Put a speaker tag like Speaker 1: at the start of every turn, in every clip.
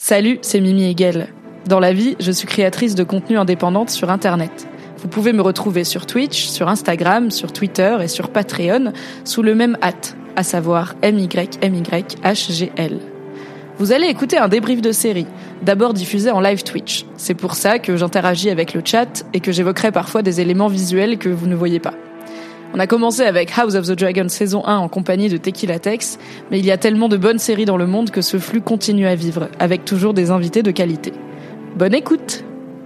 Speaker 1: Salut, c'est Mimi Hegel. Dans la vie, je suis créatrice de contenu indépendante sur Internet. Vous pouvez me retrouver sur Twitch, sur Instagram, sur Twitter et sur Patreon sous le même hâte, à savoir MYMYHGL. Vous allez écouter un débrief de série, d'abord diffusé en live Twitch. C'est pour ça que j'interagis avec le chat et que j'évoquerai parfois des éléments visuels que vous ne voyez pas. On a commencé avec House of the Dragon saison 1 en compagnie de Tequila Tex, mais il y a tellement de bonnes séries dans le monde que ce flux continue à vivre, avec toujours des invités de qualité. Bonne écoute!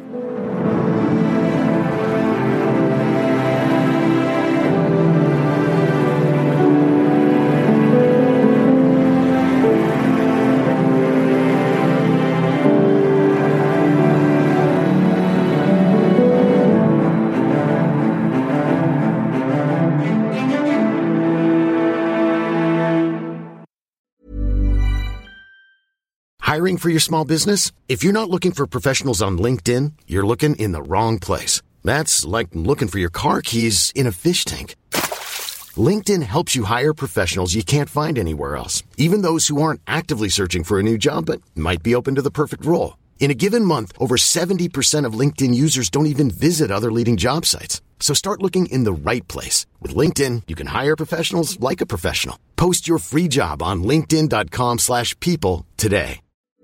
Speaker 2: Hiring for your small business? If you're not looking for professionals on LinkedIn, you're looking in the wrong place. That's like looking for your car keys in a fish tank. LinkedIn helps you hire professionals you can't find anywhere else, even those who aren't actively searching for a new job but might be open to the perfect role. In a given month, over 70% of LinkedIn users don't even visit other leading job sites. So start looking in the right place. With LinkedIn, you can hire professionals like a professional. Post your free job on linkedin.com/people today.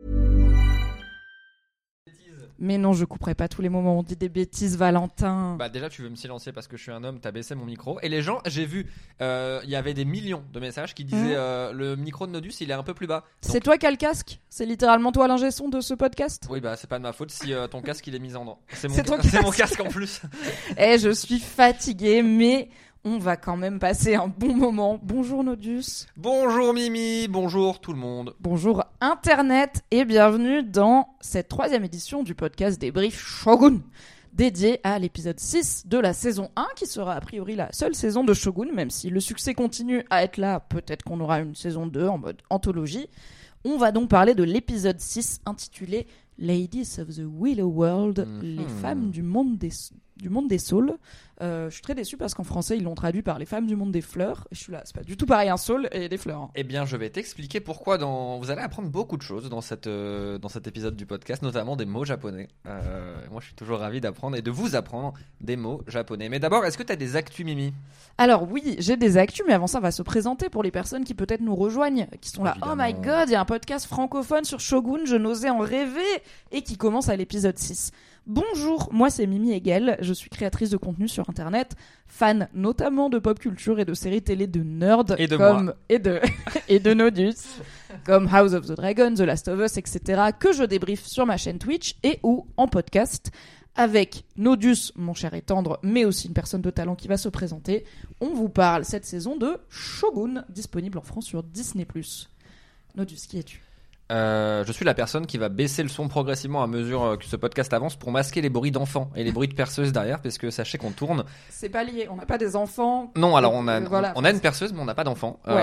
Speaker 1: Mais non, je couperai pas tous les moments où on dit des bêtises, Valentin.
Speaker 3: Bah déjà, tu veux me silencer parce que je suis un homme, t'as baissé mon micro. Et les gens, j'ai vu, il y avait des millions de messages qui disaient le micro de Nodus, il est un peu plus bas. Donc...
Speaker 1: C'est toi qui as le casque ? C'est littéralement toi l'ingé son de ce podcast ?
Speaker 3: Oui, bah c'est pas de ma faute si ton casque il est mis en dents. C'est mon casque en plus.
Speaker 1: Je suis fatiguée, mais... on va quand même passer un bon moment. Bonjour Nodus.
Speaker 3: Bonjour Mimi, bonjour tout le monde.
Speaker 1: Bonjour Internet et bienvenue dans cette 3e édition du podcast Débrief Shogun, dédié à l'épisode 6 de la saison 1, qui sera a priori la seule saison de Shogun, même si le succès continue à être là, peut-être qu'on aura une saison 2 en mode anthologie. On va donc parler de l'épisode 6 intitulé Ladies of the Willow World, les femmes du monde des saules. Je suis très déçu parce qu'en français ils l'ont traduit par les femmes du monde des fleurs. Et je suis là, c'est pas du tout pareil un saule et des fleurs.
Speaker 3: Eh bien, je vais t'expliquer pourquoi. Vous allez apprendre beaucoup de choses dans cet épisode du podcast, notamment des mots japonais. Moi, je suis toujours ravi d'apprendre et de vous apprendre des mots japonais. Mais d'abord, est-ce que tu as des actus, Mimi ?
Speaker 1: Alors oui, j'ai des actus, mais avant ça, on va se présenter pour les personnes qui peut-être nous rejoignent, qui sont là. Évidemment. Oh my god, il y a un podcast francophone sur Shogun, je n'osais en rêver, et qui commence à l'épisode 6. Bonjour, moi c'est Mimi Hegel, je suis créatrice de contenu sur Internet, fan notamment de pop culture et de séries télé de nerds
Speaker 3: et de
Speaker 1: et de Nodus, comme House of the Dragon, The Last of Us, etc., que je débriefe sur ma chaîne Twitch et ou en podcast. Avec Nodus, mon cher et tendre, mais aussi une personne de talent qui va se présenter. On vous parle cette saison de Shogun, disponible en France sur Disney+. Nodus, qui es-tu ?
Speaker 3: Je suis la personne qui va baisser le son progressivement à mesure que ce podcast avance pour masquer les bruits d'enfants et les bruits de perceuse derrière, parce que sachez qu'on tourne.
Speaker 1: C'est pas lié, on n'a pas des enfants.
Speaker 3: Non, alors on a une perceuse, mais on n'a pas d'enfants.
Speaker 1: Ouais.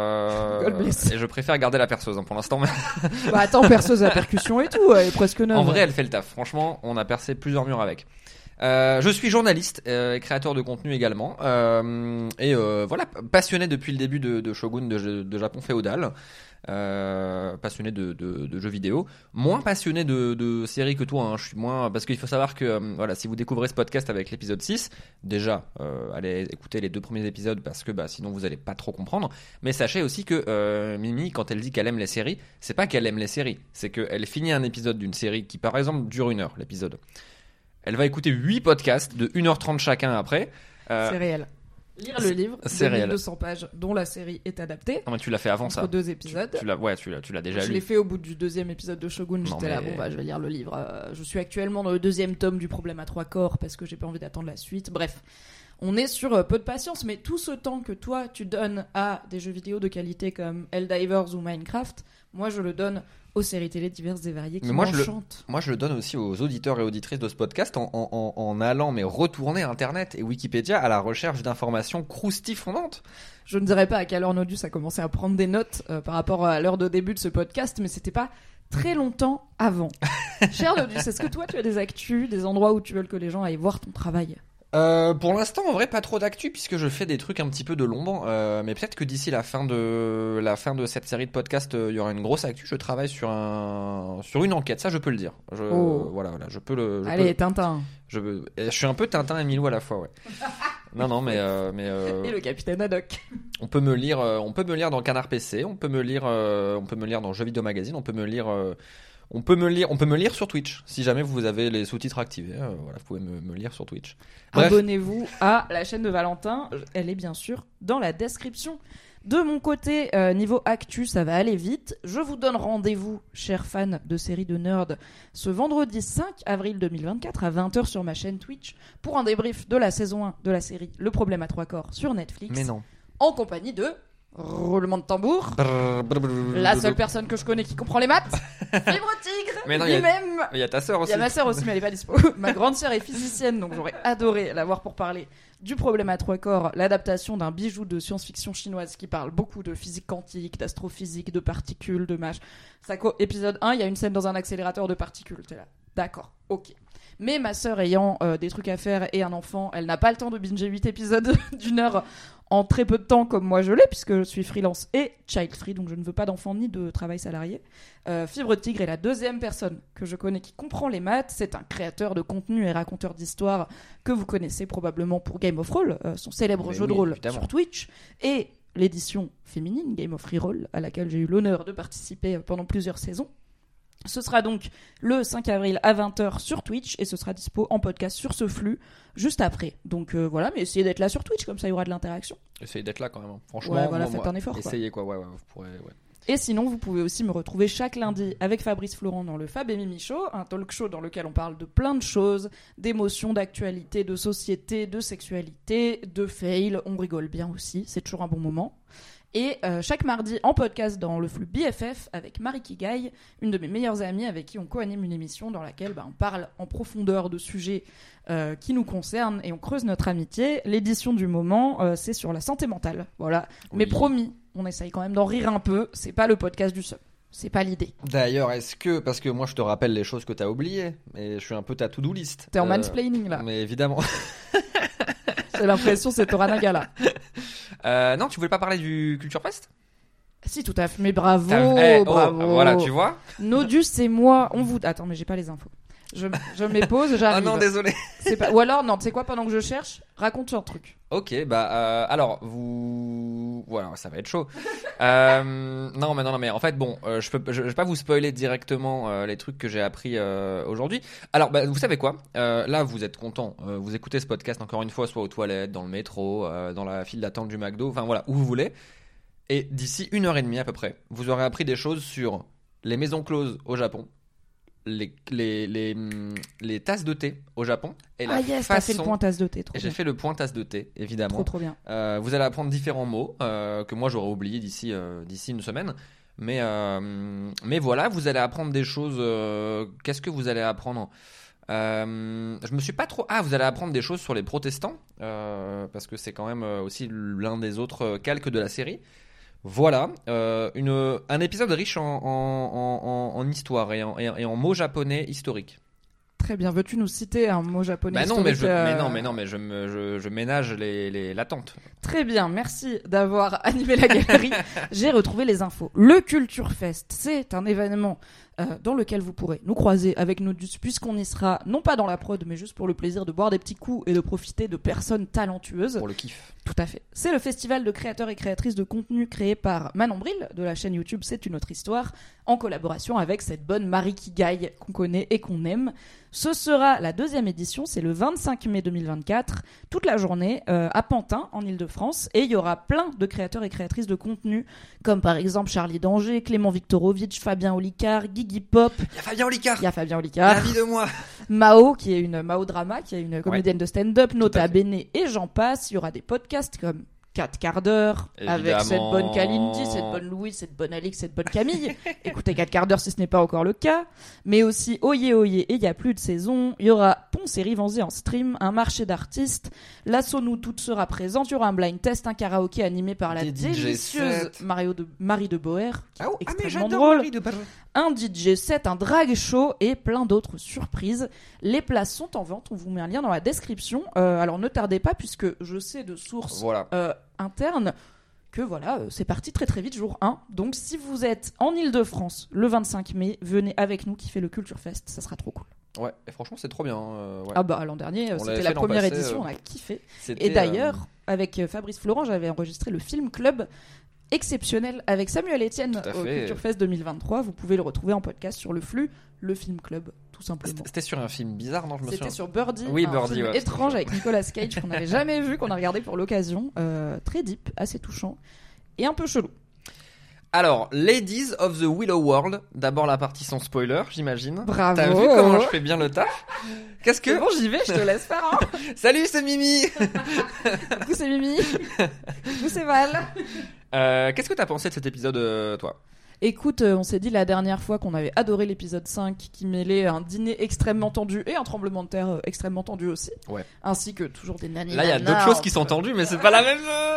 Speaker 3: Et je préfère garder la perceuse pour l'instant. Mais...
Speaker 1: Bah attends, perceuse à percussion et tout, elle est presque neuve.
Speaker 3: En vrai, elle fait le taf. Franchement, on a percé plusieurs murs avec. Je suis journaliste et créateur de contenu également, voilà, passionné depuis le début de Shogun, de Japon féodal. Passionné de jeux vidéo, moins passionné de séries que toi, hein. Je suis moins, parce qu'il faut savoir que voilà, si vous découvrez ce podcast avec l'épisode 6, déjà allez écouter les 2 premiers épisodes parce que sinon vous allez pas trop comprendre, mais sachez aussi que Mimi, quand elle dit qu'elle aime les séries, c'est pas qu'elle aime les séries, c'est qu'elle finit un épisode d'une série qui par exemple dure 1 heure l'épisode, elle va écouter 8 podcasts de 1h30 chacun après.
Speaker 1: C'est réel. Lire le livre,
Speaker 3: c'est
Speaker 1: 2200 pages, dont la série est adaptée.
Speaker 3: Non, mais tu l'as fait avant ça.
Speaker 1: Entre 2 épisodes.
Speaker 3: Tu l'as déjà lu.
Speaker 1: Je l'ai fait au bout du 2e épisode de Shogun. J'étais là, je vais lire le livre. Je suis actuellement dans le 2e tome du Problème à 3 corps parce que j'ai pas envie d'attendre la suite. Bref, on est sur peu de patience, mais tout ce temps que toi tu donnes à des jeux vidéo de qualité comme Helldivers ou Minecraft, moi je le donne aux séries télé diverses et variées qui m'enchantent.
Speaker 3: Moi je le donne aussi aux auditeurs et auditrices de ce podcast en allant retourner Internet et Wikipédia à la recherche d'informations croustifondantes.
Speaker 1: Je ne dirais pas à quelle heure Nodus a commencé à prendre des notes par rapport à l'heure de début de ce podcast, mais c'était pas très longtemps avant. Cher Nodus, est-ce que toi tu as des actus, des endroits où tu veux que les gens aillent voir ton travail ?
Speaker 3: Pour l'instant, en vrai, pas trop d'actu puisque je fais des trucs un petit peu de l'ombre. Mais peut-être que d'ici la fin de cette série de podcasts, il y aura une grosse actu. Je travaille sur une enquête, ça je peux le dire. Voilà, je peux le.
Speaker 1: Allez, Tintin.
Speaker 3: Je suis un peu Tintin et Milou à la fois, ouais. Non, mais.
Speaker 1: Et le capitaine Haddock.
Speaker 3: On peut me lire dans Canard PC, on peut me lire dans Jeux Vidéo Magazine, on peut me lire sur Twitch. Si jamais vous avez les sous-titres activés, voilà, vous pouvez me lire sur Twitch. Bref.
Speaker 1: Abonnez-vous à la chaîne de Valentin. Elle est bien sûr dans la description. De mon côté, niveau actu, ça va aller vite. Je vous donne rendez-vous, chers fans de séries de nerds, ce vendredi 5 avril 2024 à 20h sur ma chaîne Twitch pour un débrief de la saison 1 de la série Le Problème à 3 corps sur Netflix.
Speaker 3: Mais non.
Speaker 1: En compagnie de roulement de tambour. La seule personne que je connais qui comprend les maths. Fibre Tigre.
Speaker 3: Mais non,
Speaker 1: lui-même.
Speaker 3: Il y a ta sœur aussi.
Speaker 1: Il y a ma sœur aussi, mais elle est pas dispo. Ma grande sœur est physicienne, donc j'aurais adoré la voir pour parler du Problème à 3 corps, l'adaptation d'un bijou de science-fiction chinoise qui parle beaucoup de physique quantique, d'astrophysique, de particules, de mâches. Épisode 1, il y a une scène dans un accélérateur de particules. T'es là. D'accord, ok. Mais ma sœur ayant des trucs à faire et un enfant, elle n'a pas le temps de binger 8 épisodes d'une heure en très peu de temps comme moi je l'ai, puisque je suis freelance et child free, donc je ne veux pas d'enfant ni de travail salarié. Fibre Tigre est la deuxième personne que je connais qui comprend les maths. C'est un créateur de contenu et raconteur d'histoires que vous connaissez probablement pour Game of Roll, son célèbre jeu de rôle évidemment. Sur Twitch, et l'édition féminine Game of Reroll, à laquelle j'ai eu l'honneur de participer pendant plusieurs saisons. Ce sera donc le 5 avril à 20h sur Twitch et ce sera dispo en podcast sur ce flux juste après. Donc voilà, mais essayez d'être là sur Twitch, comme ça il y aura de l'interaction.
Speaker 3: Essayez d'être là quand même. Franchement,
Speaker 1: ouais, voilà, faites un effort.
Speaker 3: Essayez quoi, ouais, vous pourrez. Ouais.
Speaker 1: Et sinon, vous pouvez aussi me retrouver chaque lundi avec Fabrice Florent dans le Fab et Mimi Show, un talk show dans lequel on parle de plein de choses, d'émotions, d'actualité, de société, de sexualité, de fail. On rigole bien aussi, c'est toujours un bon moment. Et chaque mardi en podcast dans le flux BFF avec Marie Kigaï, une de mes meilleures amies avec qui on co-anime une émission dans laquelle on parle en profondeur de sujets qui nous concernent et on creuse notre amitié. L'édition du moment, c'est sur la santé mentale. Voilà. Oui. Mais promis, on essaye quand même d'en rire un peu. C'est pas le podcast du seul. C'est pas l'idée.
Speaker 3: D'ailleurs, parce que moi je te rappelle les choses que t'as oubliées, et je suis un peu ta to-do list.
Speaker 1: T'es en mansplaining là.
Speaker 3: Mais évidemment.
Speaker 1: J'ai l'impression que c'est Toranaga là.
Speaker 3: Non, tu voulais pas parler du Culture Fest ?
Speaker 1: Si, tout à fait. Mais bravo, bravo.
Speaker 3: Voilà, tu vois.
Speaker 1: Nodus et moi, on vous... Attends, mais j'ai pas les infos. Je m'épose, j'arrive.
Speaker 3: Ah non, désolé.
Speaker 1: Ou alors, non, tu sais quoi, pendant que je cherche, raconte un truc.
Speaker 3: Ok, alors, voilà, ça va être chaud. Non, mais en fait, bon, je vais pas vous spoiler directement les trucs que j'ai appris aujourd'hui. Alors, vous savez quoi ? Là, vous êtes contents. Vous écoutez ce podcast encore une fois, soit aux toilettes, dans le métro, dans la file d'attente du McDo, enfin voilà, où vous voulez. Et d'ici 1h30 à peu près, vous aurez appris des choses sur les maisons closes au Japon, les tasses de thé au Japon et la façon...
Speaker 1: t'as fait le point tasse de thé, trop
Speaker 3: et
Speaker 1: bien.
Speaker 3: J'ai fait le point tasse de thé, évidemment.
Speaker 1: Trop bien.
Speaker 3: Vous allez apprendre différents mots que moi j'aurais oublié d'ici une semaine. Mais voilà, vous allez apprendre des choses. Qu'est-ce que vous allez apprendre ? Je me suis pas trop... vous allez apprendre des choses sur les protestants, parce que c'est quand même aussi l'un des autres calques de la série. Voilà, un épisode riche en histoire et en mots japonais historiques.
Speaker 1: Très bien, veux-tu nous citer un mot japonais
Speaker 3: historique ? Mais je ménage l'attente.
Speaker 1: Très bien, merci d'avoir animé la galerie. J'ai retrouvé les infos. Le Culture Fest, c'est un événement dans lequel vous pourrez nous croiser avec Nodus, puisqu'on y sera, non pas dans la prod, mais juste pour le plaisir de boire des petits coups et de profiter de personnes talentueuses.
Speaker 3: Pour le kiff.
Speaker 1: Tout à fait. C'est le festival de créateurs et créatrices de contenu créé par Manon Bril, de la chaîne YouTube C'est une autre histoire, en collaboration avec cette bonne Marie Kigaï qu'on connaît et qu'on aime. Ce sera la 2e édition, c'est le 25 mai 2024, toute la journée à Pantin, en Ile-de-France, et il y aura plein de créateurs et créatrices de contenu, comme par exemple Charlie Danger, Clément Viktorovitch, Fabien Olicard, Guigui Pop.
Speaker 3: Il y a Fabien Olicard.
Speaker 1: La
Speaker 3: vie de moi.
Speaker 1: Mao, Mao Drama, qui est une comédienne de stand-up, Nota Bene, et j'en passe. Il y aura des podcasts comme 4 quarts d'heure, avec cette
Speaker 3: Évidemment.
Speaker 1: bonne Kalindi, cette bonne Louise, cette bonne Alix, cette bonne Camille. Écoutez 4 quarts d'heure si ce n'est pas encore le cas. Mais aussi Oyez Oyez et il y a plus de saison. Il y aura Ponce et Rivanzi en stream, un marché d'artistes. L'assaut Nous Toutes sera présente. Il y aura un blind test, un karaoké animé par la
Speaker 3: Des DJ
Speaker 1: délicieuse
Speaker 3: sets.
Speaker 1: Marie de Boer, qui est
Speaker 3: mais
Speaker 1: extrêmement
Speaker 3: j'adore
Speaker 1: drôle.
Speaker 3: Marie de Boer.
Speaker 1: Un DJ set, un drag show et plein d'autres surprises. Les places sont en vente, on vous met un lien dans la description. Alors ne tardez pas puisque je sais de sources
Speaker 3: Voilà.
Speaker 1: internes que voilà, c'est parti très très vite, jour 1. Donc si vous êtes en Ile-de-France le 25 mai, venez avec nous kiffer le Culture Fest, ça sera trop cool.
Speaker 3: Ouais, et franchement, c'est trop bien. Ouais.
Speaker 1: Ah bah l'an dernier,
Speaker 3: On
Speaker 1: c'était
Speaker 3: l'avait
Speaker 1: la
Speaker 3: fait l'an
Speaker 1: première
Speaker 3: passé,
Speaker 1: édition, on a kiffé.
Speaker 3: C'était,
Speaker 1: Et d'ailleurs, avec Fabrice Florent, j'avais enregistré le film club exceptionnel avec Samuel Etienne
Speaker 3: Tout à
Speaker 1: au
Speaker 3: fait.
Speaker 1: Culture Fest 2023. Vous pouvez le retrouver en podcast sur le flux, le film club, tout simplement.
Speaker 3: C'était sur un film bizarre, non? Je me
Speaker 1: C'était
Speaker 3: souviens.
Speaker 1: sur Birdie,
Speaker 3: Oui,
Speaker 1: un
Speaker 3: Birdie,
Speaker 1: film
Speaker 3: ouais,
Speaker 1: étrange
Speaker 3: tout à fait.
Speaker 1: avec Nicolas Cage qu'on n'avait jamais vu, qu'on a regardé pour l'occasion. Très deep, assez touchant et un peu chelou.
Speaker 3: Alors, Ladies of the Willow World. D'abord la partie sans spoiler, j'imagine.
Speaker 1: Bravo.
Speaker 3: T'as vu comment je fais bien le taf? Qu'est-ce que...
Speaker 1: C'est bon, j'y vais, je te laisse faire. Hein.
Speaker 3: Salut, c'est Mimi.
Speaker 1: Coucou, c'est Mimi. Coucou, c'est Val.
Speaker 3: Qu'est-ce que t'as pensé de cet épisode, toi?
Speaker 1: Écoute, on s'est dit la dernière fois qu'on avait adoré l'épisode 5 qui mêlait un dîner extrêmement tendu et un tremblement de terre extrêmement tendu aussi.
Speaker 3: Ouais.
Speaker 1: Ainsi que toujours des nannies.
Speaker 3: Là, il y a d'autres choses qui sont tendues, mais c'est pas la même.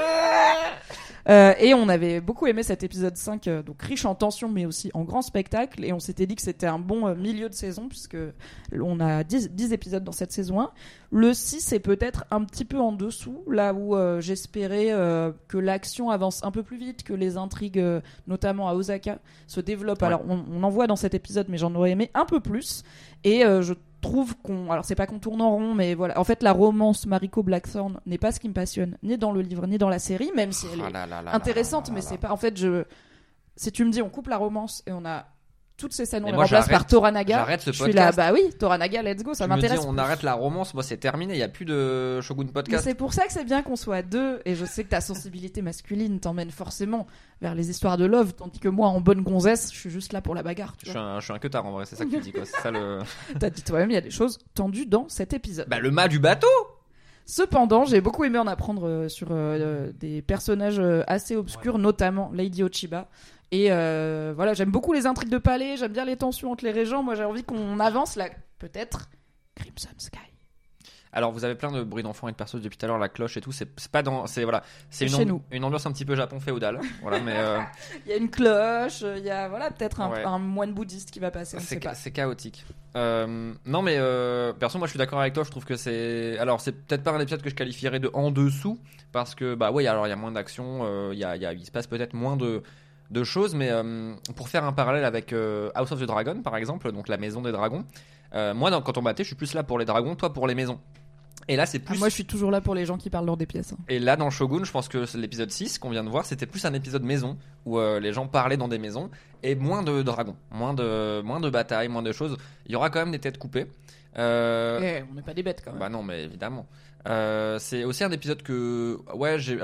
Speaker 1: Et on avait beaucoup aimé cet épisode 5, donc riche en tension mais aussi en grand spectacle. Et on s'était dit que c'était un bon milieu de saison puisque on a 10 épisodes dans cette saison 1. Le 6 est peut-être un petit peu en dessous, là où j'espérais que l'action avance un peu plus vite, que les intrigues, notamment à Osaka, se développent.
Speaker 3: Ouais.
Speaker 1: Alors on en voit dans cet épisode, mais j'en aurais aimé un peu plus. Et je trouve alors c'est pas qu'on tourne en rond, mais voilà. En fait, la romance Mariko Blackthorn n'est pas ce qui me passionne, ni dans le livre, ni dans la série, même si elle est intéressante, mais c'est pas. En fait, si tu me dis on coupe la romance et on a toutes ces scènes, on
Speaker 3: Mais
Speaker 1: les
Speaker 3: moi,
Speaker 1: remplace par Toranaga.
Speaker 3: j'arrête ce
Speaker 1: je suis là,
Speaker 3: podcast.
Speaker 1: bah oui, Toranaga, let's go, ça
Speaker 3: Je me
Speaker 1: m'intéresse.
Speaker 3: dis, on
Speaker 1: plus.
Speaker 3: arrête la romance, moi c'est terminé, il y a plus de Shogun
Speaker 1: Mais
Speaker 3: Podcast.
Speaker 1: c'est pour ça que c'est bien qu'on soit deux, et je sais que ta sensibilité masculine t'emmène forcément vers les histoires de love, tandis que moi, en bonne gonzesse, je suis juste là pour la bagarre. Tu vois.
Speaker 3: Je suis un queutard en vrai, c'est ça que tu dis quoi. C'est ça le.
Speaker 1: T'as dit toi-même, il y a des choses tendues dans cet épisode.
Speaker 3: Bah le mât du bateau.
Speaker 1: Cependant, j'ai beaucoup aimé en apprendre sur des personnages assez obscurs, notamment Lady Ochiba. Et voilà, j'aime beaucoup les intrigues de palais, j'aime bien les tensions entre les régents. Moi, j'ai envie qu'on avance là, peut-être Crimson Sky.
Speaker 3: Alors vous avez plein de bruits d'enfants et de persos depuis tout à l'heure, la cloche et tout. C'est pas dans, c'est voilà, c'est
Speaker 1: Chez nous.
Speaker 3: une ambiance un petit peu Japon féodal. Voilà, mais
Speaker 1: Il y a une cloche, il y a voilà peut-être
Speaker 3: Ouais.
Speaker 1: un moine bouddhiste qui va passer. On sait pas.
Speaker 3: c'est chaotique. Non mais perso, moi je suis d'accord avec toi. Je trouve que c'est, alors c'est peut-être pas un épisode que je qualifierais de en dessous parce que bah ouais, alors il y a moins d'action, il se passe peut-être moins de choses, mais pour faire un parallèle avec House of the Dragon par exemple, donc la maison des dragons. Moi, quand on battait, je suis plus là pour les dragons, toi pour les maisons. Et là, c'est plus.
Speaker 1: Moi, je suis toujours là pour les gens qui parlent dans des pièces. Hein.
Speaker 3: Et là, dans Shogun, je pense que c'est l'épisode 6 qu'on vient de voir, c'était plus un épisode maison où les gens parlaient dans des maisons et moins de dragons, moins de batailles, moins de choses. Il y aura quand même des têtes coupées.
Speaker 1: On n'est pas des bêtes quand même.
Speaker 3: Bah non, mais évidemment. C'est aussi un épisode que ouais, j'ai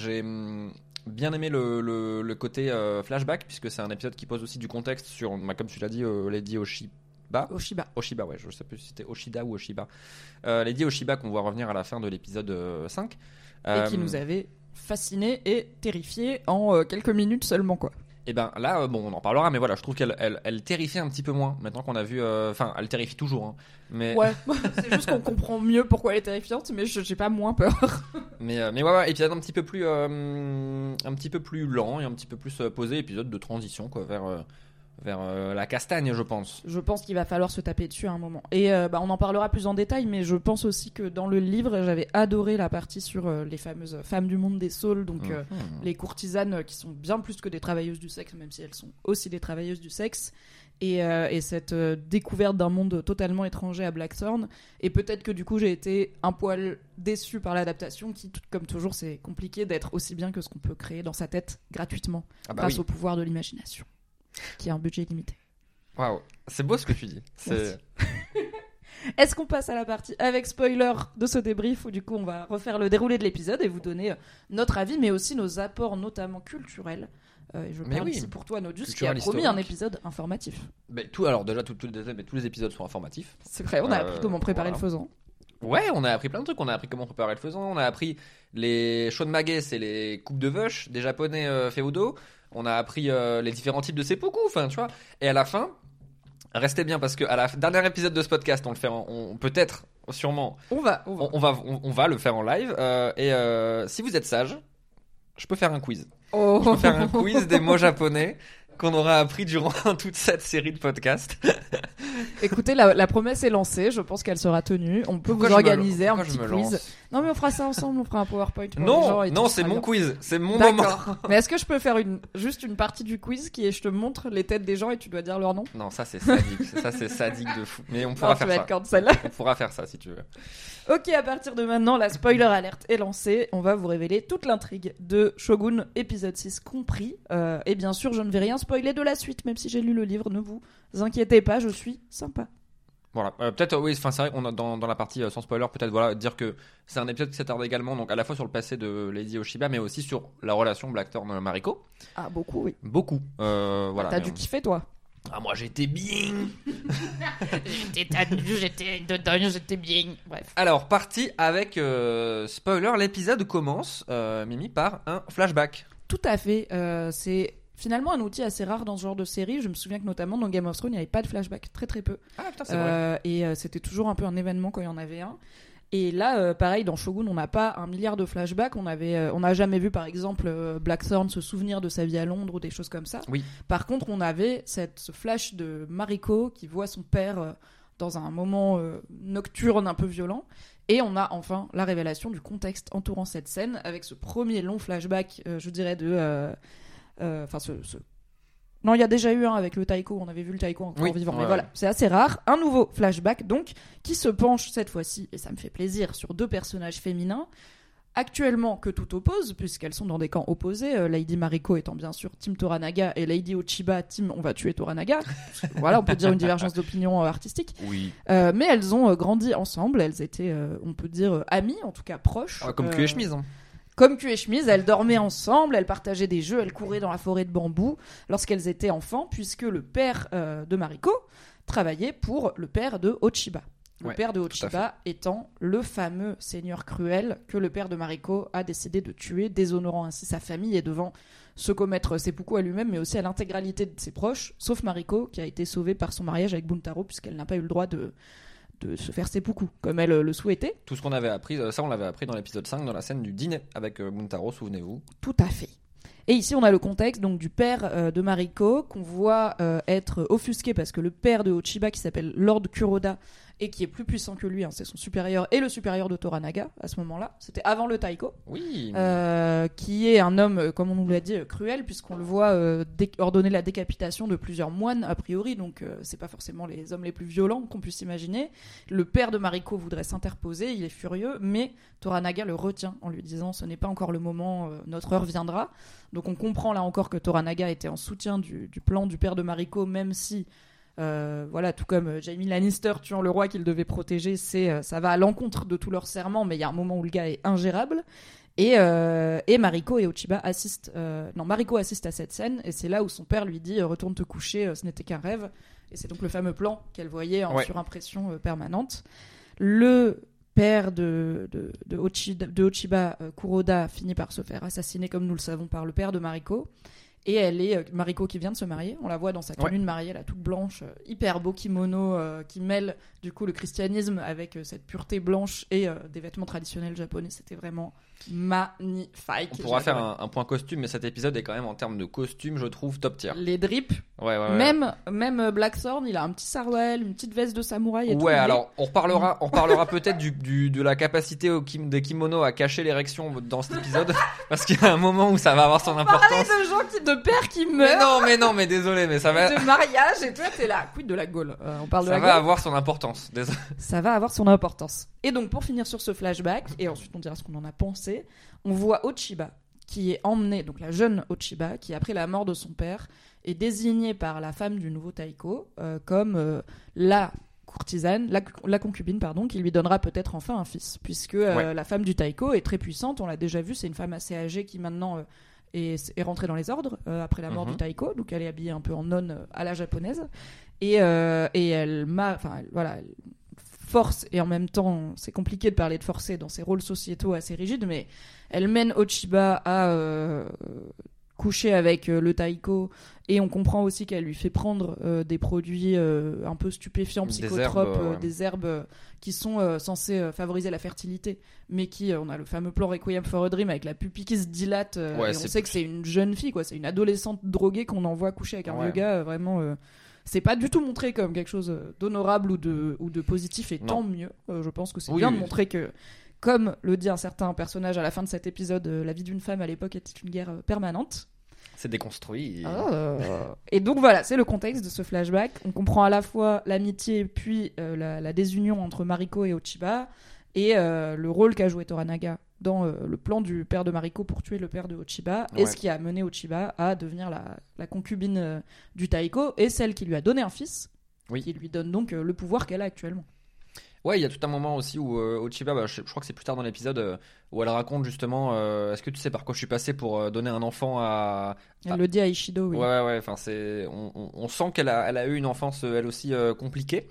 Speaker 3: bien aimé le côté flashback puisque c'est un épisode qui pose aussi du contexte sur, bah, comme tu l'as dit, Lady Oshiba, ouais, je sais plus si c'était Oshida ou Oshiba. Lady Oshiba qu'on voit revenir à la fin de l'épisode 5.
Speaker 1: Et qui nous avait fascinés et terrifiés en quelques minutes seulement, quoi.
Speaker 3: Et ben là, bon, on en parlera, mais voilà, je trouve qu'elle terrifie un petit peu moins maintenant qu'on a vu. Enfin, elle terrifie toujours, hein, mais.
Speaker 1: Ouais, c'est juste qu'on comprend mieux pourquoi elle est terrifiante, mais j'ai pas moins peur.
Speaker 3: mais ouais, épisode un petit peu plus lent et un petit peu plus posé, épisode de transition, quoi, vers la castagne, je pense.
Speaker 1: Je pense qu'il va falloir se taper dessus à un moment. Et on en parlera plus en détail, mais je pense aussi que dans le livre, j'avais adoré la partie sur les fameuses femmes du monde des saules, donc les courtisanes qui sont bien plus que des travailleuses du sexe, même si elles sont aussi des travailleuses du sexe. Et cette découverte d'un monde totalement étranger à Blackthorn. Et peut-être que du coup, j'ai été un poil déçue par l'adaptation, qui, comme toujours, c'est compliqué d'être aussi bien que ce qu'on peut créer dans sa tête gratuitement, grâce au pouvoir de l'imagination. Qui a un budget limité.
Speaker 3: Waouh, c'est beau ce que tu dis.
Speaker 1: Est-ce qu'on passe à la partie avec spoiler de ce débrief où du coup on va refaire le déroulé de l'épisode et vous donner notre avis mais aussi nos apports notamment culturels. Je parle ici pour toi Nodus qui a promis
Speaker 3: historique.
Speaker 1: un épisode informatif.
Speaker 3: Alors déjà tous les épisodes sont informatifs.
Speaker 1: C'est vrai, on a appris comment préparer
Speaker 3: voilà.
Speaker 1: le faisant.
Speaker 3: Ouais, on a appris plein de trucs. On a appris comment préparer le faisan. On a appris les shonmage, c'est les coupes de vache des japonais féodaux. On a appris les différents types de seppuku. Enfin, tu vois. Et à la fin, restez bien parce que à la dernier épisode de ce podcast, on le fait, peut-être, sûrement.
Speaker 1: On va
Speaker 3: le faire en live. Si vous êtes sage, je peux faire un quiz.
Speaker 1: Oh.
Speaker 3: Je peux faire un quiz des mots japonais qu'on aura appris durant toute cette série de podcasts.
Speaker 1: Écoutez, la promesse est lancée, je pense qu'elle sera tenue. On peut
Speaker 3: Pourquoi
Speaker 1: vous organiser un
Speaker 3: pourquoi
Speaker 1: petit
Speaker 3: je me
Speaker 1: quiz.
Speaker 3: lance
Speaker 1: Non mais on fera ça ensemble, on fera un PowerPoint. Pour les gens et
Speaker 3: Non,
Speaker 1: tout,
Speaker 3: c'est
Speaker 1: ça
Speaker 3: mon
Speaker 1: sera
Speaker 3: quiz, c'est mon
Speaker 1: bien.
Speaker 3: moment.
Speaker 1: D'accord. Mais est-ce que je peux faire juste une partie du quiz qui est je te montre les têtes des gens et tu dois dire leur nom?
Speaker 3: Non, ça c'est sadique, ça c'est sadique de fou. Mais on pourra
Speaker 1: Tu
Speaker 3: faire
Speaker 1: vas
Speaker 3: ça.
Speaker 1: être cancel.
Speaker 3: On pourra faire ça si tu veux.
Speaker 1: Ok, à partir de maintenant, la spoiler alerte est lancée. On va vous révéler toute l'intrigue de Shogun épisode 6 compris. Et bien sûr, je ne vais rien spoiler de la suite, même si j'ai lu le livre. Ne vous inquiétez pas, je suis sympa.
Speaker 3: Voilà, peut-être oui, enfin c'est vrai qu'on a dans la partie sans spoiler peut-être voilà dire que c'est un épisode qui s'attarde également donc à la fois sur le passé de Lady Oshiba mais aussi sur la relation Blackthorn Mariko.
Speaker 1: Ah beaucoup oui.
Speaker 3: Beaucoup. Voilà.
Speaker 1: T'as dû kiffer toi.
Speaker 3: Ah moi j'étais bien.
Speaker 1: J'étais tendu, j'étais dedans, j'étais bien. Bref.
Speaker 3: Alors parti avec spoiler, l'épisode commence Mimi par un flashback.
Speaker 1: Tout à fait. C'est finalement un outil assez rare dans ce genre de série. Je me souviens que notamment dans Game of Thrones, il n'y avait pas de flashback, très très peu.
Speaker 3: Ah putain c'est vrai.
Speaker 1: Et c'était toujours un peu un événement quand il y en avait un. Et là, pareil, dans Shogun, on n'a pas un milliard de flashbacks. On n'a jamais vu, par exemple, Blackthorn se souvenir de sa vie à Londres ou des choses comme ça.
Speaker 3: Oui.
Speaker 1: Par contre, on avait ce flash de Mariko qui voit son père dans un moment nocturne un peu violent. Et on a enfin la révélation du contexte entourant cette scène avec ce premier long flashback, je dirais, Non, il y a déjà eu un avec le Taiko, on avait vu le Taiko encore vivant, mais voilà, c'est assez rare. Un nouveau flashback, donc, qui se penche cette fois-ci, et ça me fait plaisir, sur deux personnages féminins, actuellement que tout oppose, puisqu'elles sont dans des camps opposés, Lady Mariko étant bien sûr Team Toranaga, et Lady Ochiba, Team on va tuer Toranaga. Voilà, on peut dire une divergence d'opinion artistique.
Speaker 3: Oui.
Speaker 1: Mais elles ont grandi ensemble, elles étaient, on peut dire, amies, en tout cas proches.
Speaker 3: Comme cul et chemise. Hein.
Speaker 1: Comme cul et chemise, elles dormaient ensemble, elles partageaient des jeux, elles couraient dans la forêt de bambou lorsqu'elles étaient enfants, puisque le père de Mariko travaillait pour le père de Ochiba. Le père de Ochiba étant le fameux seigneur cruel que le père de Mariko a décidé de tuer, déshonorant ainsi sa famille et devant se commettre seppuku à lui-même, mais aussi à l'intégralité de ses proches, sauf Mariko, qui a été sauvée par son mariage avec Buntaro, puisqu'elle n'a pas eu le droit de se faire seppuku, comme elle le souhaitait.
Speaker 3: Tout ce qu'on avait appris, ça on l'avait appris dans l'épisode 5, dans la scène du dîner avec Buntaro, souvenez-vous.
Speaker 1: Tout à fait. Et ici, on a le contexte donc du père de Mariko, qu'on voit être offusqué parce que le père de Ochiba, qui s'appelle Lord Kuroda, et qui est plus puissant que lui, hein, c'est son supérieur, et le supérieur de Toranaga, à ce moment-là. C'était avant le Taiko.
Speaker 3: Oui.
Speaker 1: Qui est un homme, comme on nous l'a dit, cruel, puisqu'on le voit ordonner la décapitation de plusieurs moines, a priori, donc c'est pas forcément les hommes les plus violents qu'on puisse imaginer. Le père de Mariko voudrait s'interposer, il est furieux, mais Toranaga le retient en lui disant « ce n'est pas encore le moment, notre heure viendra ». Donc on comprend là encore que Toranaga était en soutien du plan du père de Mariko, même si... voilà, tout comme Jaime Lannister tuant le roi qu'il devait protéger, ça va à l'encontre de tous leurs serments, mais il y a un moment où le gars est ingérable. Et Mariko et Ochiba assistent. Mariko assiste à cette scène, et c'est là où son père lui dit retourne te coucher, ce n'était qu'un rêve. Et c'est donc le fameux plan qu'elle voyait en surimpression permanente. Le père de Ochiba, Kuroda, finit par se faire assassiner, comme nous le savons, par le père de Mariko. Et elle est Mariko qui vient de se marier. On la voit dans sa tenue de mariée, là, toute blanche, hyper beau kimono qui mêle du coup le christianisme avec cette pureté blanche et des vêtements traditionnels japonais. C'était vraiment magnifique.
Speaker 3: On pourra faire un point costume, mais cet épisode est quand même en termes de costume, je trouve top tier.
Speaker 1: Les drips.
Speaker 3: Ouais.
Speaker 1: Même Blackthorn, il a un petit sarouel, une petite veste de samouraï et tout.
Speaker 3: Ouais, alors on reparlera peut-être de la capacité des kimonos à cacher l'érection dans cet épisode, parce qu'il y a un moment où ça va avoir son importance.
Speaker 1: Parler de gens de pères qui meurent.
Speaker 3: Mais désolé, mais ça va.
Speaker 1: De mariage, et toi t'es là. Quid de la Gaule. On parle de la Gaule.
Speaker 3: Ça va avoir son importance. Désolé.
Speaker 1: Ça va avoir son importance. Et donc pour finir sur ce flashback, et ensuite on dira ce qu'on en a pensé, on voit Ochiba qui est emmenée, donc la jeune Ochiba, qui après la mort de son père est désignée par la femme du nouveau Taiko comme la courtisane, la concubine, pardon, qui lui donnera peut-être enfin un fils, puisque la femme du Taiko est très puissante, on l'a déjà vu, c'est une femme assez âgée qui maintenant est rentrée dans les ordres après la mort du Taiko, donc elle est habillée un peu en nonne à la japonaise, et elle force, et en même temps, c'est compliqué de parler de forcer dans ces rôles sociétaux assez rigides, mais elle mène Ochiba à coucher avec le Taiko, et on comprend aussi qu'elle lui fait prendre des produits un peu stupéfiants, psychotropes, des herbes qui sont censées favoriser la fertilité, mais on a le fameux plan Requiem for a Dream avec la pupille qui se dilate, et on sait que c'est une jeune fille, quoi, c'est une adolescente droguée qu'on envoie coucher avec un vieux gars, vraiment... c'est pas du tout montré comme quelque chose d'honorable ou de positif, et tant mieux. Je pense que c'est bien de montrer que, comme le dit un certain personnage à la fin de cet épisode, la vie d'une femme à l'époque était une guerre permanente.
Speaker 3: C'est déconstruit.
Speaker 1: Et donc voilà, c'est le contexte de ce flashback. On comprend à la fois l'amitié puis la désunion entre Mariko et Ochiba, et le rôle qu'a joué Toranaga dans le plan du père de Mariko pour tuer le père de Ochiba, et ce qui a mené Ochiba à devenir la concubine du Taiko, et celle qui lui a donné un fils, qui lui donne donc le pouvoir qu'elle a actuellement.
Speaker 3: Ouais, il y a tout un moment aussi où Ochiba, je crois que c'est plus tard dans l'épisode, où elle raconte justement est-ce que tu sais par quoi je suis passé pour donner un enfant à...
Speaker 1: Elle le dit à Ishido, oui.
Speaker 3: Ouais, enfin, on sent qu'elle a eu une enfance elle aussi compliquée.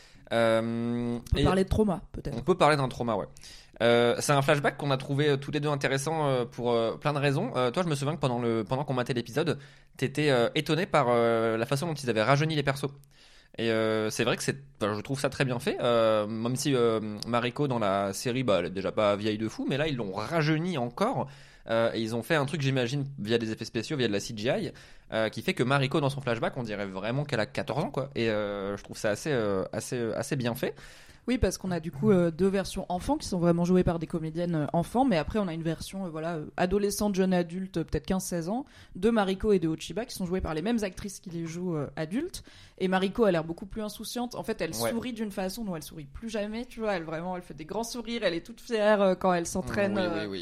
Speaker 1: On peut parler de trauma, peut-être.
Speaker 3: On peut parler d'un trauma, ouais. C'est un flashback qu'on a trouvé tous les deux intéressant pour plein de raisons. Toi, je me souviens que pendant qu'on matait l'épisode, t'étais étonné par la façon dont ils avaient rajeuni les persos. Et c'est vrai que je trouve ça très bien fait, même si Mariko dans la série, elle est déjà pas vieille de fou, mais là ils l'ont rajeuni encore, et ils ont fait un truc, j'imagine, via des effets spéciaux, via de la CGI, qui fait que Mariko dans son flashback, on dirait vraiment qu'elle a 14 ans, quoi. Et je trouve ça assez bien fait.
Speaker 1: Oui, parce qu'on a du coup deux versions enfants qui sont vraiment jouées par des comédiennes enfants, mais après on a une version adolescente, jeune adulte, peut-être 15-16 ans, de Mariko et de Ochiba qui sont jouées par les mêmes actrices qui les jouent adultes. Et Mariko a l'air beaucoup plus insouciante. En fait, elle sourit d'une façon dont elle sourit plus jamais, tu vois. Elle fait des grands sourires, elle est toute fière quand elle s'entraîne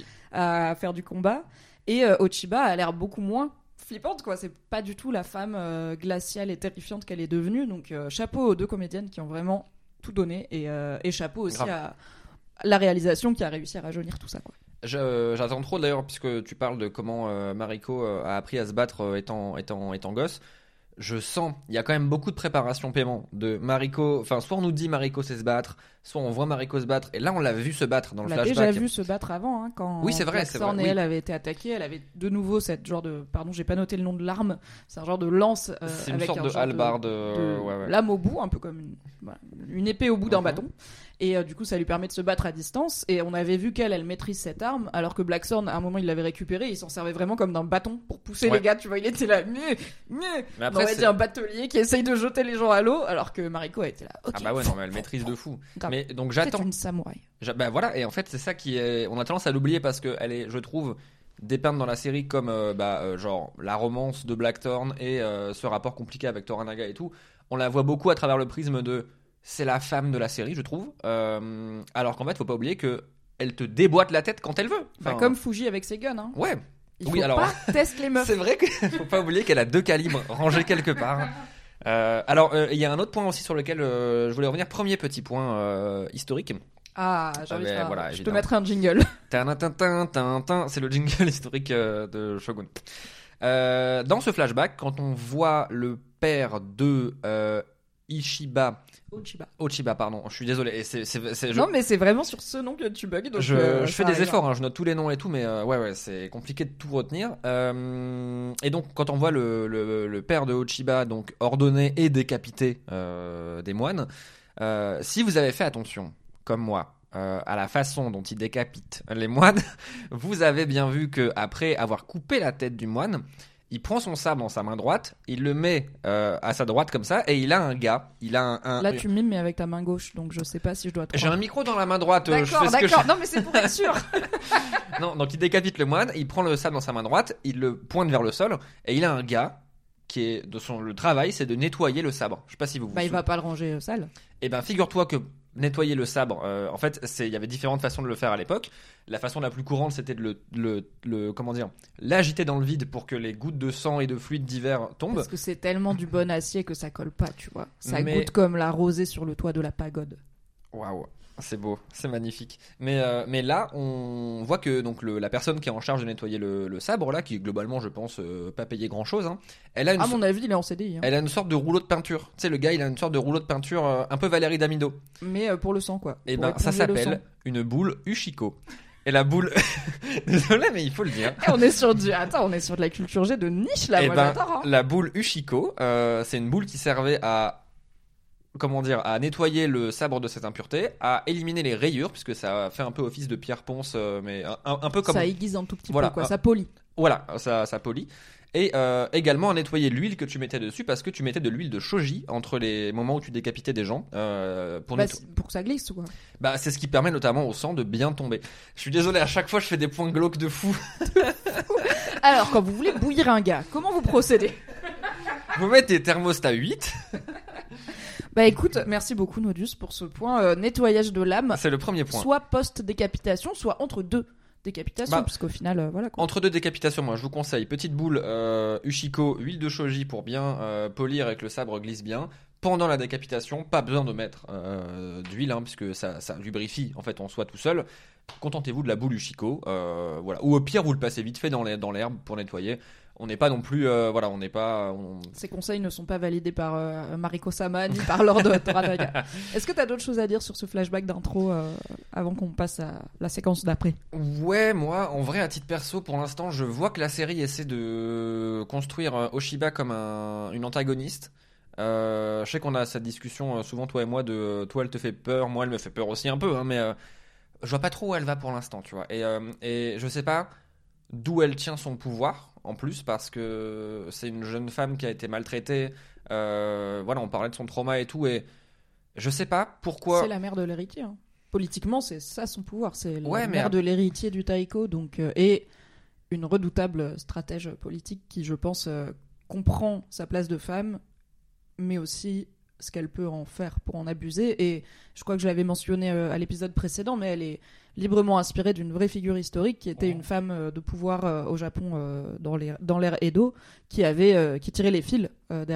Speaker 1: à faire du combat. Et Ochiba a l'air beaucoup moins flippante, quoi. C'est pas du tout la femme glaciale et terrifiante qu'elle est devenue. Donc chapeau aux deux comédiennes qui ont vraiment tout donné, et chapeau aussi à la réalisation qui a réussi à rajeunir tout ça, quoi.
Speaker 3: J'attends trop d'ailleurs, puisque tu parles de comment Mariko a appris à se battre étant gosse. Je sens, il y a quand même beaucoup de préparation paiement de Mariko. Enfin, soit on nous dit Mariko sait se battre, soit on voit Mariko se battre. Et là, on l'a vu se battre dans le flashback.
Speaker 1: On l'a déjà vu se battre avant, quand
Speaker 3: oui, c'est vrai,
Speaker 1: elle avait été attaquée. Elle avait de nouveau cette genre de... Pardon, j'ai pas noté le nom de l'arme. C'est un genre de lance
Speaker 3: c'est
Speaker 1: avec
Speaker 3: une sorte de hallebarde.
Speaker 1: Lame au bout, un peu comme une épée au bout d'un bâton. Et du coup, ça lui permet de se battre à distance. Et on avait vu qu'elle maîtrise cette arme, alors que Blackthorn, à un moment, il l'avait récupérée. Il s'en servait vraiment comme d'un bâton pour pousser les gars. Tu vois, il était là, mais après, on aurait dit un batelier qui essaye de jeter les gens à l'eau, alors que Mariko a été là. Okay.
Speaker 3: Ah bah ouais, non, mais elle maîtrise de fou. Grave. Mais donc j'attends.
Speaker 1: C'est une samouraï.
Speaker 3: Bah voilà, et en fait, c'est ça qui est. On a tendance à l'oublier parce que elle est, je trouve, dépeinte dans la série comme genre la romance de Blackthorn et ce rapport compliqué avec Toranaga et tout. On la voit beaucoup à travers le prisme de. C'est la femme de la série, je trouve. Alors qu'en fait, faut pas oublier que elle te déboîte la tête quand elle veut.
Speaker 1: Enfin, comme Fuji avec ses guns. Hein.
Speaker 3: Ouais.
Speaker 1: Il faut pas tester les meufs.
Speaker 3: C'est vrai qu'il faut pas oublier qu'elle a 2 calibres rangés quelque part. Alors, il y a un autre point aussi sur lequel je voulais revenir. Premier petit point historique.
Speaker 1: Ah, j'ai envie de faire. Voilà, je te mettrai un jingle.
Speaker 3: C'est le jingle historique de Shogun. Dans ce flashback, quand on voit le père de Ochiba, pardon, je suis désolé.
Speaker 1: Non, mais c'est vraiment sur ce nom que tu bugs. Donc
Speaker 3: je fais des efforts, je note tous les noms et tout, mais ouais, c'est compliqué de tout retenir. Et donc, quand on voit le père de Ochiba, donc ordonné et décapité des moines, si vous avez fait attention, comme moi, à la façon dont il décapite les moines, vous avez bien vu que après avoir coupé la tête du moine, il prend son sabre dans sa main droite, il le met à sa droite comme ça, et il a un gars. Là,
Speaker 1: tu mimes, mais avec ta main gauche, donc je sais pas si je dois te.
Speaker 3: J'ai un micro dans la main droite.
Speaker 1: D'accord. Non, mais c'est pour être sûr.
Speaker 3: Non, donc il décapite le moine, il prend le sabre dans sa main droite, il le pointe vers le sol, et il a un gars qui est le travail, c'est de nettoyer le sabre. Je sais pas si vous.
Speaker 1: Il va pas le ranger sale.
Speaker 3: Eh ben, figure-toi que nettoyer le sabre, en fait, il y avait différentes façons de le faire à l'époque. La façon la plus courante, c'était de l'agiter dans le vide pour que les gouttes de sang et de fluide divers tombent.
Speaker 1: Parce que c'est tellement du bon acier que ça colle pas, tu vois. Ça goûte comme la rosée sur le toit de la pagode.
Speaker 3: Waouh, c'est beau, c'est magnifique. Mais là, on voit que donc la personne qui est en charge de nettoyer le sabre, là, qui globalement, je pense, pas payé grand-chose, hein, elle a
Speaker 1: À mon avis, il est en CDI. Hein.
Speaker 3: elle a une sorte de rouleau de peinture. Tu sais, le gars, il a une sorte de rouleau de peinture un peu Valérie Damido.
Speaker 1: Mais pour le sang, quoi.
Speaker 3: Et
Speaker 1: Pour
Speaker 3: ben, ça
Speaker 1: éponger le
Speaker 3: s'appelle
Speaker 1: sang.
Speaker 3: une boule Ushiko. Et la boule... Désolé, mais il faut le dire.
Speaker 1: On est sur on est sur de la culture G de niche, là.
Speaker 3: Et
Speaker 1: Moi,
Speaker 3: ben,
Speaker 1: j'adore. Hein.
Speaker 3: la boule Ushiko, c'est une boule qui servait à... Comment dire, à nettoyer le sabre de cette impureté, à éliminer les rayures, puisque ça fait un peu office de pierre ponce, mais un peu comme...
Speaker 1: Ça aiguise un tout petit
Speaker 3: Voilà,
Speaker 1: peu, quoi. Ça polit.
Speaker 3: Voilà, ça polie. Et également à nettoyer l'huile que tu mettais dessus, parce que tu mettais de l'huile de shoji entre les moments où tu décapitais des gens.
Speaker 1: Pour que ça glisse, quoi.
Speaker 3: Bah, c'est ce qui permet notamment au sang de bien tomber. Je suis désolé, à chaque fois je fais des points glauques de fou.
Speaker 1: Alors, quand vous voulez bouillir un gars, comment vous procédez?
Speaker 3: Vous mettez thermostat 8.
Speaker 1: Bah écoute, merci beaucoup Nodus pour ce point nettoyage de l'âme,
Speaker 3: C'est le premier point.
Speaker 1: soit post-décapitation, soit entre deux décapitations,
Speaker 3: Bah,
Speaker 1: puisqu'au final, voilà quoi.
Speaker 3: Entre deux décapitations, moi je vous conseille petite boule Ushiko, huile de shoji pour bien polir et que le sabre glisse bien. Pendant la décapitation, pas besoin de mettre d'huile, hein, puisque ça lubrifie en fait en soi tout seul. Contentez-vous de la boule Ushiko, voilà. Ou au pire, vous le passez vite fait dans l'herbe pour nettoyer. On n'est pas non plus, voilà, on n'est pas.
Speaker 1: Ces conseils ne sont pas validés par Mariko Sama ni par Lord Toranaga. Est-ce que tu as d'autres choses à dire sur ce flashback d'intro avant qu'on passe à la séquence d'après?
Speaker 3: Ouais, moi, en vrai, à titre perso, pour l'instant, je vois que la série essaie de construire Oshiba comme une antagoniste. Je sais qu'on a cette discussion souvent toi et moi de toi elle te fait peur, moi elle me fait peur aussi un peu, hein, mais je vois pas trop où elle va pour l'instant, tu vois. Et je sais pas d'où elle tient son pouvoir en plus parce que c'est une jeune femme qui a été maltraitée. Voilà, on parlait de son trauma et tout, et je sais pas pourquoi.
Speaker 1: C'est la mère de l'héritier. Hein. Politiquement, c'est ça son pouvoir. C'est la
Speaker 3: Ouais,
Speaker 1: mère de l'héritier du Taiko, donc et une redoutable stratège politique qui, je pense, comprend sa place de femme, mais aussi ce qu'elle peut en faire pour en abuser. Et je crois que je l'avais mentionné à l'épisode précédent, mais elle est librement inspirée d'une vraie figure historique qui était une femme de pouvoir au Japon dans l'ère Edo, qui tirait les fils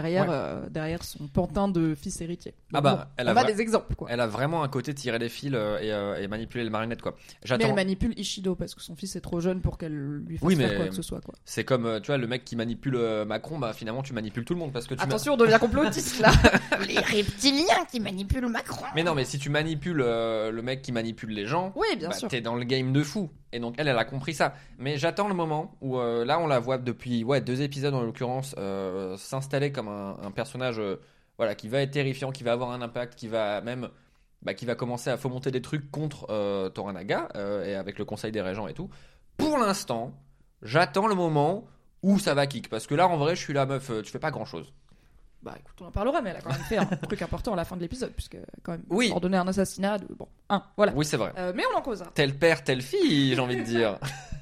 Speaker 1: derrière son pantin de fils héritier. Donc, on a des exemples, quoi.
Speaker 3: Elle a vraiment un côté tirer les fils et manipuler les marionnettes, quoi.
Speaker 1: Mais elle manipule Ishido parce que son fils est trop jeune pour qu'elle lui fasse faire quoi que ce soit, quoi.
Speaker 3: C'est comme tu vois le mec qui manipule Macron, bah finalement tu manipules tout le monde parce que
Speaker 1: attention, on devient complotiste là.
Speaker 4: Les reptiliens qui manipulent Macron.
Speaker 3: Mais non, mais si tu manipules le mec qui manipule les gens,
Speaker 1: oui, bien sûr.
Speaker 3: T'es dans le game de fou. Et donc elle a compris ça. Mais j'attends le moment où là on la voit depuis 2 épisodes en l'occurrence s'installer comme un personnage voilà, qui va être terrifiant, qui va avoir un impact, qui va même qui va commencer à fomenter des trucs contre Toranaga et avec le conseil des régents et tout. Pour l'instant, j'attends le moment où ça va kick. Parce que là en vrai je suis la meuf, tu fais pas grand chose.
Speaker 1: Bah écoute, on en parlera, mais elle a quand même fait un truc important à la fin de l'épisode, puisque quand même
Speaker 3: oui.
Speaker 1: ordonné un assassinat de... Bon, voilà.
Speaker 3: Oui, c'est vrai.
Speaker 1: Mais on en causera.
Speaker 3: Tel père, telle fille, j'ai envie de dire.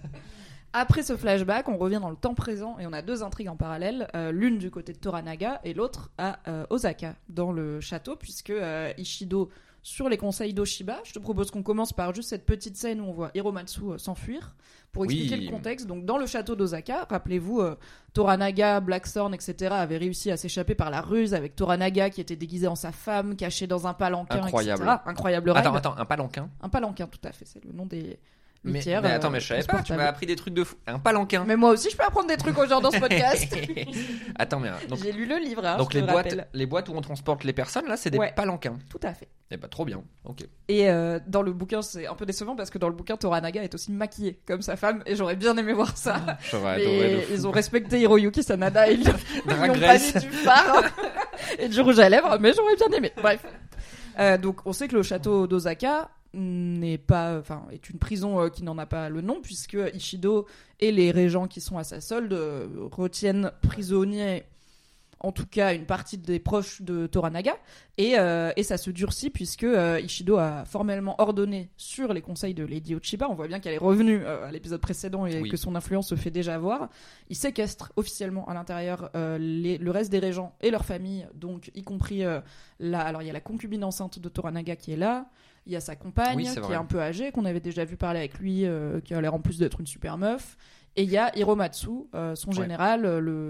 Speaker 1: Après ce flashback, on revient dans le temps présent et on a 2 intrigues en parallèle, l'une du côté de Toranaga et l'autre à Osaka, dans le château, puisque Ishido, sur les conseils d'Oshiba, je te propose qu'on commence par juste cette petite scène où on voit Hiromatsu s'enfuir, pour expliquer le contexte. Donc dans le château d'Osaka, rappelez-vous, Toranaga, Blackthorn, etc. avaient réussi à s'échapper par la ruse avec Toranaga qui était déguisé en sa femme, caché dans un palanquin,
Speaker 3: incroyable.
Speaker 1: etc. Incroyable rêve.
Speaker 3: Attends, un palanquin.
Speaker 1: Un palanquin, tout à fait, c'est le nom des...
Speaker 3: Mais attends, mais je savais pas, tu m'as appris des trucs de fou. Un palanquin.
Speaker 1: Mais moi aussi, je peux apprendre des trucs aux gens dans ce podcast.
Speaker 3: Attends, mais donc,
Speaker 1: j'ai lu le livre. Hein,
Speaker 3: donc les boîtes où on transporte les personnes, là, c'est des palanquins.
Speaker 1: Tout à fait.
Speaker 3: Eh bah, trop bien. Ok.
Speaker 1: Et dans le bouquin, c'est un peu décevant parce que dans le bouquin, Toranaga est aussi maquillé comme sa femme, et j'aurais bien aimé voir ça. Mais ils ont respecté Hiroyuki Sanada et ils lui ont pas mis du fard et du rouge à lèvres, mais j'aurais bien aimé. Bref. Donc, on sait que le château d'Osaka est une prison qui n'en a pas le nom, puisque Ishido et les régents qui sont à sa solde retiennent prisonniers en tout cas une partie des proches de Toranaga, et ça se durcit puisque Ishido a formellement ordonné sur les conseils de Lady Ochiba, on voit bien qu'elle est revenue à l'épisode précédent et que son influence se fait déjà voir, il séquestre officiellement à l'intérieur le reste des régents et leurs familles, donc y compris alors il y a la concubine enceinte de Toranaga qui est là, il y a sa compagne qui est un peu âgée, qu'on avait déjà vu parler avec lui, qui a l'air en plus d'être une super meuf. Et il y a Hiromatsu, son
Speaker 3: Ouais.
Speaker 1: général,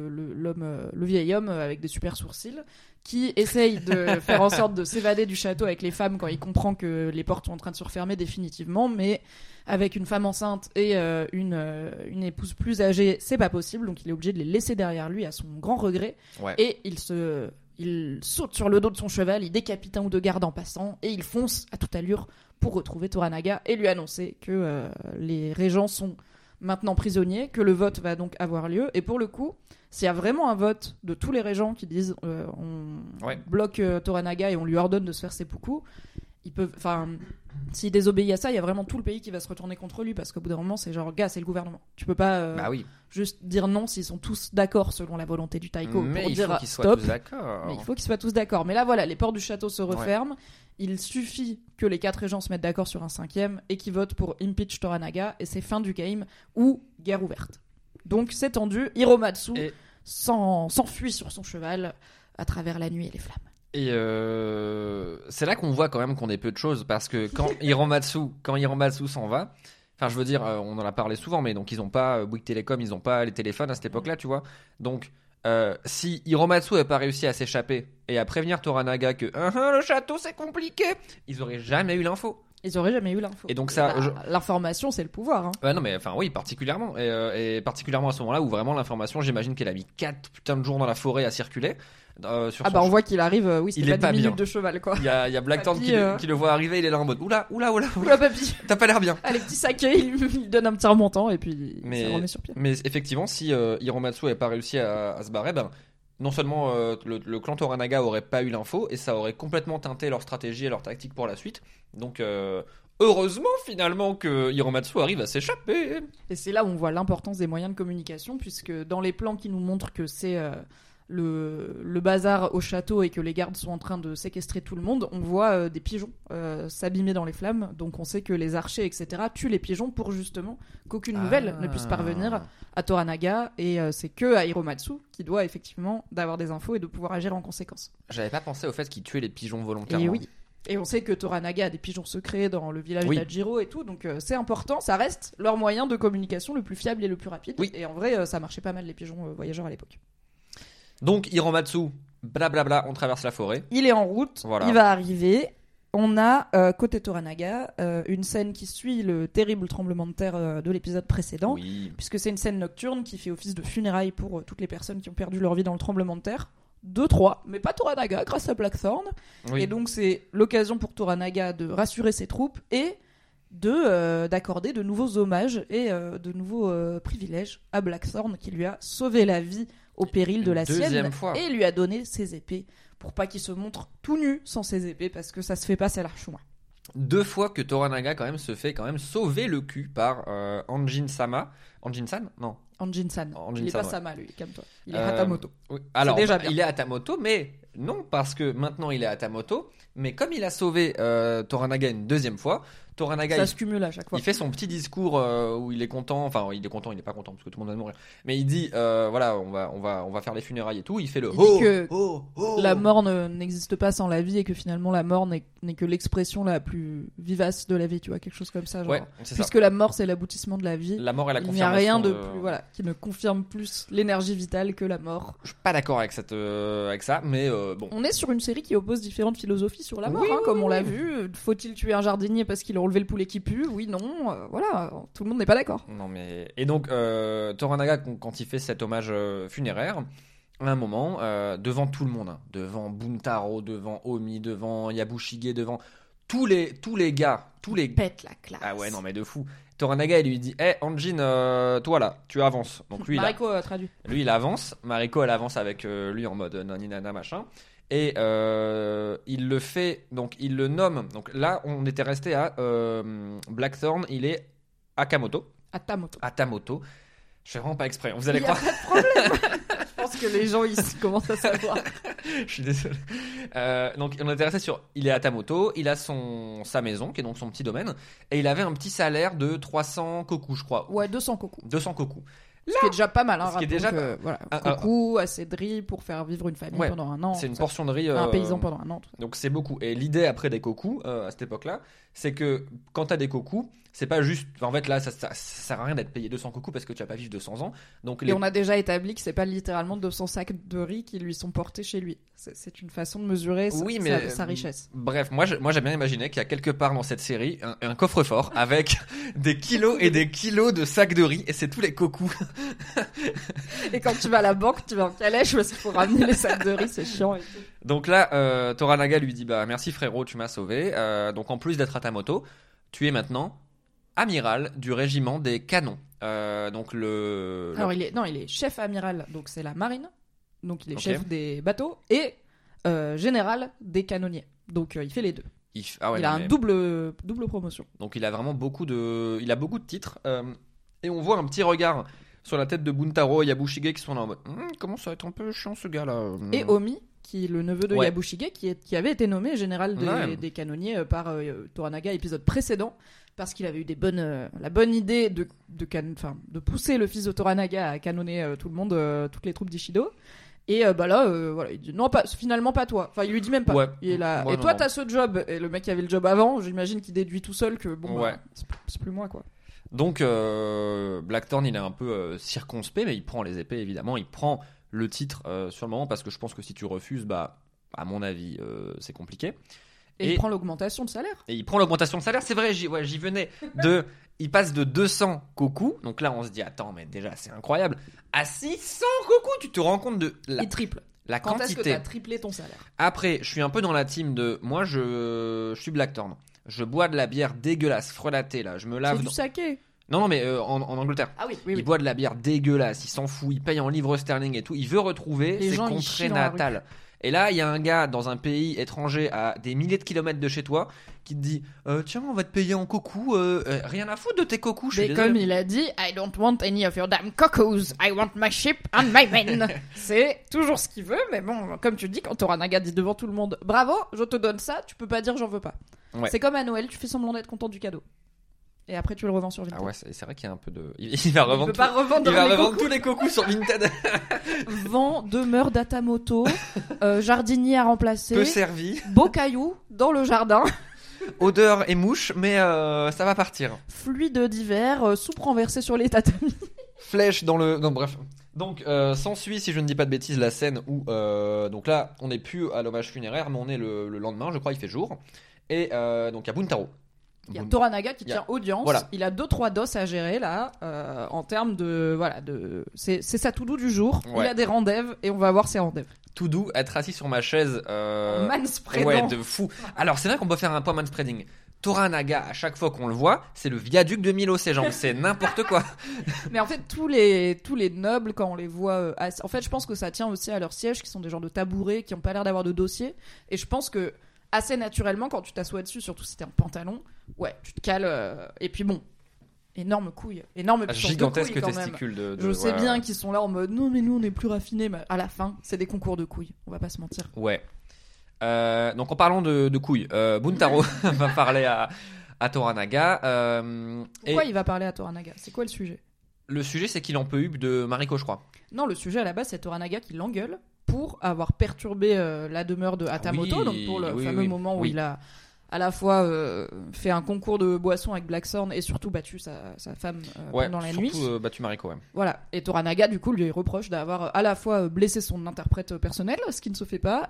Speaker 1: le vieil homme avec des super sourcils, qui essaye de faire en sorte de s'évader du château avec les femmes quand il comprend que les portes sont en train de se refermer définitivement, mais avec une femme enceinte et une épouse plus âgée, c'est pas possible, donc il est obligé de les laisser derrière lui à son grand regret,
Speaker 3: Ouais.
Speaker 1: et il saute sur le dos de son cheval, il décapite un ou deux gardes en passant, et il fonce à toute allure pour retrouver Toranaga et lui annoncer que les régents sont maintenant prisonniers, que le vote va donc avoir lieu. Et pour le coup, s'il y a vraiment un vote de tous les régents qui disent on
Speaker 3: Ouais.
Speaker 1: bloque Toranaga et on lui ordonne de se faire seppuku, ils peuvent, enfin, s'il désobéit à ça, il y a vraiment tout le pays qui va se retourner contre lui, parce qu'au bout d'un moment, c'est genre, gars, c'est le gouvernement. Tu peux pas
Speaker 3: Bah oui.
Speaker 1: juste dire non s'ils sont tous d'accord selon la volonté du Taiko
Speaker 3: Mais
Speaker 1: pour
Speaker 3: il
Speaker 1: dire
Speaker 3: faut qu'ils soient
Speaker 1: stop.
Speaker 3: tous d'accord.
Speaker 1: Mais il faut qu'ils soient tous d'accord. Mais là, voilà, les portes du château se referment. Il suffit que les 4 régents se mettent d'accord sur un 5e et qu'ils votent pour impeach Toranaga. Et c'est fin du game ou guerre ouverte. Donc c'est tendu. Hiromatsu
Speaker 3: Et-
Speaker 1: s'enfuit sur son cheval à travers la nuit et les flammes.
Speaker 3: Et c'est là qu'on voit quand même qu'on est peu de choses, parce que quand Hiromatsu s'en va, enfin je veux dire, on en a parlé souvent, mais donc ils ont pas Bouygues Télécom, ils ont pas les téléphones à cette époque-là, tu vois. Donc si Hiromatsu n'avait pas réussi à s'échapper et à prévenir Toranaga que le château c'est compliqué, ils auraient jamais eu l'info.
Speaker 1: Ils auraient jamais eu l'info.
Speaker 3: Et donc ça,
Speaker 1: l'information, c'est le pouvoir. Hein.
Speaker 3: Ouais, non mais enfin oui, particulièrement et particulièrement à ce moment-là où vraiment l'information, j'imagine qu'elle a mis 4 putains de jours dans la forêt à circuler. Sur
Speaker 1: Ah
Speaker 3: son
Speaker 1: bah on voit qu'il arrive, oui,
Speaker 3: Il
Speaker 1: c'était
Speaker 3: est
Speaker 1: pas
Speaker 3: pas
Speaker 1: 10
Speaker 3: bien.
Speaker 1: minutes de cheval quoi.
Speaker 3: Il y a Blackthorn
Speaker 1: Papy,
Speaker 3: qui le voit arriver, il est là en mode oula,
Speaker 1: Oula papy,
Speaker 3: t'as pas l'air bien.
Speaker 1: allez petit saké, il donne un petit remontant et puis il se remet sur pied.
Speaker 3: Mais effectivement, si Hiromatsu n'avait pas réussi à se barrer, ben, non seulement le clan Toranaga aurait pas eu l'info, et ça aurait complètement teinté leur stratégie et leur tactique pour la suite. Donc heureusement finalement que Hiromatsu arrive à s'échapper.
Speaker 1: Et c'est là où on voit l'importance des moyens de communication, puisque dans les plans qui nous montrent que c'est le bazar au château et que les gardes sont en train de séquestrer tout le monde, on voit des pigeons s'abîmer dans les flammes. Donc on sait que les archers, etc., tuent les pigeons pour justement qu'aucune nouvelle ne puisse parvenir à Toranaga. Et c'est que à Hiromatsu qui doit effectivement d'avoir des infos et de pouvoir agir en conséquence.
Speaker 3: J'avais pas pensé au fait qu'ils tuaient les pigeons volontairement.
Speaker 1: Et oui. Et on sait que Toranaga a des pigeons secrets dans le village d'Ajiro et tout, donc c'est important, ça reste leur moyen de communication le plus fiable et le plus rapide.
Speaker 3: Oui.
Speaker 1: Et en vrai, ça marchait pas mal les pigeons voyageurs à l'époque.
Speaker 3: Donc Hiromatsu, blablabla, on traverse la forêt.
Speaker 1: Il est en route,
Speaker 3: Voilà.
Speaker 1: il va arriver. On a, côté Toranaga, une scène qui suit le terrible tremblement de terre de l'épisode précédent,
Speaker 3: Oui.
Speaker 1: puisque c'est une scène nocturne qui fait office de funérailles pour toutes les personnes qui ont perdu leur vie dans le tremblement de terre. 2-3, mais pas Toranaga, grâce à Blackthorn.
Speaker 3: Oui.
Speaker 1: Et donc c'est l'occasion pour Toranaga de rassurer ses troupes et d'accorder de nouveaux hommages et de nouveaux privilèges à Blackthorn, qui lui a sauvé la vie au péril de la
Speaker 3: Deuxième
Speaker 1: sienne
Speaker 3: fois.
Speaker 1: et lui a donné ses épées pour pas qu'il se montre tout nu sans ses épées, parce que ça se fait pas, c'est l'arche-moi.
Speaker 3: 2 fois que Toranaga quand même se fait quand même sauver le cul par Anjin-sama. Anjin-san ? Non.
Speaker 1: Anjin-san.
Speaker 3: Anjin-san,
Speaker 1: Il est pas
Speaker 3: ouais.
Speaker 1: Sama, lui, calme-toi. Il est Hatamoto.
Speaker 3: Oui. Alors,
Speaker 1: déjà bien.
Speaker 3: il est Hatamoto, mais non, parce que maintenant il est Hatamoto. Mais comme il a sauvé Toranaga une deuxième fois, Toranaga
Speaker 1: Ça se cumule à chaque fois.
Speaker 3: il fait son petit discours où il est content. Enfin, il est content, il n'est pas content parce que tout le monde va mourir. Mais il dit voilà, on va faire les funérailles et tout. Il fait le
Speaker 1: Il dit que
Speaker 3: oh.
Speaker 1: La mort n'existe pas sans la vie et que finalement la mort n'est que l'expression la plus vivace de la vie, tu vois, quelque chose comme ça. Genre.
Speaker 3: Ouais, c'est ça.
Speaker 1: Puisque la mort c'est l'aboutissement de la vie,
Speaker 3: La mort et la
Speaker 1: il n'y a
Speaker 3: confirmation
Speaker 1: rien de plus, voilà, qui ne confirme plus l'énergie vitale que la mort.
Speaker 3: Je suis pas d'accord avec avec ça, mais bon.
Speaker 1: On est sur une série qui oppose différentes philosophies sur la mort,
Speaker 3: Oui,
Speaker 1: hein,
Speaker 3: oui,
Speaker 1: comme on l'a
Speaker 3: oui.
Speaker 1: vu. Faut-il tuer un jardinier parce qu'il a enlevé le poulet qui pue? Oui, non, voilà, tout le monde n'est pas d'accord.
Speaker 3: Non mais et donc Toranaga quand il fait cet hommage funéraire, à un moment devant tout le monde, hein, devant Buntaro, devant Omi, devant Yabushige, devant tous les gars,
Speaker 1: Pète la classe.
Speaker 3: ah ouais non mais de fou. Toranaga il lui dit Anjin, toi là tu avances. Donc lui
Speaker 1: Mariko traduit.
Speaker 3: lui il avance, Mariko elle avance avec lui en mode nani nana machin. Et il le fait, donc il le nomme. Donc là, on était resté à Blackthorn, il est Akamoto. Atamoto. Je fais vraiment pas exprès. Vous allez
Speaker 1: Il y a
Speaker 3: croire.
Speaker 1: pas de problème. Je pense que les gens ici commencent à savoir.
Speaker 3: Je suis désolé. Donc on était resté sur. Il est Atamoto. Il a sa maison, qui est donc son petit domaine, et il avait un petit salaire de 300 koku, je crois.
Speaker 1: Ouais, 200 koku.
Speaker 3: 200 koku.
Speaker 1: Ce qui est déjà pas mal, hein.
Speaker 3: Ce qui est déjà
Speaker 1: voilà. Goku, assez de riz pour faire vivre une famille
Speaker 3: Ouais,
Speaker 1: pendant un an.
Speaker 3: c'est une portion de riz.
Speaker 1: Un paysan pendant un an. Tout ça.
Speaker 3: Donc c'est beaucoup. Et l'idée après des cocos, à cette époque-là, c'est que quand t'as des cocos, c'est pas juste. En fait, là, ça sert à rien d'être payé 200 cocos parce que tu vas pas vivre 200 ans. Donc
Speaker 1: Et on a déjà établi que c'est pas littéralement 200 sacs de riz qui lui sont portés chez lui. C'est une façon de mesurer sa richesse.
Speaker 3: Bref, moi j'ai bien imaginé qu'il y a quelque part dans cette série un coffre-fort avec des kilos et des kilos de sacs de riz et c'est tous les cocos.
Speaker 1: Et quand tu vas à la banque, tu vas en calèche parce qu'il faut ramener les sacs de riz, c'est chiant. Et tout.
Speaker 3: Donc là, Toranaga lui dit bah merci frérot, tu m'as sauvé. Donc en plus d'être à ta moto, tu es maintenant amiral du régiment des canons. Donc
Speaker 1: Alors il est chef amiral, donc c'est la marine. Donc il est
Speaker 3: Ok.
Speaker 1: chef des bateaux et général des canonniers. Donc il fait les deux.
Speaker 3: il
Speaker 1: a un double promotion.
Speaker 3: Donc il a vraiment beaucoup de titres. Et on voit un petit regard sur la tête de Buntaro et Yabushige qui sont là en mode comment ça va être un peu chiant ce gars là.
Speaker 1: Et Omi, qui est le neveu de
Speaker 3: Ouais.
Speaker 1: Yabushige, qui avait été nommé général
Speaker 3: Ouais.
Speaker 1: des canonniers par Toranaga épisode précédent, parce qu'il avait eu la bonne idée de pousser le fils de Toranaga à canonner tout le monde, toutes les troupes d'Ishido. Et voilà, il dit non, finalement pas toi. Enfin, il lui dit même pas.
Speaker 3: Ouais.
Speaker 1: Il est là.
Speaker 3: Ouais,
Speaker 1: et
Speaker 3: non,
Speaker 1: toi,
Speaker 3: non.
Speaker 1: t'as ce job. Et le mec qui avait le job avant, j'imagine qu'il déduit tout seul que bon,
Speaker 3: Ouais.
Speaker 1: c'est plus moi quoi.
Speaker 3: Donc Blackthorn il est un peu circonspect mais il prend les épées évidemment, il prend le titre sur le moment parce que je pense que si tu refuses bah à mon avis c'est compliqué.
Speaker 1: Et il prend l'augmentation de salaire.
Speaker 3: Et il prend l'augmentation de salaire, c'est vrai, j'y venais. Il passe de 200 cocos, donc là on se dit attends mais déjà c'est incroyable, à 600 cocos, tu te rends compte de
Speaker 1: Il triple.
Speaker 3: la
Speaker 1: Quand est-ce que
Speaker 3: quantité.
Speaker 1: t'as triplé ton salaire?
Speaker 3: Après, je suis un peu dans la team de moi je suis Blackthorn. Je bois de la bière dégueulasse, frelatée là, je me lave
Speaker 1: C'est du saké.
Speaker 3: Non mais en Angleterre.
Speaker 1: Ah oui,
Speaker 3: Il boit de la bière dégueulasse, il s'en fout, il paye en livres sterling et tout, il veut retrouver
Speaker 1: Les
Speaker 3: ses
Speaker 1: gens, ils
Speaker 3: contrées
Speaker 1: chient dans la rue.
Speaker 3: natales. Et là, il y a un gars dans un pays étranger à des milliers de kilomètres de chez toi qui te dit tiens, on va te payer en cocos, rien à foutre de tes cocos, je suis
Speaker 1: Mais
Speaker 3: désolé.
Speaker 1: comme il a dit, I don't want any of your damn cocos. I want my ship and my men. C'est toujours ce qu'il veut, mais bon, comme tu dis, quand Toranaga dit devant tout le monde, bravo, je te donne ça, tu peux pas dire j'en veux pas.
Speaker 3: Ouais.
Speaker 1: C'est comme à Noël, tu fais semblant d'être content du cadeau. Et après, tu le revends sur Vinted.
Speaker 3: Ah ouais, c'est vrai qu'il y a un peu de. Il va revendre.
Speaker 1: peut pas revendre
Speaker 3: il va
Speaker 1: les
Speaker 3: revendre
Speaker 1: cocos.
Speaker 3: tous les cocos sur Vinted.
Speaker 1: Vend, demeure d'Atamoto, jardinier à remplacer,
Speaker 3: Peu servi.
Speaker 1: beaux cailloux dans le jardin,
Speaker 3: Odeur et mouche, mais ça va partir.
Speaker 1: fluide d'hiver, soupe renversée sur les tatamis.
Speaker 3: Flèche dans le. Non, bref. Donc, s'ensuit, si je ne dis pas de bêtises, la scène où. Donc là, on n'est plus à l'hommage funéraire, mais on est le lendemain, je crois, il fait jour. Et donc, il y a Buntaro.
Speaker 1: Il y a Toranaga qui
Speaker 3: Il y a-
Speaker 1: tient audience.
Speaker 3: voilà.
Speaker 1: Il a 2-3 dos à gérer là, en termes de c'est sa to-do du jour.
Speaker 3: Ouais.
Speaker 1: Il a des rendez-vous et on va voir ses rendez-vous.
Speaker 3: Tout doux, être assis sur ma chaise.
Speaker 1: Manspreadant.
Speaker 3: Ouais, de fou. Alors, c'est vrai qu'on peut faire un point manspreading. Toranaga, à chaque fois qu'on le voit, c'est le viaduc de Milo, ses jambes. C'est n'importe quoi.
Speaker 1: Mais en fait, tous les nobles quand on les voit, en fait, je pense que ça tient aussi à leur siège, qui sont des genres de tabourets, qui ont pas l'air d'avoir de dossier. Et je pense que assez naturellement, quand tu t'assois dessus, surtout si t'es en pantalon, ouais, tu te cales. Et puis bon, énorme couille, énorme puissance
Speaker 3: Gigantesque
Speaker 1: de couille, quand même.
Speaker 3: testicule de.
Speaker 1: Je sais
Speaker 3: ouais,
Speaker 1: bien
Speaker 3: ouais.
Speaker 1: qu'ils sont là en mode non mais nous on est plus raffinés, mais à la fin c'est des concours de couilles, on va pas se mentir.
Speaker 3: Ouais. Donc en parlant de couilles, Buntaro va parler à Toranaga.
Speaker 1: Pourquoi
Speaker 3: Et
Speaker 1: il va parler à Toranaga? C'est quoi le sujet?
Speaker 3: le sujet, c'est qu'il en peut eu de Mariko, je crois.
Speaker 1: Non, le sujet à la base c'est Toranaga qui l'engueule pour avoir perturbé la demeure de Hatamoto,
Speaker 3: Oui,
Speaker 1: donc pour le
Speaker 3: oui,
Speaker 1: fameux
Speaker 3: oui.
Speaker 1: moment où
Speaker 3: Oui.
Speaker 1: il a à la fois fait un concours de boissons avec Blackthorn et surtout battu sa femme
Speaker 3: Ouais,
Speaker 1: pendant la
Speaker 3: surtout
Speaker 1: nuit.
Speaker 3: battu Mariko, ouais.
Speaker 1: Voilà. Et Toranaga, du coup, lui reproche d'avoir à la fois blessé son interprète personnel, ce qui ne se fait pas,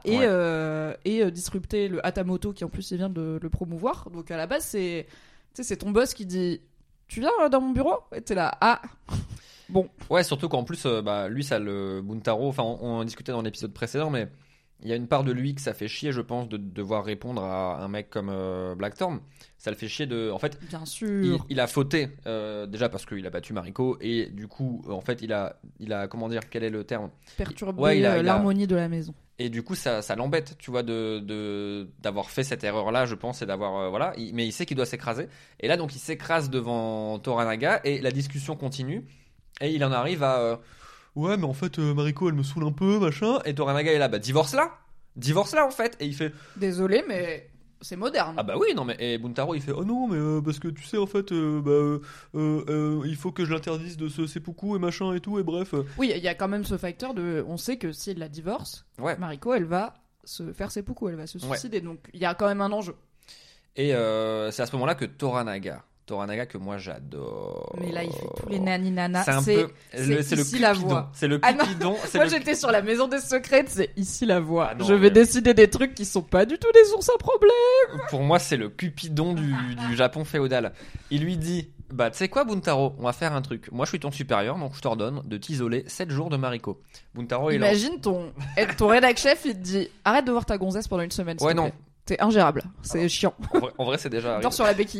Speaker 1: et disrupté le Hatamoto, qui en plus il vient de le promouvoir. Donc à la base, c'est ton boss qui dit tu viens dans mon bureau? Et t'es là, ah bon.
Speaker 3: Ouais, surtout qu'en plus, lui, ça le Buntaro. Enfin, on en discutait dans l'épisode précédent, mais il y a une part de lui que ça fait chier, je pense, de devoir répondre à un mec comme Blackthorn. Ça le fait chier de. En fait,
Speaker 1: Bien sûr.
Speaker 3: il a fauté déjà parce qu'il a battu Mariko et du coup, en fait, il a comment dire, quel est le terme?
Speaker 1: Perturber
Speaker 3: Ouais, il a-
Speaker 1: l'harmonie de la maison.
Speaker 3: Et du coup, ça l'embête, tu vois, d'avoir fait cette erreur-là, je pense, et d'avoir voilà. Mais il sait qu'il doit s'écraser. Et là, donc, il s'écrase devant Toranaga et la discussion continue. Et il en arrive à ouais, mais en fait, Mariko, elle me saoule un peu, machin. Et Toranaga est là, bah divorce-la en fait. Et il fait
Speaker 1: Désolé, mais C'est moderne.
Speaker 3: Ah bah oui, non mais et Buntaro il fait oh non mais parce que tu sais en fait il faut que je l'interdise de ce seppuku et machin et tout et bref.
Speaker 1: Oui, il y a quand même ce facteur de. On sait que s'il la divorce,
Speaker 3: Ouais.
Speaker 1: Mariko, elle va se faire seppuku, elle va se suicider. Donc il y a quand même un enjeu.
Speaker 3: Et c'est à ce moment-là que Toranaga que moi j'adore.
Speaker 1: Mais là, il fait tous les nani-nana.
Speaker 3: C'est le
Speaker 1: ici la
Speaker 3: Cupidon.
Speaker 1: voix.
Speaker 3: C'est le
Speaker 1: Ah non.
Speaker 3: Cupidon. c'est
Speaker 1: Moi,
Speaker 3: le-
Speaker 1: j'étais sur la maison des secrètes, c'est ici la voix.
Speaker 3: Ah non,
Speaker 1: Je vais
Speaker 3: mais-
Speaker 1: décider des trucs qui sont pas du tout des sources à problème.
Speaker 3: Pour moi, c'est le Cupidon du Japon féodal. Il lui dit bah, tu sais quoi, Buntaro, on va faire un truc. Moi, je suis ton supérieur, donc je t'ordonne de t'isoler 7 jours de Mariko. Buntaro, il
Speaker 1: Imagine ton rédac chef, il te dit arrête de voir ta gonzesse pendant une semaine. s'il
Speaker 3: Ouais,
Speaker 1: te
Speaker 3: non.
Speaker 1: plaît. T'es ingérable. C'est chiant.
Speaker 3: En vrai, c'est déjà arrivé.
Speaker 1: Dors sur la béquille.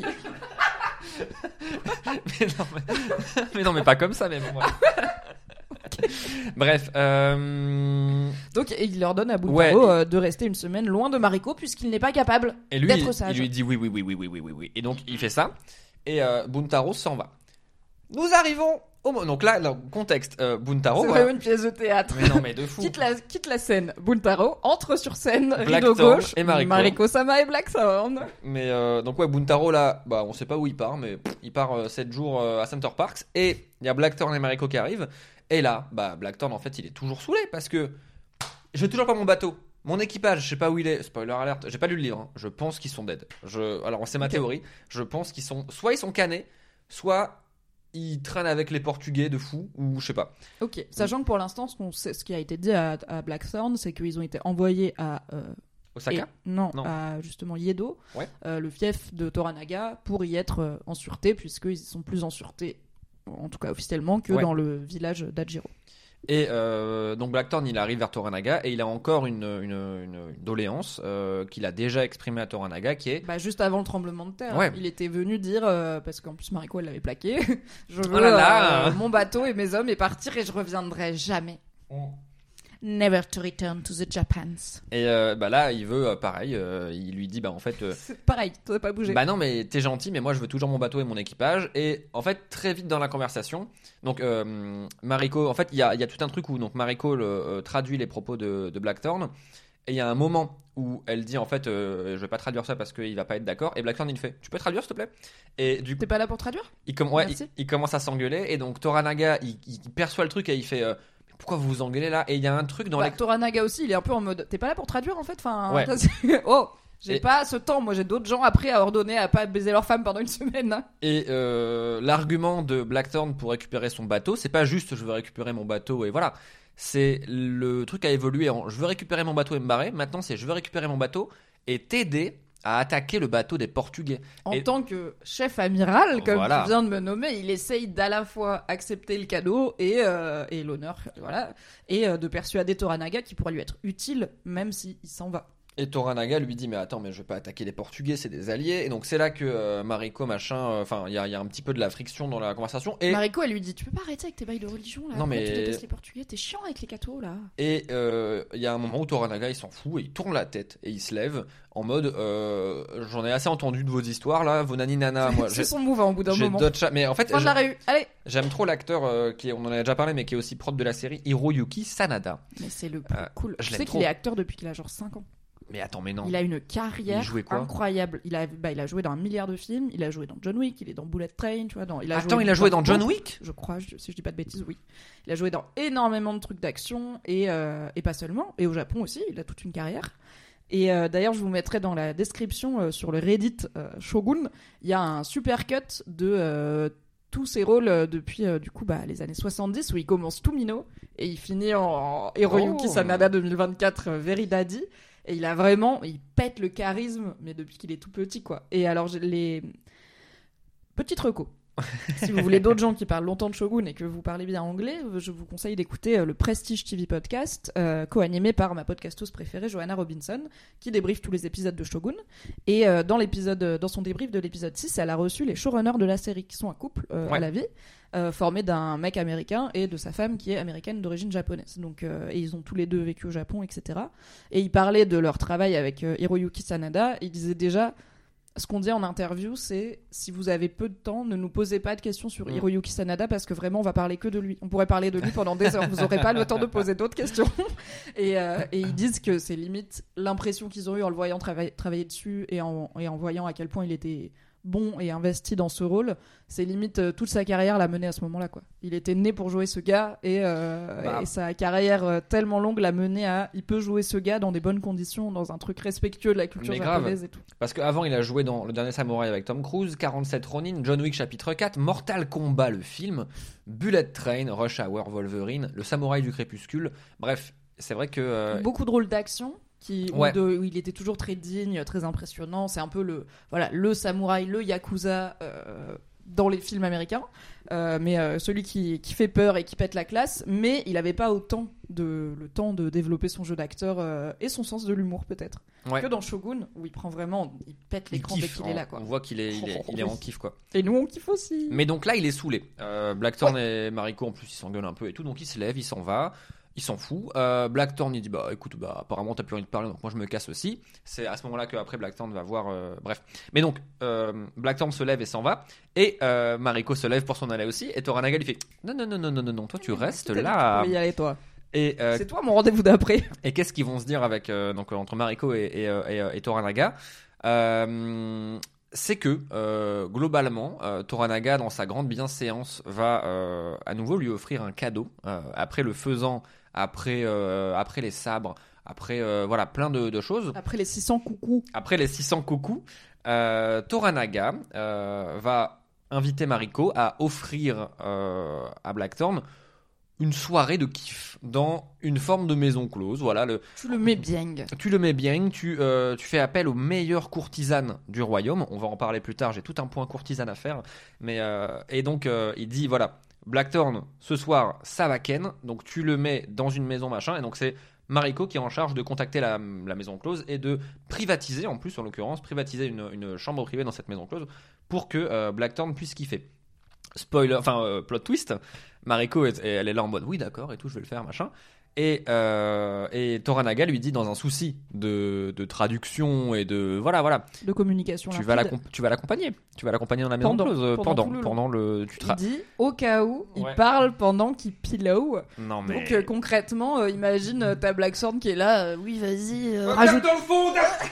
Speaker 3: mais non, mais pas comme ça, mais bon. Bref,
Speaker 1: Donc, il leur donne à Buntaro
Speaker 3: Ouais.
Speaker 1: de rester une semaine loin de Mariko puisqu'il n'est pas capable
Speaker 3: et lui,
Speaker 1: d'être sage.
Speaker 3: il lui dit oui. Et donc, il fait ça. Et Buntaro s'en va. Nous arrivons au donc là, le contexte, Buntaro.
Speaker 1: C'est
Speaker 3: voilà.
Speaker 1: vraiment une pièce de théâtre.
Speaker 3: Mais non, mais de fou.
Speaker 1: Quitte la scène. Buntaro entre sur scène, rideau
Speaker 3: Blackthorn
Speaker 1: gauche.
Speaker 3: et Mariko.
Speaker 1: Sama et Blackthorn.
Speaker 3: Mais donc ouais, Buntaro là, bah on sait pas où il part, mais il part 7 jours à Center Parks et il y a Blackthorn et Mariko qui arrivent. Et là, bah Blackthorn en fait il est toujours saoulé parce que j'ai toujours pas mon bateau. Mon équipage, je sais pas où il est. Spoiler alert, j'ai pas lu le livre. Hein. Je pense qu'ils sont dead. Alors c'est ma théorie. Je pense qu'ils sont soit ils sont canés, soit ils traînent avec les Portugais de fou ou je sais pas.
Speaker 1: Ok, sachant que pour l'instant, ce qui a été dit à Blackthorn, c'est qu'ils ont été envoyés à
Speaker 3: Osaka.
Speaker 1: non,
Speaker 3: Non.
Speaker 1: à justement Yedo,
Speaker 3: Ouais.
Speaker 1: le fief de Toranaga, pour y être en sûreté, puisqu'ils sont plus en sûreté, en tout cas officiellement, que
Speaker 3: Ouais.
Speaker 1: dans le village d'Ajiro.
Speaker 3: Et donc Blackthorn il arrive vers Toranaga et il a encore une doléance qu'il a déjà exprimée à Toranaga qui est
Speaker 1: Bah, juste avant le tremblement de terre,
Speaker 3: Ouais.
Speaker 1: il était venu dire, parce qu'en plus Mariko elle l'avait plaqué, je veux
Speaker 3: Oh là là.
Speaker 1: mon bateau et mes hommes et partir et je reviendrai jamais. Never to return to the Japans.
Speaker 3: Et bah là il veut pareil, il lui dit bah en fait
Speaker 1: C'est pareil, tu n'as pas bougé.
Speaker 3: bah non mais t'es gentil mais moi je veux toujours mon bateau et mon équipage et en fait très vite dans la conversation donc Mariko en fait il y a tout un truc où donc Mariko traduit les propos de Blackthorn et il y a un moment où elle dit en fait je vais pas traduire ça parce qu'il va pas être d'accord et Blackthorn il fait tu peux traduire s'il te plaît et du coup
Speaker 1: T'es pas là pour traduire? Merci.
Speaker 3: il commence à s'engueuler et donc Toranaga il perçoit le truc et il fait pourquoi vous vous engueulez là et il y a un truc dans
Speaker 1: Bah,
Speaker 3: les
Speaker 1: Toranaga aussi, il est un peu en mode t'es pas là pour traduire en fait, enfin
Speaker 3: Ouais.
Speaker 1: oh, j'ai
Speaker 3: Et-
Speaker 1: pas ce temps, moi j'ai d'autres gens après à ordonner à pas baiser leur femme pendant une semaine. Hein.
Speaker 3: Et l'argument de Blackthorn pour récupérer son bateau, c'est pas juste je veux récupérer mon bateau et voilà. C'est le truc a évolué en je veux récupérer mon bateau et me barrer. Maintenant, c'est je veux récupérer mon bateau et t'aider à attaquer le bateau des Portugais.
Speaker 1: En
Speaker 3: Et-
Speaker 1: tant que chef amiral, comme
Speaker 3: Voilà.
Speaker 1: tu viens de me nommer, il essaye d'à la fois accepter le cadeau et l'honneur, voilà, et de persuader Toranaga qui pourra lui être utile même s'il s'en va.
Speaker 3: Et Toranaga lui dit mais attends mais je vais pas attaquer les Portugais, c'est des alliés. Et donc c'est là que Mariko machin, enfin il y a un petit peu de la friction dans la conversation. Et
Speaker 1: Mariko, elle lui dit tu peux pas arrêter avec tes bails de religion là.
Speaker 3: Non,
Speaker 1: Pourquoi
Speaker 3: mais-
Speaker 1: tu détestes les Portugais, t'es chiant avec les cathos là.
Speaker 3: Et il y a un moment où Toranaga il s'en fout et il tourne la tête et il se lève en mode j'en ai assez entendu de vos histoires là, vos nani nana. Moi
Speaker 1: C'est son move au bout d'un
Speaker 3: j'ai
Speaker 1: moment.
Speaker 3: d'autres chats. Mais en fait
Speaker 1: Fin de la réu. Allez.
Speaker 3: j'aime trop l'acteur qui est, on en a déjà parlé mais qui est aussi prod de la série Hiroyuki Sanada.
Speaker 1: Mais c'est le plus cool.
Speaker 3: je
Speaker 1: Je
Speaker 3: l'aime
Speaker 1: sais
Speaker 3: trop.
Speaker 1: qu'il est acteur depuis qu'il a genre 5 ans.
Speaker 3: Mais attends mais non.
Speaker 1: Il a une carrière
Speaker 3: Il jouait quoi
Speaker 1: incroyable. Il a joué dans 1 milliard de films. Il a joué dans John Wick. Il est dans Bullet Train. Tu vois, il
Speaker 3: a joué dans John Wick.
Speaker 1: Je crois, si je dis pas de bêtises, oui. Il a joué dans énormément de trucs d'action et pas seulement. Et au Japon aussi, il a toute une carrière. Et d'ailleurs, je vous mettrai dans la description sur le Reddit Shogun, il y a un super cut de tous ses rôles depuis du coup les années 70 où il commence tout minot et il finit en Hiroyuki
Speaker 3: Oh.
Speaker 1: Sanada 2024 Very Daddy. Et il pète le charisme, mais depuis qu'il est tout petit, quoi. Et alors, j'ai les petites recos. Si vous voulez d'autres gens qui parlent longtemps de Shogun et que vous parlez bien anglais, je vous conseille d'écouter le Prestige TV Podcast, co-animé par ma podcasteuse préférée, Joanna Robinson, qui débriefe tous les épisodes de Shogun. Et dans son débrief de l'épisode 6, elle a reçu les showrunners de la série, qui sont un couple à la vie, formé d'un mec américain et de sa femme qui est américaine d'origine japonaise. Donc, et ils ont tous les deux vécu au Japon, etc. Et ils parlaient de leur travail avec Hiroyuki Sanada. Ils disaient déjà... ce qu'on dit en interview, c'est si vous avez peu de temps, ne nous posez pas de questions sur Hiroyuki Sanada parce que vraiment on va parler que de lui. On pourrait parler de lui pendant des heures, vous n'aurez pas le temps de poser d'autres questions. Et ils disent que c'est limite l'impression qu'ils ont eue en le voyant travailler dessus et en voyant à quel point il était bon et investi dans ce rôle, c'est limite toute sa carrière l'a mené à ce moment-là, quoi. Il était né pour jouer ce gars et sa carrière tellement longue l'a mené à il peut jouer ce gars dans des bonnes conditions, dans un truc respectueux de la culture japonaise et tout.
Speaker 3: Parce qu'avant il a joué dans Le Dernier Samouraï avec Tom Cruise, 47 Ronin, John Wick chapitre 4, Mortal Kombat le film, Bullet Train, Rush Hour, Wolverine, Le Samouraï du Crépuscule. Bref, c'est vrai que
Speaker 1: beaucoup de rôles d'action où il était toujours très digne, très impressionnant. C'est un peu le samouraï, le yakuza dans les films américains, mais celui qui fait peur et qui pète la classe. Mais il n'avait pas autant le temps de développer son jeu d'acteur et son sens de l'humour peut-être que dans Shogun, où il pète l'écran dès qu'il est là, quoi.
Speaker 3: On voit qu'il est en kiff, quoi.
Speaker 1: Et nous on kiffe aussi.
Speaker 3: Mais donc là il est saoulé. Blackthorn et Mariko en plus ils s'engueulent un peu et tout, donc il se lève, il s'en va. Il s'en fout. Blackthorn il dit écoute, apparemment t'as plus envie de parler, donc moi je me casse aussi. C'est à ce moment-là qu'après Blackthorn va voir. Bref. Mais donc Blackthorn se lève et s'en va. Et Mariko se lève pour s'en aller aussi. Et Toranaga lui fait non, toi tu restes là.
Speaker 1: Oui, allez toi.
Speaker 3: Et
Speaker 1: c'est toi mon rendez-vous d'après.
Speaker 3: Et qu'est-ce qu'ils vont se dire avec entre Mariko et Toranaga c'est que globalement Toranaga dans sa grande bienséance va à nouveau lui offrir un cadeau après le faisan, après les sabres, après plein de choses.
Speaker 1: Après les 600 coucous.
Speaker 3: Toranaga va inviter Mariko à offrir à Blackthorn une soirée de kiff dans une forme de maison close. Voilà,
Speaker 1: tu le mets bien.
Speaker 3: Tu fais appel aux meilleures courtisanes du royaume. On va en parler plus tard. J'ai tout un point courtisane à faire. Mais et donc il dit voilà, Blackthorn ce soir ça va ken. Donc tu le mets dans une maison machin. Et donc c'est Mariko qui est en charge de contacter la maison close et de privatiser, en plus en l'occurrence, une chambre privée dans cette maison close pour que Blackthorn puisse kiffer. Spoiler, plot twist. Mariko elle est là en mode oui d'accord et tout, je vais le faire machin. Et Toranaga lui dit dans un souci de traduction et de voilà
Speaker 1: de communication.
Speaker 3: Tu vas l'accompagner dans la maison close pendant le.
Speaker 1: Il dit au cas où il parle pendant qu'il pillow.
Speaker 3: Non mais.
Speaker 1: Donc concrètement, imagine ta Blackthorn qui est là. Oui vas-y.
Speaker 3: Rajoute dans le fond.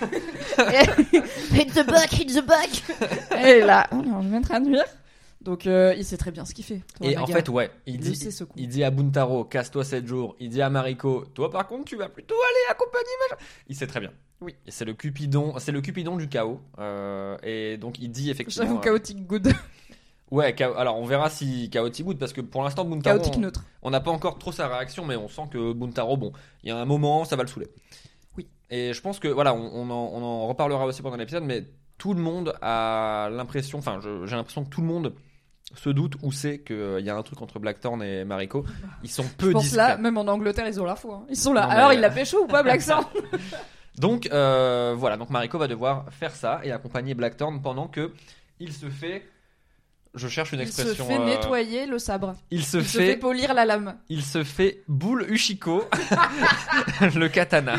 Speaker 4: Hit the back.
Speaker 1: Et là, on va traduire. Donc il sait très bien ce qu'il fait.
Speaker 3: Et en fait il dit à Buntaro casse-toi 7 jours. Il dit à Mariko toi par contre tu vas plutôt aller accompagner machin. Il sait très bien. Oui. Et c'est le Cupidon du chaos. Et donc il dit effectivement.
Speaker 1: J'avoue chaotic good.
Speaker 3: Ouais, alors on verra si chaotic good parce que pour l'instant Buntaro
Speaker 1: chaotic neutre.
Speaker 3: On n'a pas encore trop sa réaction mais on sent que Buntaro il y a un moment ça va le saouler.
Speaker 1: Oui.
Speaker 3: Et je pense que voilà on en reparlera aussi pendant l'épisode mais tout le monde a l'impression j'ai l'impression que tout le monde se doute ou sait qu'il y a un truc entre Blackthorn et Mariko. Ils sont peu discrets. Je pense
Speaker 1: là, même en Angleterre, ils ont l'info. Hein. Ils sont là. Alors, il l'a pécho ou pas, Blackthorn?
Speaker 3: Donc, voilà. Donc, Mariko va devoir faire ça et accompagner Blackthorn pendant que il se fait... Je cherche une expression...
Speaker 1: Il se fait nettoyer le sabre.
Speaker 3: Il se fait
Speaker 1: polir la lame.
Speaker 3: Il se fait boule Ushiko, le katana.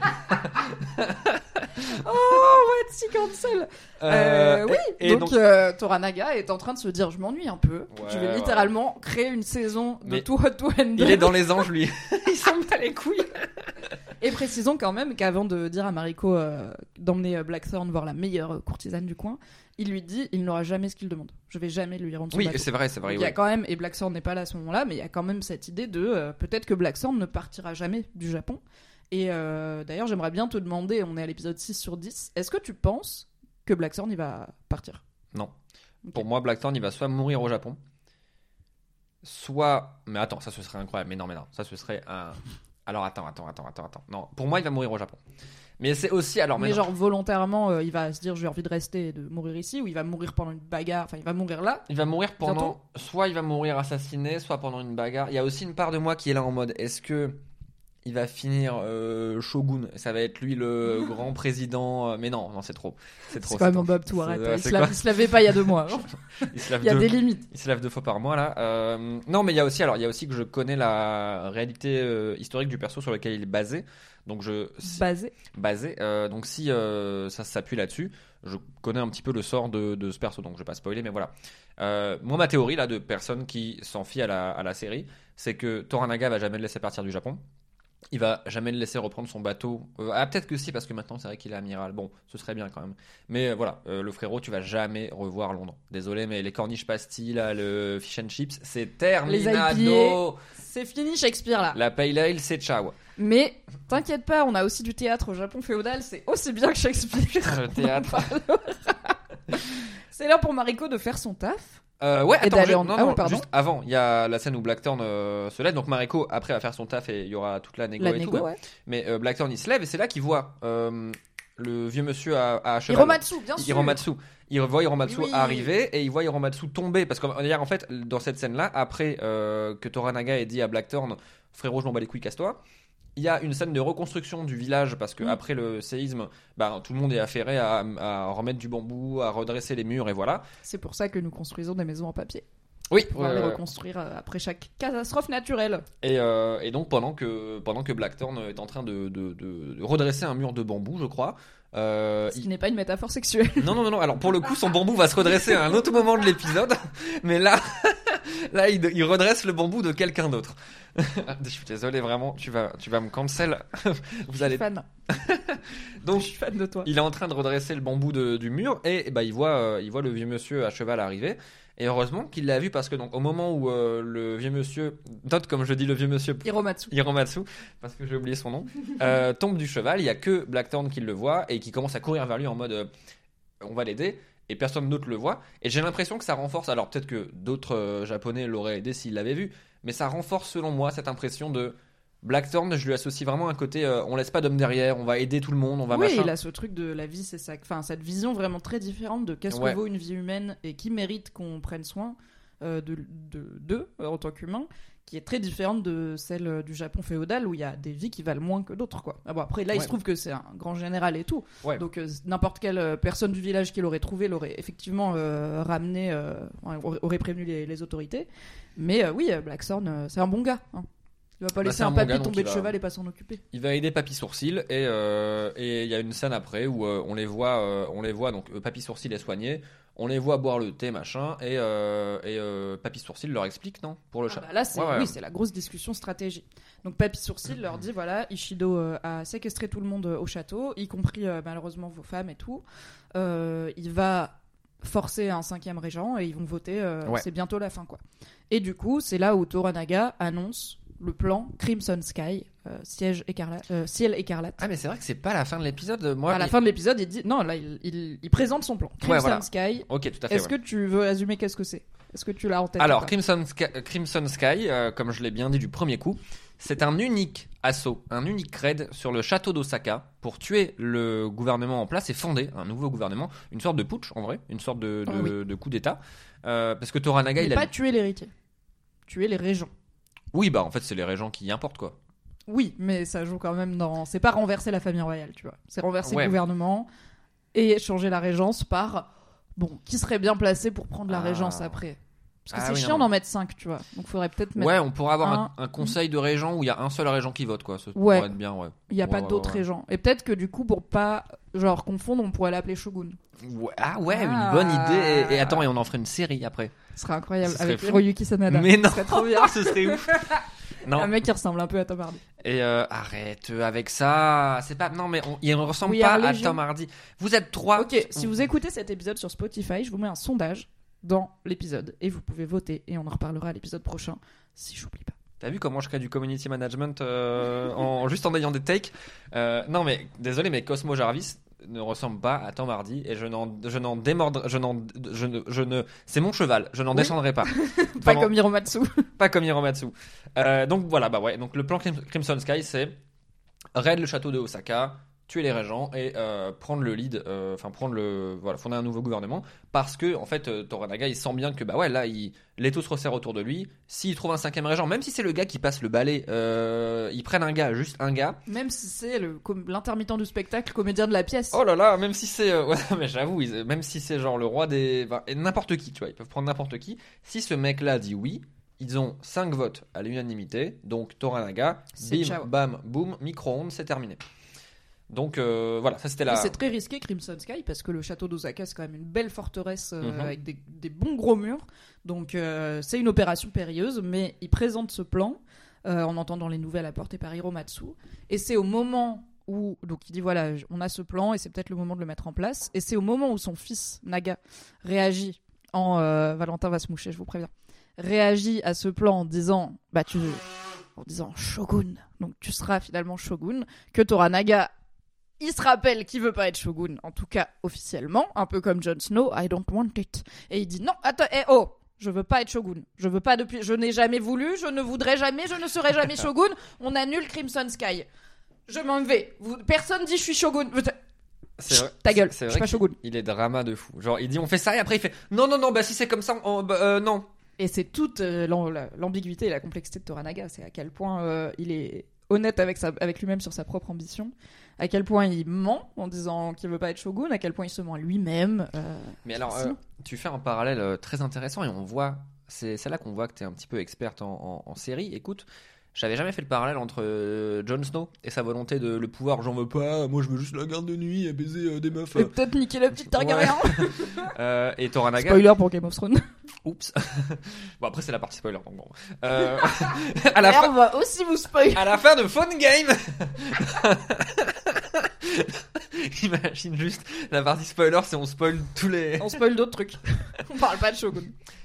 Speaker 1: Oh, c'est cancel. Oui, et donc Toranaga est en train de se dire je m'ennuie un peu. Ouais, je vais littéralement créer une saison de Too Hot to Handle.
Speaker 3: Il est dans les anges lui. Il s'en bat les couilles.
Speaker 1: Et précisons quand même qu'avant de dire à Mariko d'emmener Blackthorn voir la meilleure courtisane du coin, il lui dit il n'aura jamais ce qu'il demande. Je vais jamais lui rendre son bateau.
Speaker 3: Oui, c'est vrai.
Speaker 1: Il y a quand même, et Blackthorn n'est pas là à ce moment-là, mais il y a quand même cette idée de peut-être que Blackthorn ne partira jamais du Japon. Et d'ailleurs, j'aimerais bien te demander, on est à l'épisode 6 sur 10, est-ce que tu penses que Blackthorn il va partir?
Speaker 3: Non. Okay. Pour moi, Blackthorn il va soit mourir au Japon, soit... Mais attends, ça ce serait incroyable. Mais non, ça ce serait un... Alors attends. Non, pour moi il va mourir au Japon. Mais c'est aussi...
Speaker 1: Mais genre volontairement, il va se dire j'ai envie de rester et de mourir ici, ou il va mourir pendant une bagarre, enfin il va mourir là.
Speaker 3: Il va mourir pendant... Soit il va mourir assassiné, soit pendant une bagarre. Il y a aussi une part de moi qui est là en mode, est-ce que... il va finir shogun. Ça va être lui le grand président. Mais non, c'est trop. C'est
Speaker 1: C'est quand même un Bob tout, arrête.
Speaker 3: C'est
Speaker 1: Il se lavait pas il y a 2 mois.
Speaker 3: Il se lave
Speaker 1: Il y a
Speaker 3: deux-
Speaker 1: des limites.
Speaker 3: Il se lave 2 fois par mois là. Non, mais il y a aussi que je connais la réalité historique du perso sur lequel il est basé. Donc basé. Donc si ça s'appuie là-dessus, je connais un petit peu le sort de ce perso. Donc je vais pas spoiler, mais voilà. Moi, ma théorie là de personne qui s'en fie à la série, c'est que Toranaga va jamais le laisser partir du Japon. Il va jamais le laisser reprendre son bateau. Peut-être que si, parce que maintenant c'est vrai qu'il est amiral. Bon, ce serait bien quand même. Mais voilà, le frérot, tu vas jamais revoir Londres. Désolé, mais les corniches pastilles, là, le fish and chips, c'est
Speaker 1: Les
Speaker 3: terminado.
Speaker 1: IPA, c'est fini Shakespeare là.
Speaker 3: La pale ale, c'est ciao.
Speaker 1: Mais t'inquiète pas, on a aussi du théâtre au Japon féodal, c'est aussi bien que Shakespeare.
Speaker 3: Le théâtre.
Speaker 1: C'est l'heure pour Mariko de faire son taf.
Speaker 3: Ouais,
Speaker 1: Et
Speaker 3: attends,
Speaker 1: d'aller en- Ah oui, pardon.
Speaker 3: juste avant, il y a la scène où Blackthorn se lève. Donc Mariko, après, va faire son taf et il y aura toute la négo
Speaker 1: La
Speaker 3: et
Speaker 1: négo,
Speaker 3: tout.
Speaker 1: ouais.
Speaker 3: Mais Blackthorn, il se lève et c'est là qu'il voit le vieux monsieur à cheval.
Speaker 1: Hiromatsu, bien sûr.
Speaker 3: Hiromatsu. Il voit Hiromatsu
Speaker 1: Oui.
Speaker 3: arriver et il voit Hiromatsu tomber. Parce qu'en fait, dans cette scène-là, après que Toranaga ait dit à Blackthorn, frérot, je m'en bats les couilles, casse-toi. Il y a une scène de reconstruction du village parce que après le séisme, tout le monde est affairé à remettre du bambou, à redresser les murs et voilà.
Speaker 1: C'est pour ça que nous construisons des maisons en papier.
Speaker 3: Oui,
Speaker 1: Pour les reconstruire après chaque catastrophe naturelle.
Speaker 3: et donc pendant que Blackthorn est en train de redresser un mur de bambou, je crois.
Speaker 1: Ce qui n'est pas une métaphore sexuelle.
Speaker 3: Non. Alors pour le coup, son bambou va se redresser à un autre moment de l'épisode, mais là, il redresse le bambou de quelqu'un d'autre. Je suis désolé, vraiment, tu vas me cancel. Vous allez.
Speaker 1: Fan.
Speaker 3: Donc,
Speaker 1: Je suis fan de toi.
Speaker 3: il est en train de redresser le bambou du mur et il voit le vieux monsieur à cheval arriver. Et heureusement qu'il l'a vu parce que donc au moment où le vieux monsieur, note comme je dis le vieux monsieur
Speaker 1: Hiromatsu.
Speaker 3: parce que j'ai oublié son nom, tombe du cheval, il y a que Blackthorn qui le voit et qui commence à courir vers lui en mode on va l'aider. Et personne d'autre le voit. Et j'ai l'impression que ça renforce. Alors peut-être que d'autres Japonais l'auraient aidé s'ils l'avaient vu. Mais ça renforce selon moi cette impression de Blackthorn. Je lui associe vraiment un côté on laisse pas d'homme derrière, on va aider tout le monde, on va
Speaker 1: Oui,
Speaker 3: machin.
Speaker 1: il a ce truc de la vie, c'est ça. Enfin, cette vision vraiment très différente de qu'est-ce
Speaker 3: Ouais.
Speaker 1: que vaut une vie humaine et qui mérite qu'on prenne soin d'eux en tant qu'humains, qui est très différente de celle du Japon féodal où il y a des vies qui valent moins que d'autres, quoi. Ah bon, après, là, il se trouve que c'est un grand général et tout.
Speaker 3: Ouais.
Speaker 1: Donc, n'importe quelle personne du village qui l'aurait trouvé l'aurait effectivement ramené, aurait prévenu les autorités. Mais oui, Blackthorn, c'est un bon gars. Hein. Il va pas laisser
Speaker 3: c'est un
Speaker 1: un
Speaker 3: bon
Speaker 1: papy
Speaker 3: gars, donc
Speaker 1: tomber
Speaker 3: il
Speaker 1: de
Speaker 3: va-
Speaker 1: cheval et pas s'en occuper.
Speaker 3: Il va aider Papy Sourcil et il y a une scène après où on les voit donc Papy Sourcil est soigné, on les voit boire le thé machin et Papy Sourcil leur explique non pour le chat.
Speaker 1: Là, c'est
Speaker 3: Ouais.
Speaker 1: oui, c'est la grosse discussion stratégie. Donc Papy Sourcil leur dit voilà, Ishido a séquestré tout le monde au château, y compris malheureusement vos femmes et tout. Il va forcer un 5e régent et ils vont voter.
Speaker 3: Ouais.
Speaker 1: C'est bientôt la fin, quoi. Et du coup, c'est là où Toranaga annonce le plan Crimson Sky, ciel écarlate.
Speaker 3: Ah mais c'est vrai que c'est pas la fin de l'épisode. Moi,
Speaker 1: À la fin de l'épisode, il dit non, là, il présente son plan Crimson
Speaker 3: Ouais, voilà.
Speaker 1: Sky.
Speaker 3: Ok, tout à fait.
Speaker 1: Est-ce que tu veux résumer qu'est-ce que c'est? Est-ce que tu l'as en tête?
Speaker 3: Alors,
Speaker 1: ou pas
Speaker 3: Crimson Sky, comme je l'ai bien dit du premier coup, c'est un unique assaut, un unique raid sur le château d'Osaka pour tuer le gouvernement en place et fonder un nouveau gouvernement, une sorte de putsch en vrai, une sorte de coup d'état. Parce que Toranaga,
Speaker 1: Mais
Speaker 3: il a.
Speaker 1: pas tuer l'héritier, tuer les régents.
Speaker 3: Oui, bah en fait, c'est les régents qui y importent quoi.
Speaker 1: Oui, mais ça joue quand même dans. C'est pas renverser la famille royale, tu vois. C'est renverser
Speaker 3: Ouais.
Speaker 1: le gouvernement et changer la régence par. Bon, qui serait bien placé pour prendre la
Speaker 3: Ah.
Speaker 1: régence après? Parce que
Speaker 3: Ah
Speaker 1: c'est
Speaker 3: oui,
Speaker 1: chiant
Speaker 3: non.
Speaker 1: d'en mettre 5, tu vois. Donc faudrait peut-être mettre.
Speaker 3: Ouais, on pourrait avoir
Speaker 1: un-
Speaker 3: un conseil de régents où il y a un seul régent qui vote quoi. Ça
Speaker 1: Ouais.
Speaker 3: pourrait être bien, ouais.
Speaker 1: Il n'y a pas
Speaker 3: Ouais,
Speaker 1: d'autres
Speaker 3: ouais.
Speaker 1: régents. Et peut-être que du coup, pour pas genre confondre, on pourrait l'appeler Shogun.
Speaker 3: Ouais, ah ouais,
Speaker 1: Ah.
Speaker 3: une bonne idée. Et attends, et on en ferait une série après.
Speaker 1: Ce serait incroyable.
Speaker 3: Ce serait
Speaker 1: Avec
Speaker 3: fou.
Speaker 1: Hiroyuki Sanada.
Speaker 3: Mais non,
Speaker 1: Ce serait trop bien.
Speaker 3: ce serait ouf. Non.
Speaker 1: Un mec qui ressemble un peu à Tom Hardy.
Speaker 3: Et arrête avec ça. C'est pas. Non, mais il ne ressemble
Speaker 1: We
Speaker 3: pas
Speaker 1: are
Speaker 3: à
Speaker 1: Legion.
Speaker 3: Tom Hardy. Vous êtes trois.
Speaker 1: Ok, si vous écoutez cet épisode sur Spotify, je vous mets un sondage dans l'épisode et vous pouvez voter et on en reparlera à l'épisode prochain si j'oublie pas.
Speaker 3: T'as vu comment je crée du community management juste en ayant des takes. Non, mais désolé, mais Cosmo Jarvis ne ressemble pas à Tom Hardy et je n'en démordre. Je ne. C'est mon cheval. Je n'en
Speaker 1: Oui.
Speaker 3: descendrai pas.
Speaker 1: Pas
Speaker 3: Pendant-
Speaker 1: comme Hiromatsu.
Speaker 3: Pas comme Hiromatsu. Donc voilà, bah ouais. Donc le plan Crimson Sky, c'est raid le château de Osaka, tuer les régents et prendre le lead, fonder un nouveau gouvernement, parce que en fait Toranaga il sent bien que bah ouais là l'étau se resserre autour de lui. S'il trouve un 5e régent, même si c'est le gars qui passe le balai, ils prennent un gars, juste un gars.
Speaker 1: Même si c'est l'intermittent du spectacle, comédien de la pièce.
Speaker 3: Oh là là, même si c'est ouais, mais j'avoue, même si c'est genre le roi des et n'importe qui, tu vois, ils peuvent prendre n'importe qui. Si ce mec là dit oui, ils ont 5 votes à l'unanimité, donc Toranaga,
Speaker 1: C'est
Speaker 3: bim,
Speaker 1: ciao.
Speaker 3: bam, boum, micro-ondes, c'est terminé. Donc voilà, ça c'était
Speaker 1: Et
Speaker 3: la.
Speaker 1: c'est très risqué Crimson Sky parce que le château d'Osaka c'est quand même une belle forteresse
Speaker 3: Mhm.
Speaker 1: avec des bons gros murs. Donc c'est une opération périlleuse, mais il présente ce plan en entendant les nouvelles apportées par Hiromatsu. Et c'est au moment où, donc il dit voilà, on a ce plan et c'est peut-être le moment de le mettre en place. Et c'est au moment où son fils Naga réagit Valentin va se moucher, je vous préviens. Réagit à ce plan en disant Shogun, donc tu seras finalement Shogun, que Toranaga il se rappelle qu'il veut pas être Shogun, en tout cas officiellement, un peu comme Jon Snow, I don't want it. Et il dit non, attends, je veux pas être Shogun. Je n'ai jamais voulu, je ne voudrais jamais, je ne serai jamais Shogun. On annule Crimson Sky. Je m'en vais. Personne dit je suis Shogun.
Speaker 3: C'est vrai,
Speaker 1: Ta gueule,
Speaker 3: c'est
Speaker 1: je
Speaker 3: vrai
Speaker 1: suis pas Shogun.
Speaker 3: Il est drama de fou. Genre il dit on fait ça et après il fait non, bah si c'est comme ça, non.
Speaker 1: Et c'est toute l'ambiguïté et la complexité de Toranaga. C'est à quel point il est honnête avec lui-même sur sa propre ambition, à quel point il ment en disant qu'il veut pas être Shogun, à quel point il se ment à lui-même.
Speaker 3: Mais alors,
Speaker 1: fascinant.
Speaker 3: tu fais un parallèle très intéressant et on voit, c'est là qu'on voit que tu es un petit peu experte en série. Écoute, j'avais jamais fait le parallèle entre Jon Snow et sa volonté de le pouvoir, j'en veux pas, moi je veux juste la garde de nuit et baiser des meufs.
Speaker 1: Et peut-être niquer la petite Targaryen.
Speaker 3: Et Toranaga.
Speaker 1: Spoiler pour Game of Thrones.
Speaker 3: Oups. Bon, après, c'est la partie spoiler, donc bon. À la
Speaker 1: Et
Speaker 3: fin.
Speaker 1: on va aussi vous spoiler.
Speaker 3: À la fin de Phone Game. Imagine juste la partie spoiler, c'est on spoil tous les.
Speaker 1: On spoil d'autres trucs. On parle pas de Shogun.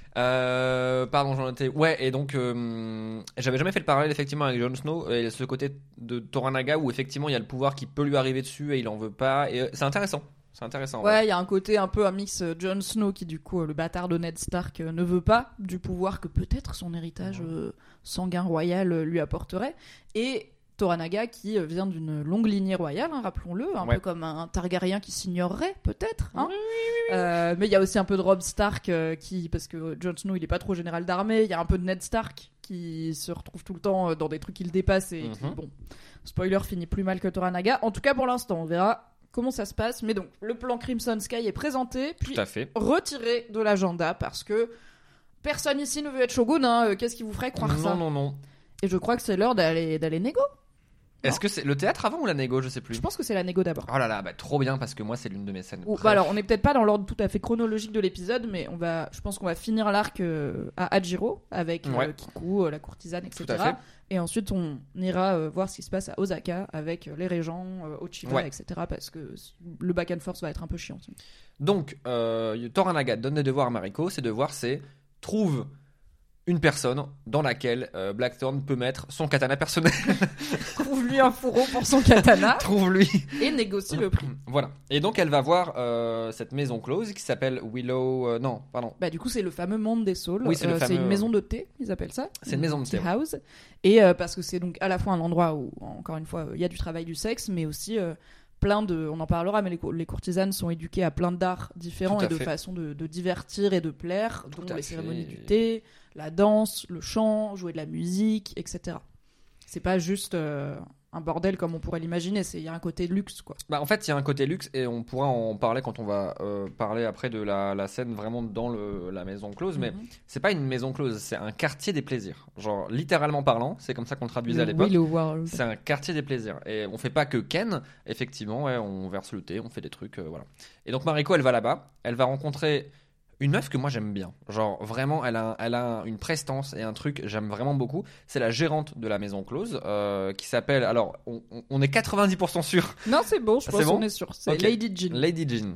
Speaker 3: Pardon, j'en étais. Ouais, et donc j'avais jamais fait le parallèle effectivement avec Jon Snow et ce côté de Toranaga où effectivement il y a le pouvoir qui peut lui arriver dessus et il en veut pas. Et c'est intéressant. C'est intéressant.
Speaker 1: Ouais, il y a un côté un peu un mix Jon Snow qui du coup le bâtard de Ned Stark ne veut pas du pouvoir que peut-être son héritage sanguin royal lui apporterait, et Toranaga qui vient d'une longue lignée royale, hein, rappelons-le, un
Speaker 3: Ouais.
Speaker 1: peu comme un Targaryen qui s'ignorerait peut-être. Hein. Mais il y a aussi un peu de Robb Stark parce que Jon Snow il est pas trop général d'armée, il y a un peu de Ned Stark qui se retrouve tout le temps dans des trucs qui le dépassent et qui, bon, spoiler, finit plus mal que Toranaga. En tout cas pour l'instant, on verra comment ça se passe. Mais donc, le plan Crimson Sky est présenté, puis
Speaker 3: Tout à fait.
Speaker 1: retiré de l'agenda parce que personne ici ne veut être Shogun. Hein. Qu'est-ce qui vous ferait croire ça?
Speaker 3: Non.
Speaker 1: Et je crois que c'est l'heure d'aller négo.
Speaker 3: Est-ce que c'est le théâtre avant ou la négo? Je sais plus.
Speaker 1: Je pense que c'est la négo d'abord.
Speaker 3: Oh là là, bah trop bien parce que moi c'est l'une de mes scènes.
Speaker 1: Bah alors, on n'est peut-être pas dans l'ordre tout à fait chronologique de l'épisode, mais je pense qu'on va finir l'arc à Hajiro avec
Speaker 3: Ouais.
Speaker 1: Kiku, la courtisane, etc.
Speaker 3: Tout à fait.
Speaker 1: Et ensuite, on ira voir ce qui se passe à Osaka avec les régents, Ochiba,
Speaker 3: Ouais.
Speaker 1: etc. Parce que le back and forth va être un peu chiant.
Speaker 3: Donc, Toranaga donne des devoirs à Mariko. Ces devoirs, c'est trouve une personne dans laquelle Blackthorn peut mettre son katana personnel.
Speaker 1: Trouve-lui un fourreau pour son katana
Speaker 3: Trouve-lui.
Speaker 1: et négocie le prix.
Speaker 3: Voilà. Et donc, elle va voir cette maison close qui s'appelle Willow. Non, pardon.
Speaker 1: Bah, du coup, c'est le fameux monde des Saules.
Speaker 3: Oui, c'est le fameux-
Speaker 1: une maison de thé, ils appellent ça.
Speaker 3: C'est une maison de
Speaker 1: tea
Speaker 3: thé, ouais.
Speaker 1: house. Et parce que c'est donc à la fois un endroit où, encore une fois, il y a du travail du sexe, mais aussi plein de. On en parlera, mais les courtisanes sont éduquées à plein d'arts différents
Speaker 3: Tout à
Speaker 1: et de
Speaker 3: fait.
Speaker 1: façons de divertir et de plaire,
Speaker 3: Tout
Speaker 1: dont
Speaker 3: à
Speaker 1: les
Speaker 3: fait.
Speaker 1: cérémonies du thé, la danse, le chant, jouer de la musique, etc. C'est pas juste un bordel comme on pourrait l'imaginer, il y a un côté luxe, quoi.
Speaker 3: Bah, en fait, il y a un côté luxe et on pourra en parler quand on va parler après de la scène vraiment dans la maison close. Mais c'est pas une maison close, c'est un quartier des plaisirs. Genre, littéralement parlant, c'est comme ça qu'on le traduisait à l'époque.
Speaker 1: Willow World.
Speaker 3: C'est un quartier des plaisirs. Et on fait pas que Ken, effectivement, ouais, on verse le thé, on fait des trucs, voilà. Et donc Mariko, elle va là-bas, elle va rencontrer une meuf que moi j'aime bien. Genre, vraiment, elle a une prestance et un truc, j'aime vraiment beaucoup. C'est la gérante de la maison close, qui s'appelle, alors, on est 90% sûr,
Speaker 1: Non, c'est bon, je
Speaker 3: C'est
Speaker 1: pense
Speaker 3: bon
Speaker 1: qu'on est sûr. C'est
Speaker 3: Ok.
Speaker 1: Lady Jean.
Speaker 3: Lady Jean.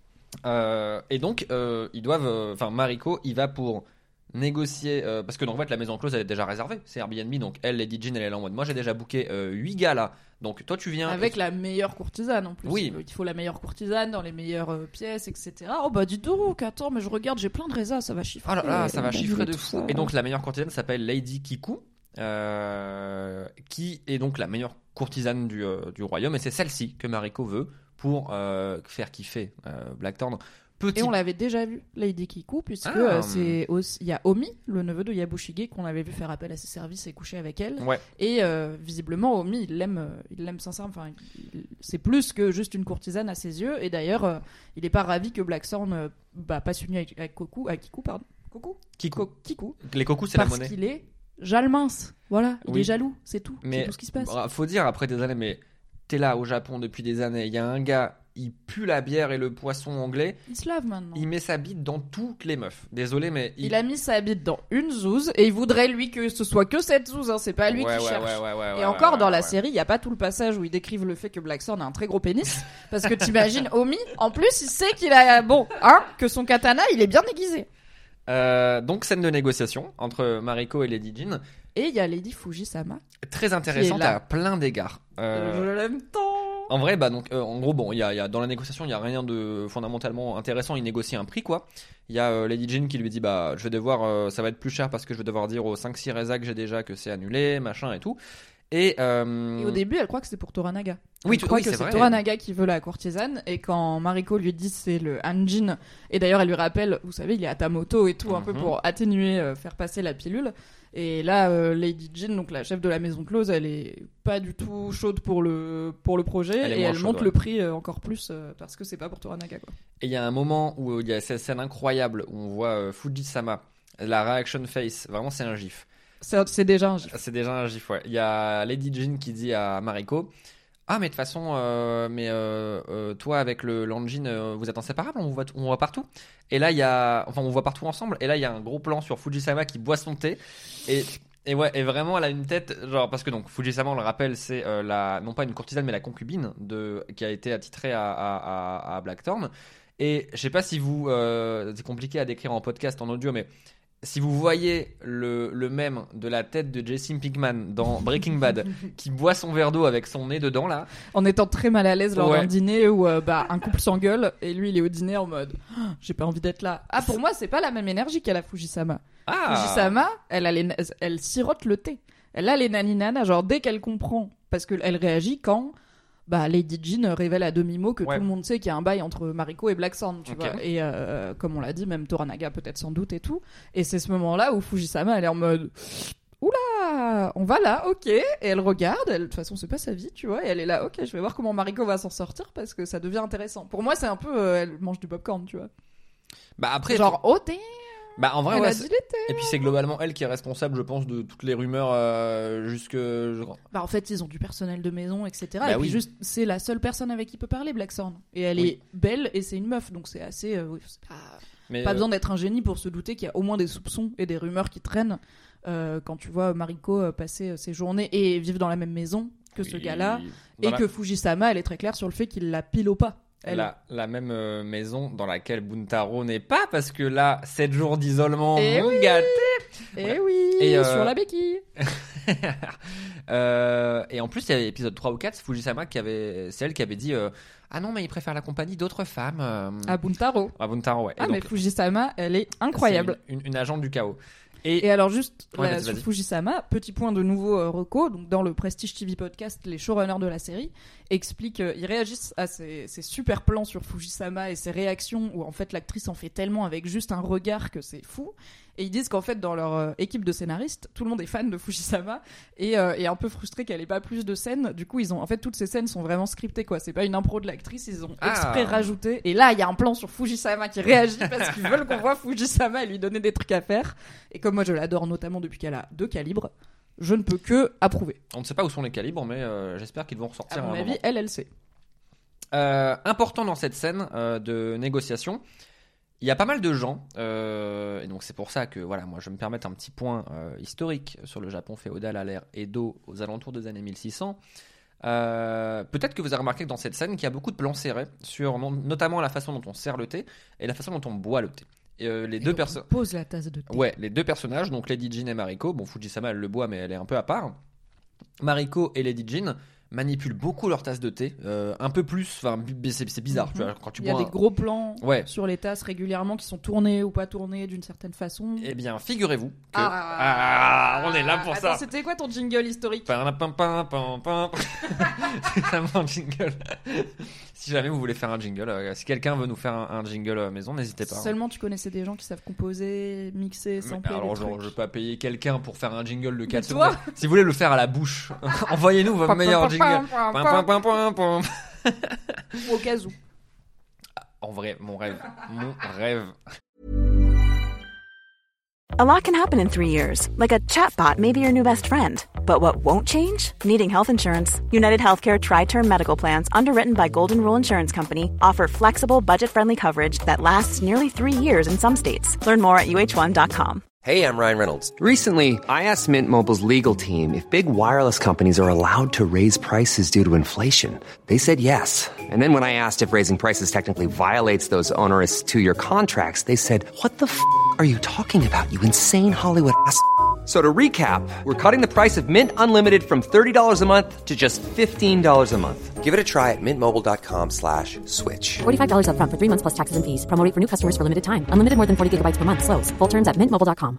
Speaker 1: Ouais.
Speaker 3: Et donc, ils doivent, enfin, Mariko, il va pour négocier, parce que donc, en fait, la maison close, elle est déjà réservée, c'est Airbnb, donc elle, Lady Jean, elle est là en mode, moi j'ai déjà booké 8 gars là, donc toi tu viens.
Speaker 1: Avec la meilleure courtisane en plus.
Speaker 3: Oui.
Speaker 1: Il faut la meilleure courtisane dans les meilleures pièces, etc. Oh bah dis donc, attends, mais je regarde, j'ai plein de résas, ça va chiffrer.
Speaker 3: Oh là là, ça va chiffrer de
Speaker 1: tout
Speaker 3: fou.
Speaker 1: ça.
Speaker 3: Et donc la meilleure courtisane s'appelle Lady Kiku, qui est donc la meilleure courtisanes du royaume, et c'est celle-ci que Mariko veut pour faire kiffer Blackthorn.
Speaker 1: Et on l'avait déjà vu, Lady Kiku, puisque il y a Omi, le neveu de Yabushige, qu'on avait vu faire appel à ses services et coucher avec elle.
Speaker 3: Ouais.
Speaker 1: Et visiblement, Omi, il l'aime sincèrement. Enfin, c'est plus que juste une courtisane à ses yeux. Et d'ailleurs, il est pas ravi que Blackthorn passe une nuit avec Kiku, pardon. Kiku.
Speaker 3: Les Koku, c'est la monnaie.
Speaker 1: Parce qu'il est jalmince. Voilà, il
Speaker 3: Oui.
Speaker 1: est jaloux, c'est tout.
Speaker 3: Mais
Speaker 1: C'est tout ce qui se passe.
Speaker 3: faut dire après des années, mais t'es là au Japon depuis des années. Il y a un gars, il pue la bière et le poisson anglais.
Speaker 1: Il se lave maintenant.
Speaker 3: Il met sa bite dans toutes les meufs. Désolé, mais
Speaker 1: Il a mis sa bite dans une zouze et il voudrait lui que ce soit que cette zouze, hein, c'est pas lui qui cherche. Et encore dans la série, il y a pas tout le passage où ils décrivent le fait que Blackthorn a un très gros pénis, parce que t'imagines Omi, en plus il sait qu'il a que son katana il est bien aiguisé.
Speaker 3: Donc scène de négociation entre Mariko et Lady Jean.
Speaker 1: Et il y a Lady Fujisama.
Speaker 3: Très intéressante à plein d'égards.
Speaker 1: Je l'aime tant.
Speaker 3: En vrai, en gros, bon, il y a dans la négociation, il y a rien de fondamentalement intéressant. Il négocie un prix, quoi. Il y a Lady Jean qui lui dit, je vais devoir, ça va être plus cher parce que je vais devoir dire aux 5-6 Reza que j'ai déjà que c'est annulé, machin et tout. Et
Speaker 1: au début, elle croit que c'est pour Toranaga.
Speaker 3: Oui,
Speaker 1: elle croit que
Speaker 3: c'est
Speaker 1: c'est
Speaker 3: vrai.
Speaker 1: Toranaga qui veut la courtisane, et quand Mariko lui dit c'est le Hanjin, et d'ailleurs elle lui rappelle, vous savez, il est à Tamoto et tout, un peu pour atténuer, faire passer la pilule. Et là, Lady Jean, donc la chef de la maison close, elle est pas du tout chaude pour le projet, et elle monte le prix encore plus parce que c'est pas pour Toranaga, quoi.
Speaker 3: Et il y a un moment où il y a cette scène incroyable où on voit Fujisama, la reaction face, vraiment c'est un gif.
Speaker 1: C'est déjà un gif.
Speaker 3: C'est déjà un gif, ouais. Il y a Lady Jean qui dit à Mariko, mais de toute façon, toi avec le Lanjin, vous êtes inséparables, on voit partout. Et là, on voit partout ensemble. Et là, il y a un gros plan sur Fujisama qui boit son thé. Et vraiment, elle a une tête, genre, parce que donc, Fujisama, on le rappelle, c'est non pas une courtisane, mais la concubine qui a été attitrée à Blackthorn. Et je sais pas si c'est compliqué à décrire en podcast, en audio, mais si vous voyez le mème de la tête de Jesse Pinkman dans Breaking Bad qui boit son verre d'eau avec son nez dedans là,
Speaker 1: en étant très mal à l'aise lors d'un dîner où un couple s'engueule et lui il est au dîner en mode j'ai pas envie d'être là. Pour moi c'est pas la même énergie qu'à la Fujisama. Fujisama elle sirote le thé, elle a les naninana, genre dès qu'elle comprend, parce qu'elle réagit quand Lady Jean révèle à demi-mot que tout le monde sait qu'il y a un bail entre Mariko et Blackthorn, tu vois. Et comme on l'a dit, même Toranaga peut-être sans doute et tout. Et c'est ce moment-là où Fujisama, elle est en mode oula, on va là, ok. Et elle regarde, de toute façon c'est pas sa vie, tu vois. Et elle est là, ok, je vais voir comment Mariko va s'en sortir parce que ça devient intéressant. Pour moi c'est un peu, elle mange du popcorn, tu vois.
Speaker 3: Après
Speaker 1: genre damn.
Speaker 3: En vrai,
Speaker 1: et
Speaker 3: puis c'est globalement elle qui est responsable, je pense, de toutes les rumeurs jusque.
Speaker 1: En fait, ils ont du personnel de maison, etc. Et puis juste, c'est la seule personne avec qui peut parler, Blackthorn. Et elle est belle et c'est une meuf, donc c'est assez. Pas besoin d'être un génie pour se douter qu'il y a au moins des soupçons et des rumeurs qui traînent quand tu vois Mariko passer ses journées et vivre dans la même maison que ce gars-là, et que Fujisama, elle est très claire sur le fait qu'il la pile au pas.
Speaker 3: La même maison dans laquelle Buntaro n'est pas, parce que là, 7 jours d'isolement m'ont gâté.
Speaker 1: Et sur la béquille.
Speaker 3: Et en plus, il y a l'épisode 3 ou 4, c'est Fujisama c'est elle qui avait dit ah non, mais il préfère la compagnie d'autres femmes.
Speaker 1: À Buntaro.
Speaker 3: Ouais.
Speaker 1: Mais Fujisama, elle est incroyable.
Speaker 3: C'est une agente du chaos.
Speaker 1: Et alors juste sur Fujisama, petit point de nouveau reco, donc dans le Prestige TV podcast, les showrunners de la série expliquent, ils réagissent à ces super plans sur Fujisama et ses réactions où en fait l'actrice en fait tellement avec juste un regard que c'est fou. Et ils disent qu'en fait dans leur équipe de scénaristes, tout le monde est fan de Fujisama et est un peu frustré qu'elle ait pas plus de scènes. Du coup, en fait toutes ces scènes sont vraiment scriptées, quoi. C'est pas une impro de l'actrice, ils ont exprès rajouté. Et là, il y a un plan sur Fujisama qui réagit parce qu'ils veulent qu'on voit Fujisama et lui donner des trucs à faire. Et comme moi je l'adore notamment depuis qu'elle a 2 calibres, je ne peux que approuver.
Speaker 3: On ne sait pas où sont les calibres, mais j'espère qu'ils vont ressortir.
Speaker 1: À mon avis, elle sait.
Speaker 3: Important dans cette scène de négociation, il y a pas mal de gens, et donc c'est pour ça que moi je vais me permettre un petit point historique sur le Japon féodal à l'ère Edo aux alentours des années 1600. Peut-être que vous avez remarqué que dans cette scène qu'il y a beaucoup de plans serrés sur notamment la façon dont on sert le thé et la façon dont on boit le thé. Les deux personnes
Speaker 1: pose la tasse de thé.
Speaker 3: Ouais, les deux personnages, donc Lady Jean et Mariko. Bon, Fujisama elle le boit, mais elle est un peu à part. Mariko et Lady Jean manipulent beaucoup leur tasse de thé, un peu plus, enfin c'est bizarre, tu vois, quand tu
Speaker 1: Il y a
Speaker 3: bois
Speaker 1: des gros plans
Speaker 3: Ouais.
Speaker 1: sur les tasses régulièrement qui sont tournés ou pas tournés d'une certaine façon.
Speaker 3: Eh bien, figurez-vous que... on est là pour
Speaker 1: Attends,
Speaker 3: ça.
Speaker 1: c'était quoi ton jingle historique?
Speaker 3: C'est vraiment un jingle. Si jamais vous voulez faire un jingle, si quelqu'un veut nous faire un jingle maison, n'hésitez pas.
Speaker 1: Seulement tu connaissais des gens qui savent composer, mixer, sampler
Speaker 3: Alors,
Speaker 1: des
Speaker 3: genre,
Speaker 1: trucs.
Speaker 3: je vais pas payer quelqu'un pour faire un jingle de 4
Speaker 1: toi
Speaker 3: secondes. Si vous voulez le faire à la bouche, envoyez-nous votre meilleur jingle.
Speaker 1: Au cas où.
Speaker 3: En vrai, mon rêve. Mon rêve.
Speaker 5: A lot can happen in 3 years, like a chatbot may be your new best friend. But what won't change? Needing health insurance. United Healthcare Tri-Term Medical Plans, underwritten by Golden Rule Insurance Company, offer flexible, budget-friendly coverage that lasts nearly 3 years in some states. Learn more at uh1.com.
Speaker 6: Hey, I'm Ryan Reynolds. Recently, I asked Mint Mobile's legal team if big wireless companies are allowed to raise prices due to inflation. They said yes. And then when I asked if raising prices technically violates those onerous 2-year contracts, they said, "What the f*** are you talking about, you insane Hollywood ass?" So to recap, we're cutting the price of Mint Unlimited from $30 a month to just $15 a month. Give it a try at mintmobile.com/switch.
Speaker 7: $45 up front for 3 months plus taxes and fees. Promo rate for new customers for limited time. Unlimited more than 40 gigabytes per month. Slows full terms at mintmobile.com.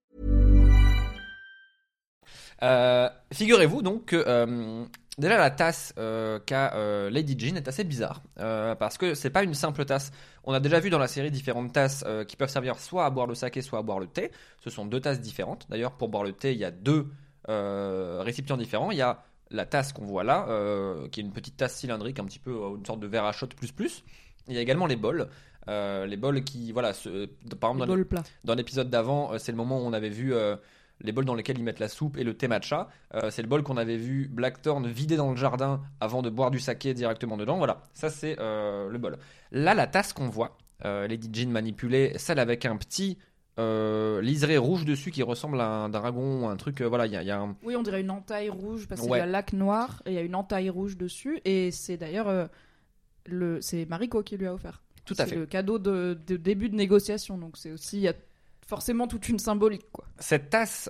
Speaker 3: Figurez-vous donc que déjà la tasse qu'a Lady Jean est assez bizarre parce que c'est pas une simple tasse. On a déjà vu dans la série différentes tasses qui peuvent servir soit à boire le saké, soit à boire le thé. Ce sont 2 tasses différentes. D'ailleurs, pour boire le thé, il y a 2 récipients différents. Il y a la tasse qu'on voit là, qui est une petite tasse cylindrique, un petit peu une sorte de verre à shot plus. Il y a également les bols. Les bols qui, voilà, par exemple, dans l'épisode d'avant, c'est le moment où on avait vu les bols dans lesquels ils mettent la soupe et le thé matcha. C'est le bol qu'on avait vu Blackthorn vider dans le jardin avant de boire du saké directement dedans. Voilà, ça c'est le bol. Là, la tasse qu'on voit, Lady Jean manipulée, celle avec un petit liseré rouge dessus qui ressemble à un dragon ou un truc. Voilà, il y a un...
Speaker 1: Oui, on dirait une entaille rouge parce qu'il
Speaker 3: Ouais.
Speaker 1: y a le lac noir et il y a une entaille rouge dessus. Et c'est d'ailleurs c'est Mariko qui lui a offert.
Speaker 3: Tout à fait.
Speaker 1: C'est le cadeau de début de négociation. Donc c'est aussi, il y a forcément toute une symbolique, quoi.
Speaker 3: Cette tasse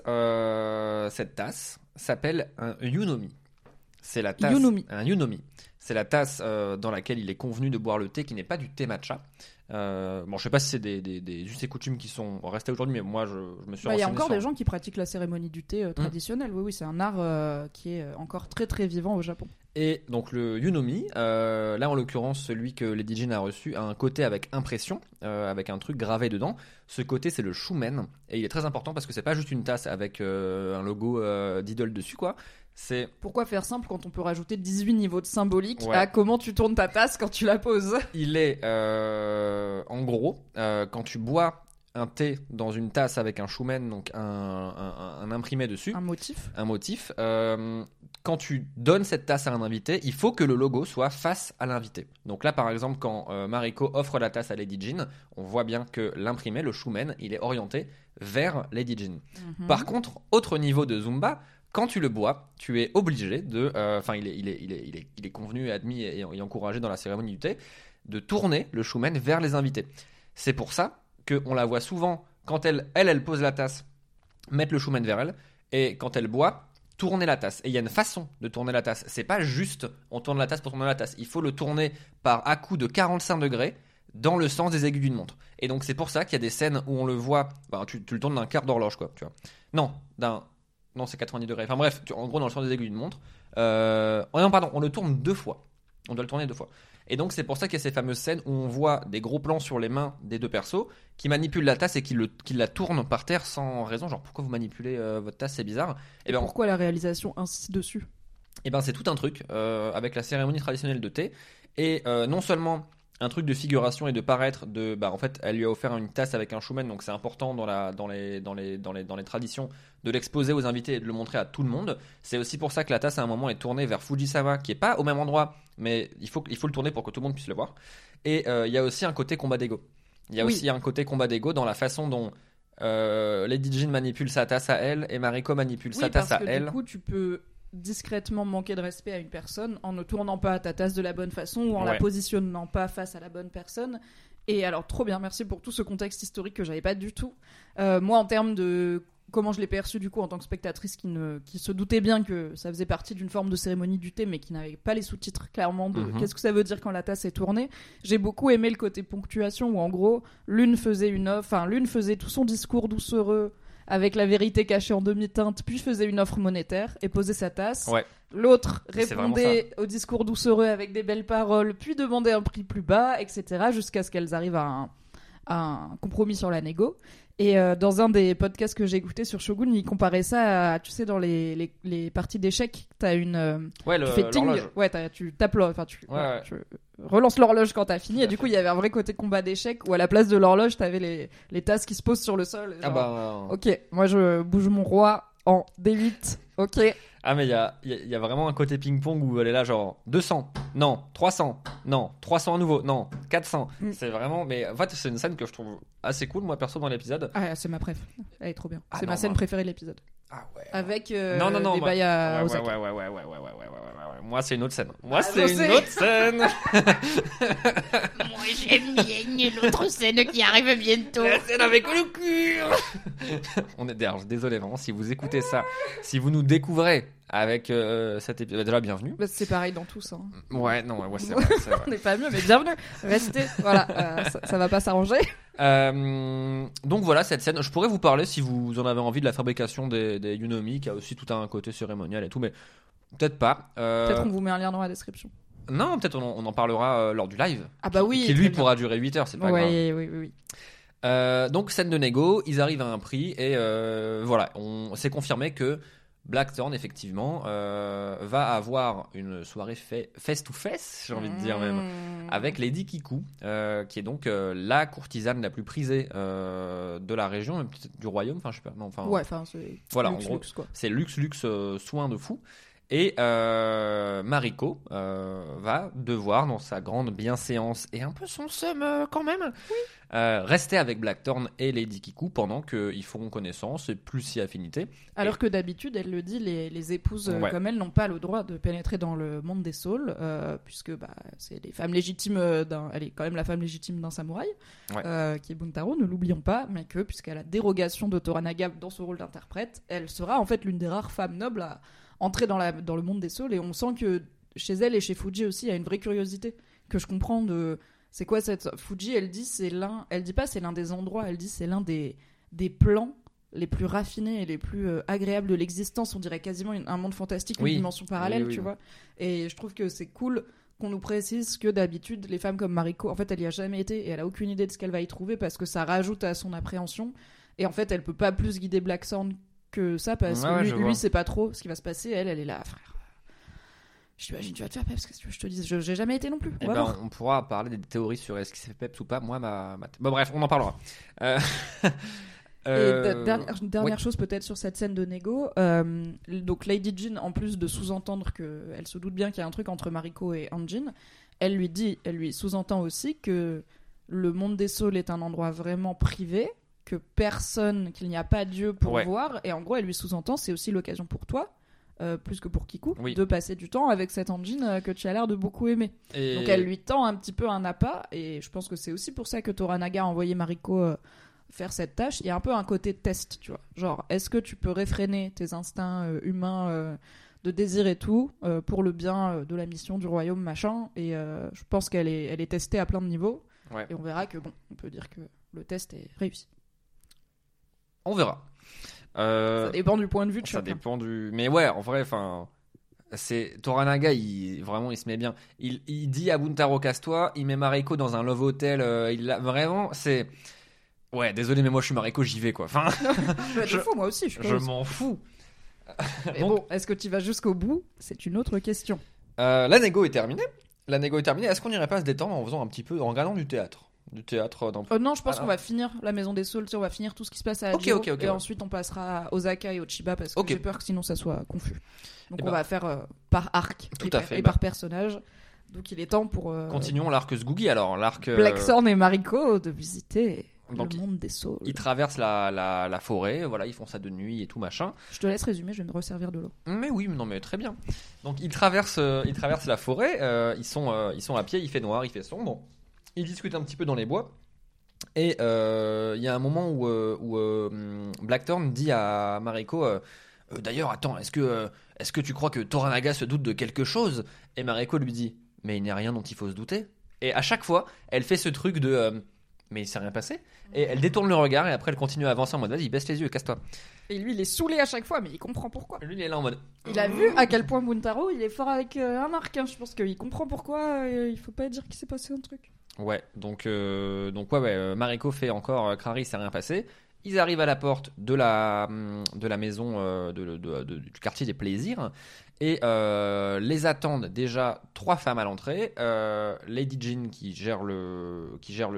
Speaker 3: s'appelle un Yunomi. C'est la tasse, un Yunomi. C'est la tasse dans laquelle il est convenu de boire le thé qui n'est pas du thé matcha. Bon, je sais pas si c'est des us et coutumes qui sont restés aujourd'hui, mais moi je me suis renseigné.
Speaker 1: Il y a encore
Speaker 3: sur...
Speaker 1: des gens qui pratiquent la cérémonie du thé traditionnelle. Oui, c'est un art qui est encore très très vivant au Japon.
Speaker 3: Et donc le Yunomi, là en l'occurrence celui que Lady Jean a reçu, a un côté avec impression, avec un truc gravé dedans. Ce côté c'est le shumen, et il est très important parce que c'est pas juste une tasse avec un logo d'idole dessus, quoi. C'est...
Speaker 1: Pourquoi faire simple quand on peut rajouter 18 niveaux de symbolique
Speaker 3: Ouais.
Speaker 1: à comment tu tournes ta tasse quand tu la poses?
Speaker 3: Il est en gros quand tu bois un thé dans une tasse avec un shumen, donc un imprimé dessus,
Speaker 1: Un motif.
Speaker 3: quand tu donnes cette tasse à un invité, il faut que le logo soit face à l'invité. Donc là, par exemple, quand Mariko offre la tasse à Lady Jean, on voit bien que l'imprimé, le shumen, il est orienté vers Lady Jean. Par contre, autre niveau de Zumba, quand tu le bois, tu es obligé de... Enfin, il est convenu, admis et encouragé dans la cérémonie du thé de tourner le shumen vers les invités. C'est pour ça qu'on la voit souvent, quand elle pose la tasse, mettre le shumen vers elle, et quand elle boit, tourner la tasse. Et il y a une façon de tourner la tasse. C'est pas juste on tourne la tasse pour tourner la tasse. Il faut le tourner par à-coup de 45 degrés dans le sens des aiguilles d'une montre. Et donc c'est pour ça qu'il y a des scènes où on le voit, tu le tournes d'un quart d'horloge, quoi, tu vois. Non, c'est 90 degrés. Enfin bref, en gros dans le sens des aiguilles d'une montre. Non, pardon, on le tourne 2 fois. On doit le tourner 2 fois. Et donc c'est pour ça qu'il y a ces fameuses scènes où on voit des gros plans sur les mains des 2 persos qui manipulent la tasse et qui la tournent par terre sans raison. Genre pourquoi vous manipulez votre tasse, c'est bizarre. Et ben,
Speaker 1: Pourquoi la réalisation insiste dessus?
Speaker 3: et ben c'est tout un truc avec la cérémonie traditionnelle de thé. Et non seulement un truc de figuration et de paraître en fait elle lui a offert une tasse avec un shumen, donc c'est important dans les traditions de l'exposer aux invités et de le montrer à tout le monde. C'est aussi pour ça que la tasse à un moment est tournée vers Fujisawa, qui est pas au même endroit, mais il faut le tourner pour que tout le monde puisse le voir. Et il y a aussi un côté combat d'ego. Il y a aussi un côté combat d'ego dans la façon dont Lady Jean manipule sa tasse à elle et Mariko manipule sa tasse à elle.
Speaker 1: Du coup tu peux discrètement manquer de respect à une personne en ne tournant pas ta tasse de la bonne façon ou en la positionnant pas face à la bonne personne. Et alors trop bien, merci pour tout ce contexte historique que j'avais pas du tout. Moi en termes de comment je l'ai perçu du coup en tant que spectatrice qui se doutait bien que ça faisait partie d'une forme de cérémonie du thé, mais qui n'avait pas les sous-titres clairement de qu'est-ce que ça veut dire quand la tasse est tournée. J'ai beaucoup aimé le côté ponctuation où en gros l'une faisait tout son discours doucereux avec la vérité cachée en demi-teinte, puis faisait une offre monétaire et posait sa tasse.
Speaker 3: Ouais.
Speaker 1: L'autre
Speaker 3: C'est
Speaker 1: répondait au discours doucereux avec des belles paroles, puis demandait un prix plus bas, etc., jusqu'à ce qu'elles arrivent à un compromis sur la négo. Et dans un des podcasts que j'ai écouté sur Shogun, il comparait ça à, tu sais, dans les parties d'échecs, t'as une... tu fais ting, tu tapes tu relances l'horloge quand t'as fini, et du coup il y avait un vrai côté combat d'échecs où à la place de l'horloge t'avais les tasses qui se posent sur le sol. Genre, ok, moi je bouge mon roi en D8, ok.
Speaker 3: Ah mais il y a vraiment un côté ping-pong où elle est là genre 200, non, 300, non, 300 à nouveau, non, 400. C'est vraiment, mais en fait c'est une scène que je trouve assez cool moi perso dans l'épisode.
Speaker 1: Ah c'est ma préf, elle est trop bien.
Speaker 3: Ah,
Speaker 1: c'est
Speaker 3: non,
Speaker 1: ma scène préférée de l'épisode.
Speaker 3: Ah ouais.
Speaker 1: Avec
Speaker 3: non,
Speaker 1: des bails à Osaka.
Speaker 3: Ouais. Moi c'est une autre scène. Moi c'est une autre scène.
Speaker 4: Moi j'aime bien l'autre scène qui arrive bientôt.
Speaker 3: La scène avec le cul. On est d'ailleurs, désolé vraiment si vous écoutez ça, si vous nous découvrez avec cet épisode, déjà bienvenue.
Speaker 1: Bah, c'est pareil dans tous. Hein.
Speaker 3: Ouais, non, ouais, c'est vrai.
Speaker 1: On n'est pas mieux, mais bienvenue. Restez. Voilà, ça va pas s'arranger.
Speaker 3: Donc voilà cette scène. Je pourrais vous parler si vous en avez envie de la fabrication des Yunomi, qui a aussi tout un côté cérémonial et tout, mais peut-être pas.
Speaker 1: Peut-être on vous met un lien dans la description.
Speaker 3: Non, peut-être on en parlera lors du live.
Speaker 1: Ah bah oui.
Speaker 3: Qui lui pourra durer 8 heures, c'est pas grave.
Speaker 1: Oui.
Speaker 3: Donc scène de négo, ils arrivent à un prix et voilà, on s'est confirmé que Blackthorn effectivement va avoir une soirée face to face, j'ai envie de dire même, avec Lady Kiku, qui est donc la courtisane la plus prisée de la région, peut-être du royaume, enfin je sais pas, non, enfin
Speaker 1: c'est
Speaker 3: voilà,
Speaker 1: luxe,
Speaker 3: en gros,
Speaker 1: luxe, quoi.
Speaker 3: c'est luxe soin de fou. Et Mariko va devoir, dans sa grande bienséance et un peu son seum quand même, rester avec Blackthorn et Lady Kiku pendant qu'ils feront connaissance et plus si affinité.
Speaker 1: Alors que d'habitude, elle le dit, les épouses comme elle n'ont pas le droit de pénétrer dans le monde des saules, puisque c'est les femmes légitimes elle est quand même la femme légitime d'un samouraï, qui est Buntaro, ne l'oublions pas, mais que puisqu'elle a dérogation de Toranaga dans ce rôle d'interprète, elle sera en fait l'une des rares femmes nobles à entrer dans le monde des saules, et on sent que chez elle et chez Fuji aussi, il y a une vraie curiosité que je comprends de... C'est quoi cette... Fuji, elle dit pas c'est l'un des endroits, elle dit c'est l'un des plans les plus raffinés et les plus agréables de l'existence. On dirait quasiment un monde fantastique, une dimension parallèle, tu vois. Et je trouve que c'est cool qu'on nous précise que d'habitude, les femmes comme Mariko, en fait, elle y a jamais été et elle a aucune idée de ce qu'elle va y trouver parce que ça rajoute à son appréhension. Et en fait, elle peut pas plus guider Blackthorn que ça parce que lui c'est pas trop ce qui va se passer. Elle est là, frère. J'imagine tu vas te faire peps, qu'est-ce que je te dis, j'ai jamais été non plus.
Speaker 3: On pourra parler des théories sur est-ce qu'il s'est fait peps ou pas. Moi, bon, bref, on en parlera.
Speaker 1: Dernière chose peut-être sur cette scène de négo, donc Lady Jin, en plus de sous-entendre qu'elle se doute bien qu'il y a un truc entre Mariko et Anjin, elle lui sous-entend aussi que le monde des saules est un endroit vraiment privé, qu'il n'y a pas Dieu pour voir, et en gros elle lui sous-entend c'est aussi l'occasion pour toi, plus que pour Kiku, de passer du temps avec cette Anjin que tu as l'air de beaucoup aimer. Donc elle lui tend un petit peu un appât, et je pense que c'est aussi pour ça que Toranaga a envoyé Mariko faire cette tâche. Il y a un peu un côté test, tu vois, genre est-ce que tu peux réfréner tes instincts humains de désir et tout pour le bien de la mission du royaume machin, et je pense qu'elle est testée à plein de niveaux, et on verra que on peut dire que le test est réussi.
Speaker 3: On verra.
Speaker 1: Ça dépend du point de vue de
Speaker 3: ça
Speaker 1: chacun.
Speaker 3: Dépend du... Mais ouais, en vrai, c'est Toranaga, il se met bien. Il dit à Buntaro casse-toi, il met Mariko dans un love hotel, vraiment, c'est... Ouais, désolé, mais moi je suis Mariko, j'y vais quoi.
Speaker 1: Moi aussi, je
Speaker 3: m'en fous.
Speaker 1: Mais donc, bon, est-ce que tu vas jusqu'au bout ? C'est une autre question.
Speaker 3: La négo est terminée. Est-ce qu'on n'irait pas se détendre en faisant un petit peu, en regardant du théâtre
Speaker 1: non, je pense qu'on va finir la maison des saules, on va finir tout ce qui se passe à Ajiro, et ensuite on passera à Osaka et Ochiba parce que j'ai peur que sinon ça soit confus. Donc on va faire par arc et par personnage. Donc il est temps pour...
Speaker 3: Continuons l'arc Sgoogi alors.
Speaker 1: Blackthorn et Mariko de visiter le monde des saules.
Speaker 3: Ils traversent la forêt, voilà, ils font ça de nuit et tout machin.
Speaker 1: Je te laisse résumer, je vais me resservir de l'eau.
Speaker 3: Mais oui, mais très bien. Donc ils traversent la forêt, ils sont à pied, il fait noir, il fait sombre. Ils discutent un petit peu dans les bois. Et il y a un moment où Blackthorn dit à Mariko d'ailleurs, attends, est-ce que tu crois que Toranaga se doute de quelque chose? Et Mariko lui dit mais il n'y a rien dont il faut se douter. Et à chaque fois, elle fait ce truc de mais il s'est rien passé. Et elle détourne le regard et après elle continue à avancer en mode vas-y, baisse les yeux et casse-toi.
Speaker 1: Et lui, il est saoulé à chaque fois, mais il comprend pourquoi.
Speaker 3: Lui, il est là en mode.
Speaker 1: Il a vu à quel point Buntaro, il est fort avec un arc. Hein. Je pense qu'il comprend pourquoi il faut pas dire qu'il s'est passé un truc.
Speaker 3: Ouais, donc Mariko fait encore Crary, il s'est rien passé. Ils arrivent à la porte de la maison du quartier des plaisirs et les attendent déjà 3 femmes à l'entrée. Lady Jean qui gère le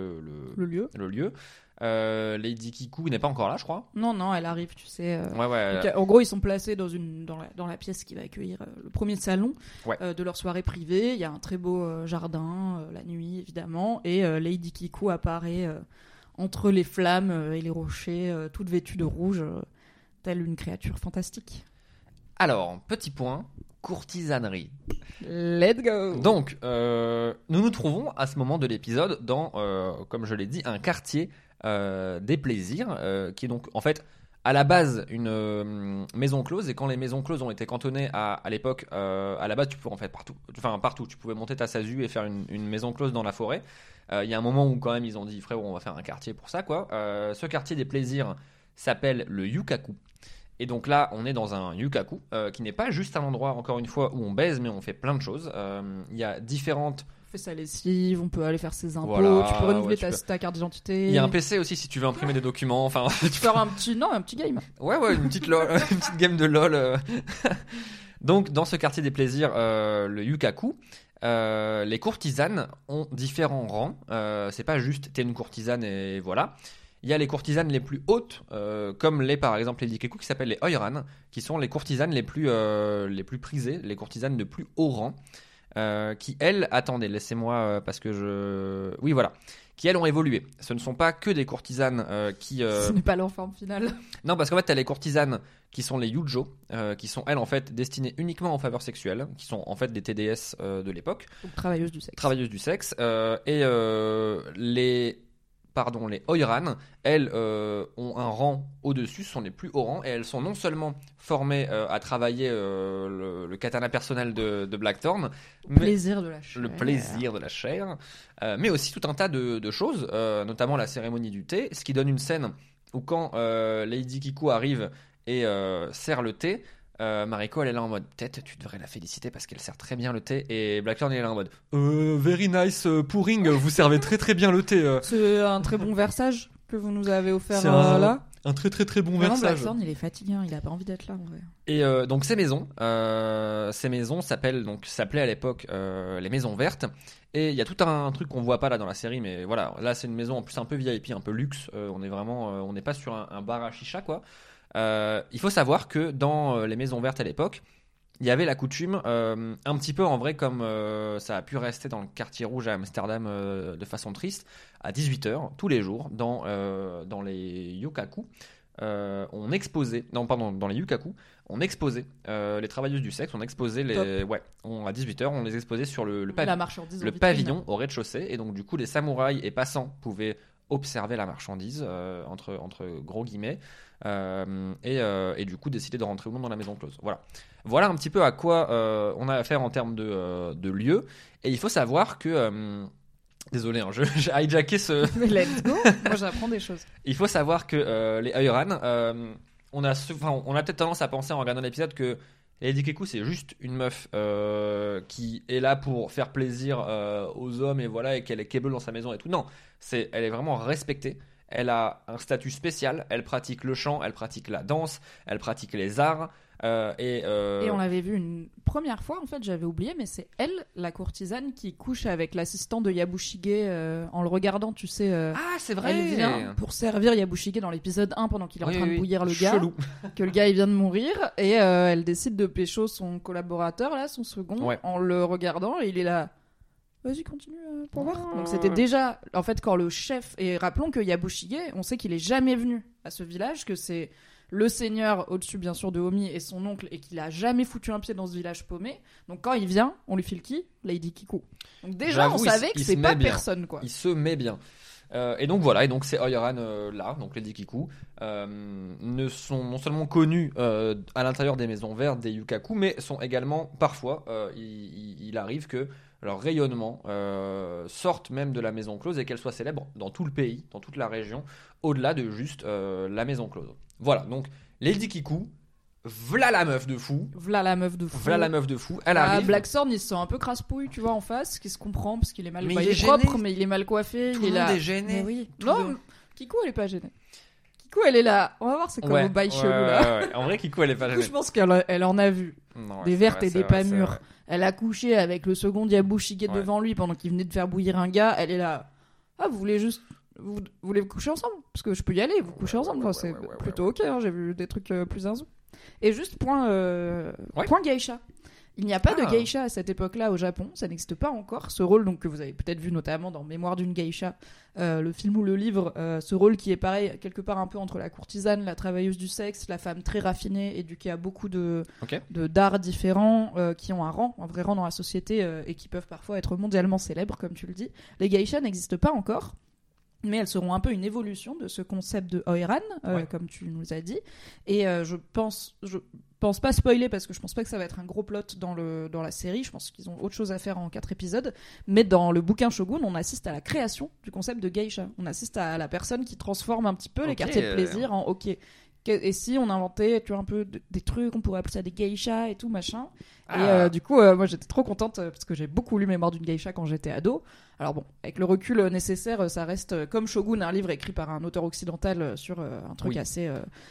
Speaker 3: lieu. Lady Kiku n'est pas encore là, je crois.
Speaker 1: Non, elle arrive, tu sais.
Speaker 3: Ouais.
Speaker 1: Donc, en gros, ils sont placés dans la pièce qui va accueillir le premier salon de leur soirée privée. Il y a un très beau jardin, la nuit évidemment, et Lady Kiku apparaît entre les flammes et les rochers, toute vêtue de rouge, telle une créature fantastique.
Speaker 3: Alors, petit point, courtisanerie.
Speaker 1: Let's go.
Speaker 3: Donc, nous nous trouvons à ce moment de l'épisode dans, comme je l'ai dit, un quartier des plaisirs, qui est donc en fait à la base une maison close. Et quand les maisons closes ont été cantonnées à l'époque, à la base tu pouvais en fait partout, tu pouvais monter ta SASU et faire une maison close dans la forêt. Il y a un moment où quand même ils ont dit frérot, on va faire un quartier pour ça quoi. Ce quartier des plaisirs s'appelle le Yukaku. Et donc là, on est dans un yukaku, qui n'est pas juste un endroit, encore une fois, où on baise, mais on fait plein de choses. Il y a différentes...
Speaker 1: On fait sa lessive, on peut aller faire ses impôts,
Speaker 3: Voilà,
Speaker 1: tu peux renouveler
Speaker 3: ouais,
Speaker 1: ta carte d'identité.
Speaker 3: Il y a un PC aussi si tu veux imprimer des documents. Enfin,
Speaker 1: Tu peux faire un petit game.
Speaker 3: Ouais, une petite LOL, une petite game de LOL. Donc, dans ce quartier des plaisirs, le yukaku, les courtisanes ont différents rangs. C'est pas juste t'es une courtisane et voilà. Il y a les courtisanes les plus hautes, comme par exemple les Likeku, qui s'appellent les Oiran, qui sont les courtisanes les plus prisées, les courtisanes de plus haut rang, qui elles, attendez, laissez-moi parce que qui elles ont évolué. Ce ne sont pas que des courtisanes qui.
Speaker 1: Ce n'est pas leur forme finale.
Speaker 3: Non, parce qu'en fait, t'as les courtisanes qui sont les Yujo, qui sont elles en fait destinées uniquement en faveur sexuelle, qui sont en fait des TDS de l'époque.
Speaker 1: Donc travailleuses du sexe.
Speaker 3: Travailleuses du sexe, et les Oiran, elles ont un rang au-dessus, ce sont les plus hauts rangs, et elles sont non seulement formées à travailler le katana personnel de Blackthorn,
Speaker 1: Le plaisir de la chair,
Speaker 3: mais aussi tout un tas de choses, notamment la cérémonie du thé, ce qui donne une scène où quand Lady Kiku arrive et sert le thé, Mariko elle est là en mode peut-être tu devrais la féliciter parce qu'elle sert très bien le thé, et Blackthorn est là en mode very nice pouring, vous servez très très bien le thé.
Speaker 1: C'est un très bon versage que vous nous avez offert là.
Speaker 3: Un très très très bon
Speaker 1: Vraiment,
Speaker 3: versage.
Speaker 1: Blackthorn il est fatigué, il a pas envie d'être là en vrai.
Speaker 3: Et donc ces maisons s'appelaient à l'époque les maisons vertes. Et il y a tout un truc qu'on voit pas là dans la série, mais voilà, là c'est une maison en plus un peu VIP, un peu luxe. On n'est pas sur un bar à chicha quoi. Il faut savoir que dans les maisons vertes à l'époque, il y avait la coutume, un petit peu en vrai comme ça a pu rester dans le quartier rouge à Amsterdam de façon triste, à 18h tous les jours dans les yukaku, dans les yukaku, on exposait les travailleuses du sexe, on exposait à 18h on les exposait sur le pavillon au rez-de-chaussée, et donc du coup les samouraïs et passants pouvaient observer la marchandise entre gros guillemets, et du coup décider de rentrer ou non dans la maison close. Voilà un petit peu à quoi on a affaire en termes de lieu. Et il faut savoir que désolé, hein, j'ai hijacké ce.
Speaker 1: Mais let's go. Moi j'apprends des choses.
Speaker 3: Il faut savoir que les Oiran, on a peut-être tendance à penser en regardant l'épisode que Lady Kiku c'est juste une meuf qui est là pour faire plaisir aux hommes et voilà, et qu'elle est cable dans sa maison et tout. Non, elle est vraiment respectée. Elle a un statut spécial. Elle pratique le chant, elle pratique la danse, elle pratique les arts. Et
Speaker 1: on l'avait vu une première fois, en fait, j'avais oublié, mais c'est elle, la courtisane, qui couche avec l'assistant de Yabushige en le regardant, tu sais.
Speaker 3: Ah, c'est vrai.
Speaker 1: Elle vient pour servir Yabushige dans l'épisode 1 pendant qu'il est en train de bouillir le gars.
Speaker 3: Chelou.
Speaker 1: Que le gars il vient de mourir, et elle décide de pécho son collaborateur, là, son second, en le regardant, et il est là. Vas-y, continue pour voir. Donc c'était déjà, en fait, quand le chef, et rappelons que Yabushige, on sait qu'il est jamais venu à ce village, que c'est le seigneur au-dessus bien sûr de Omi et son oncle, et qu'il a jamais foutu un pied dans ce village paumé. Donc quand il vient, on lui file qui ? Lady Kiku. Donc déjà on savait que c'est pas personne quoi.
Speaker 3: Il se met bien. Et donc voilà, et donc ces Oiran là, donc les Dikiku, ne sont non seulement connus à l'intérieur des maisons vertes, des Yukaku, mais sont également parfois, il arrive que leur rayonnement sorte même de la maison close et qu'elle soit célèbre dans tout le pays, dans toute la région, au-delà de juste la maison close. Voilà, donc les Dikiku, v'là la meuf de fou.
Speaker 1: V'là la meuf de fou.
Speaker 3: V'là la meuf de fou. Elle arrive.
Speaker 1: Blackthorn, il se sent un peu crasse-pouille, tu vois, en face, qui se comprend parce qu'il est mal.
Speaker 3: Mais
Speaker 1: il
Speaker 3: il
Speaker 1: est
Speaker 3: est
Speaker 1: propre,
Speaker 3: gêné.
Speaker 1: mais il est mal coiffé.
Speaker 3: Tout
Speaker 1: il
Speaker 3: le
Speaker 1: est
Speaker 3: monde
Speaker 1: là.
Speaker 3: est gêné.
Speaker 1: Mais oui.
Speaker 3: Tout
Speaker 1: Non,
Speaker 3: le-
Speaker 1: Kiku, elle est pas gênée. Kiku, elle est là. On va voir, c'est comme au bail chelou là.
Speaker 3: ouais. En vrai, Kiku, elle est pas
Speaker 1: Du coup,
Speaker 3: gênée.
Speaker 1: je pense qu'elle en a vu.
Speaker 3: Non, ouais,
Speaker 1: Des
Speaker 3: c'est
Speaker 1: vertes
Speaker 3: vrai,
Speaker 1: et
Speaker 3: c'est
Speaker 1: des
Speaker 3: vrai,
Speaker 1: pas
Speaker 3: c'est
Speaker 1: mûres.
Speaker 3: vrai.
Speaker 1: Elle a couché avec le second Yabushige
Speaker 3: Ouais.
Speaker 1: devant lui pendant qu'il venait de faire bouillir un gars. Elle est là. Ah, vous voulez juste. Vous voulez vous coucher ensemble? Parce que je peux y aller, vous coucher ensemble. Enfin, c'est plutôt ok, hein, j'ai vu des trucs plus inzou. Et juste point geisha. Il n'y a pas de geisha à cette époque-là au Japon, ça n'existe pas encore. Ce rôle donc, que vous avez peut-être vu notamment dans Mémoire d'une geisha, le film ou le livre, ce rôle qui est pareil, quelque part un peu entre la courtisane, la travailleuse du sexe, la femme très raffinée, éduquée à beaucoup d'arts différents, qui ont un vrai rang dans la société et qui peuvent parfois être mondialement célèbres, comme tu le dis. Les geishas n'existent pas encore. Mais elles seront un peu une évolution de ce concept de Oiran, comme tu nous as dit. Et je pense pas spoiler parce que je pense pas que ça va être un gros plot dans la série. Je pense qu'ils ont autre chose à faire en 4 épisodes. Mais dans le bouquin Shogun, on assiste à la création du concept de geisha. On assiste à la personne qui transforme un petit peu les quartiers de plaisir en ok. Et si on inventait, tu vois, un peu des trucs, on pourrait appeler ça des geishas et tout, machin. Et du coup, moi, j'étais trop contente parce que j'ai beaucoup lu Mémoire d'une geisha quand j'étais ado. Alors bon, avec le recul nécessaire, ça reste comme Shogun, un livre écrit par un auteur occidental sur un truc assez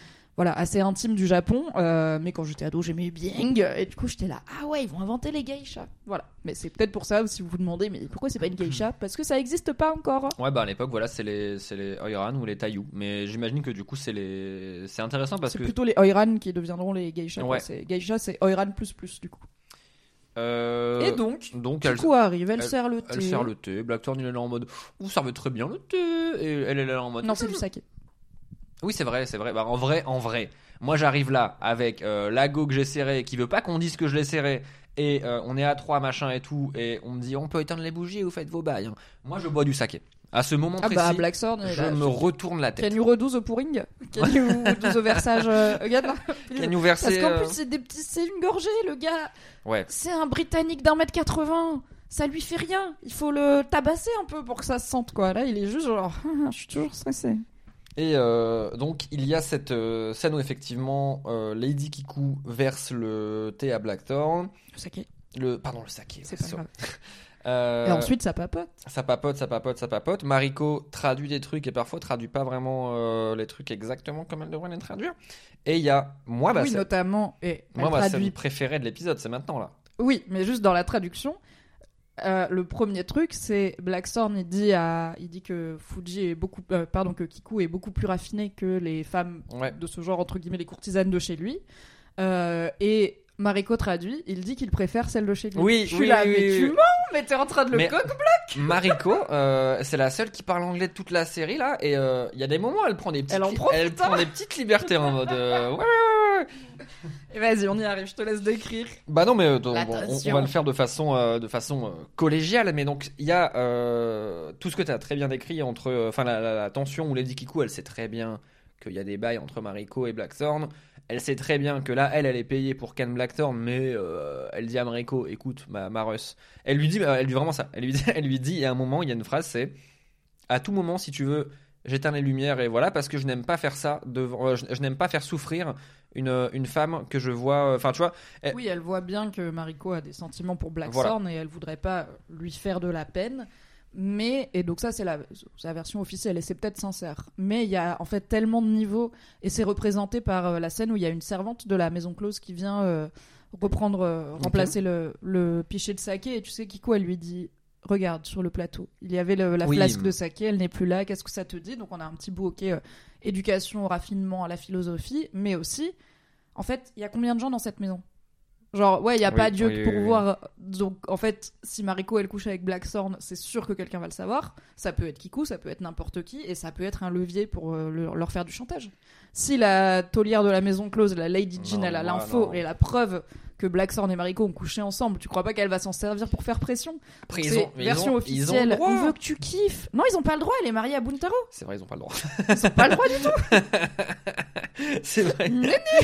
Speaker 1: intime du Japon. Mais quand j'étais ado, j'aimais bien. Et du coup, j'étais là, ah ouais, ils vont inventer les geishas. Voilà. Mais c'est peut-être pour ça, si vous vous demandez, mais pourquoi c'est pas une geisha? Parce que ça existe pas encore.
Speaker 3: Ouais, bah à l'époque, voilà, c'est les Oiran ou les Taiyu. Mais j'imagine que du coup, c'est intéressant parce
Speaker 1: c'est
Speaker 3: que.
Speaker 1: plutôt les Oiran qui deviendront les geishas.
Speaker 3: Ouais.
Speaker 1: Geisha, c'est Oiran plus du coup. Et donc Kiku arrive, elle sert le thé.
Speaker 3: Elle sert le thé. Blackthorn, il est là en mode, vous servez très bien le thé. Et elle est là en mode.
Speaker 1: Non, c'est du saké.
Speaker 3: Oui, c'est vrai. Bah, en vrai, moi j'arrive là avec l'ago que j'ai serré, qui veut pas qu'on dise que je l'ai serré, et on est à 3 machin et tout, et on me dit on peut éteindre les bougies et vous faites vos bails. Hein. Moi je bois du saké. À ce moment précis,
Speaker 1: Blackthorn,
Speaker 3: je me retourne la tête.
Speaker 1: Can you redo the pouring? Can you do the versage again?
Speaker 3: Can you verser,
Speaker 1: Parce qu'en plus c'est une gorgée, le gars.
Speaker 3: Ouais.
Speaker 1: C'est un Britannique d'1m80. Ça lui fait rien. Il faut le tabasser un peu pour que ça se sente, quoi. Là, il est juste genre, je suis toujours stressé.
Speaker 3: Et donc il y a cette scène où effectivement Lady Kiku verse le thé à Blackthorn.
Speaker 1: Le saké.
Speaker 3: Le saké.
Speaker 1: C'est pas grave.
Speaker 3: Et
Speaker 1: ensuite ça papote.
Speaker 3: Ça papote. Mariko traduit des trucs et parfois traduit pas vraiment les trucs exactement comme elle devrait les traduire. Et il y a
Speaker 1: notamment. Et
Speaker 3: ma scène préférée de l'épisode, c'est maintenant là.
Speaker 1: Oui, mais juste dans la traduction. Le premier truc, c'est Blackthorn. Il dit que que Kiku est beaucoup plus raffinée que les femmes de ce genre, entre guillemets, les courtisanes de chez lui. Et Mariko traduit, il dit qu'il préfère celle de chez lui.
Speaker 3: Oui,
Speaker 1: tu mens, mais t'es en train de le coq-bloc.
Speaker 3: Mariko, c'est la seule qui parle anglais de toute la série là, et il y a des moments où elle prend des petites libertés en mode. Ouais.
Speaker 1: Et vas-y, on y arrive, je te laisse décrire.
Speaker 3: Bah non, mais on va le faire de façon collégiale. Mais donc il y a tout ce que tu as très bien décrit entre, la tension où Lady Kiku, elle sait très bien qu'il y a des bails entre Mariko et Blackthorn. Elle sait très bien que là, elle est payée pour Ken Blackthorn, mais elle dit à Mariko, écoute, ma Russ. Elle lui dit vraiment ça. Elle lui dit, et à un moment, il y a une phrase, c'est à tout moment, si tu veux, j'éteins les lumières et voilà, parce que je n'aime pas faire ça je n'aime pas faire souffrir une femme que je vois. Enfin, tu vois.
Speaker 1: Oui, elle voit bien que Mariko a des sentiments pour Blackthorn et elle voudrait pas lui faire de la peine. Et donc ça c'est la version officielle et c'est peut-être sincère, mais il y a en fait tellement de niveaux et c'est représenté par la scène où il y a une servante de la maison close qui vient remplacer le pichet de saké, et tu sais Kiku, elle lui dit regarde sur le plateau il y avait la flasque de saké, elle n'est plus là, qu'est-ce que ça te dit? Donc on a un petit bout éducation, raffinement à la philosophie, mais aussi en fait il y a combien de gens dans cette maison? Genre, ouais, il y a
Speaker 3: Oui,
Speaker 1: pas Dieu
Speaker 3: oui,
Speaker 1: pour
Speaker 3: oui, oui.
Speaker 1: voir. Donc, en fait, si Mariko elle couche avec Blackthorn, c'est sûr que quelqu'un va le savoir. Ça peut être Kiku, ça peut être n'importe qui, et ça peut être un levier pour leur faire du chantage. Si la taulière de la maison close, la Lady Jean,
Speaker 3: Non,
Speaker 1: elle a
Speaker 3: moi,
Speaker 1: l'info
Speaker 3: non.
Speaker 1: et la preuve que Blackthorn et Mariko ont couché ensemble, tu crois pas qu'elle va s'en servir pour faire pression?
Speaker 3: Après,
Speaker 1: C'est version
Speaker 3: ils ont
Speaker 1: officielle.
Speaker 3: le droit.
Speaker 1: On veut que tu kiffes. Non, ils ont pas le droit. Elle est mariée à Buntaro.
Speaker 3: C'est vrai, ils ont pas le droit.
Speaker 1: Ils ont pas le droit du tout.
Speaker 3: C'est vrai.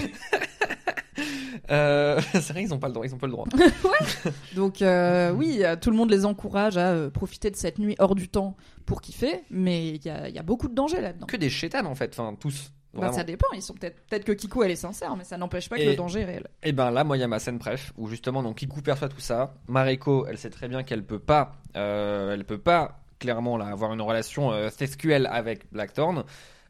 Speaker 3: C'est vrai, ils ont pas le droit.
Speaker 1: Donc oui, tout le monde les encourage à profiter de cette nuit hors du temps pour kiffer, mais il y a beaucoup de danger là-dedans.
Speaker 3: Que des chétanes en fait, enfin tous.
Speaker 1: Bah,
Speaker 3: Vraiment.
Speaker 1: ça dépend, ils sont peut-être que Kiku elle est sincère, mais ça n'empêche pas que
Speaker 3: Et-
Speaker 1: le danger est réel.
Speaker 3: Et ben là, moi, il y a ma scène préf où justement, donc Kiku perçoit tout ça. Mariko, elle sait très bien qu'elle peut pas clairement là avoir une relation sexuelle avec Blackthorn.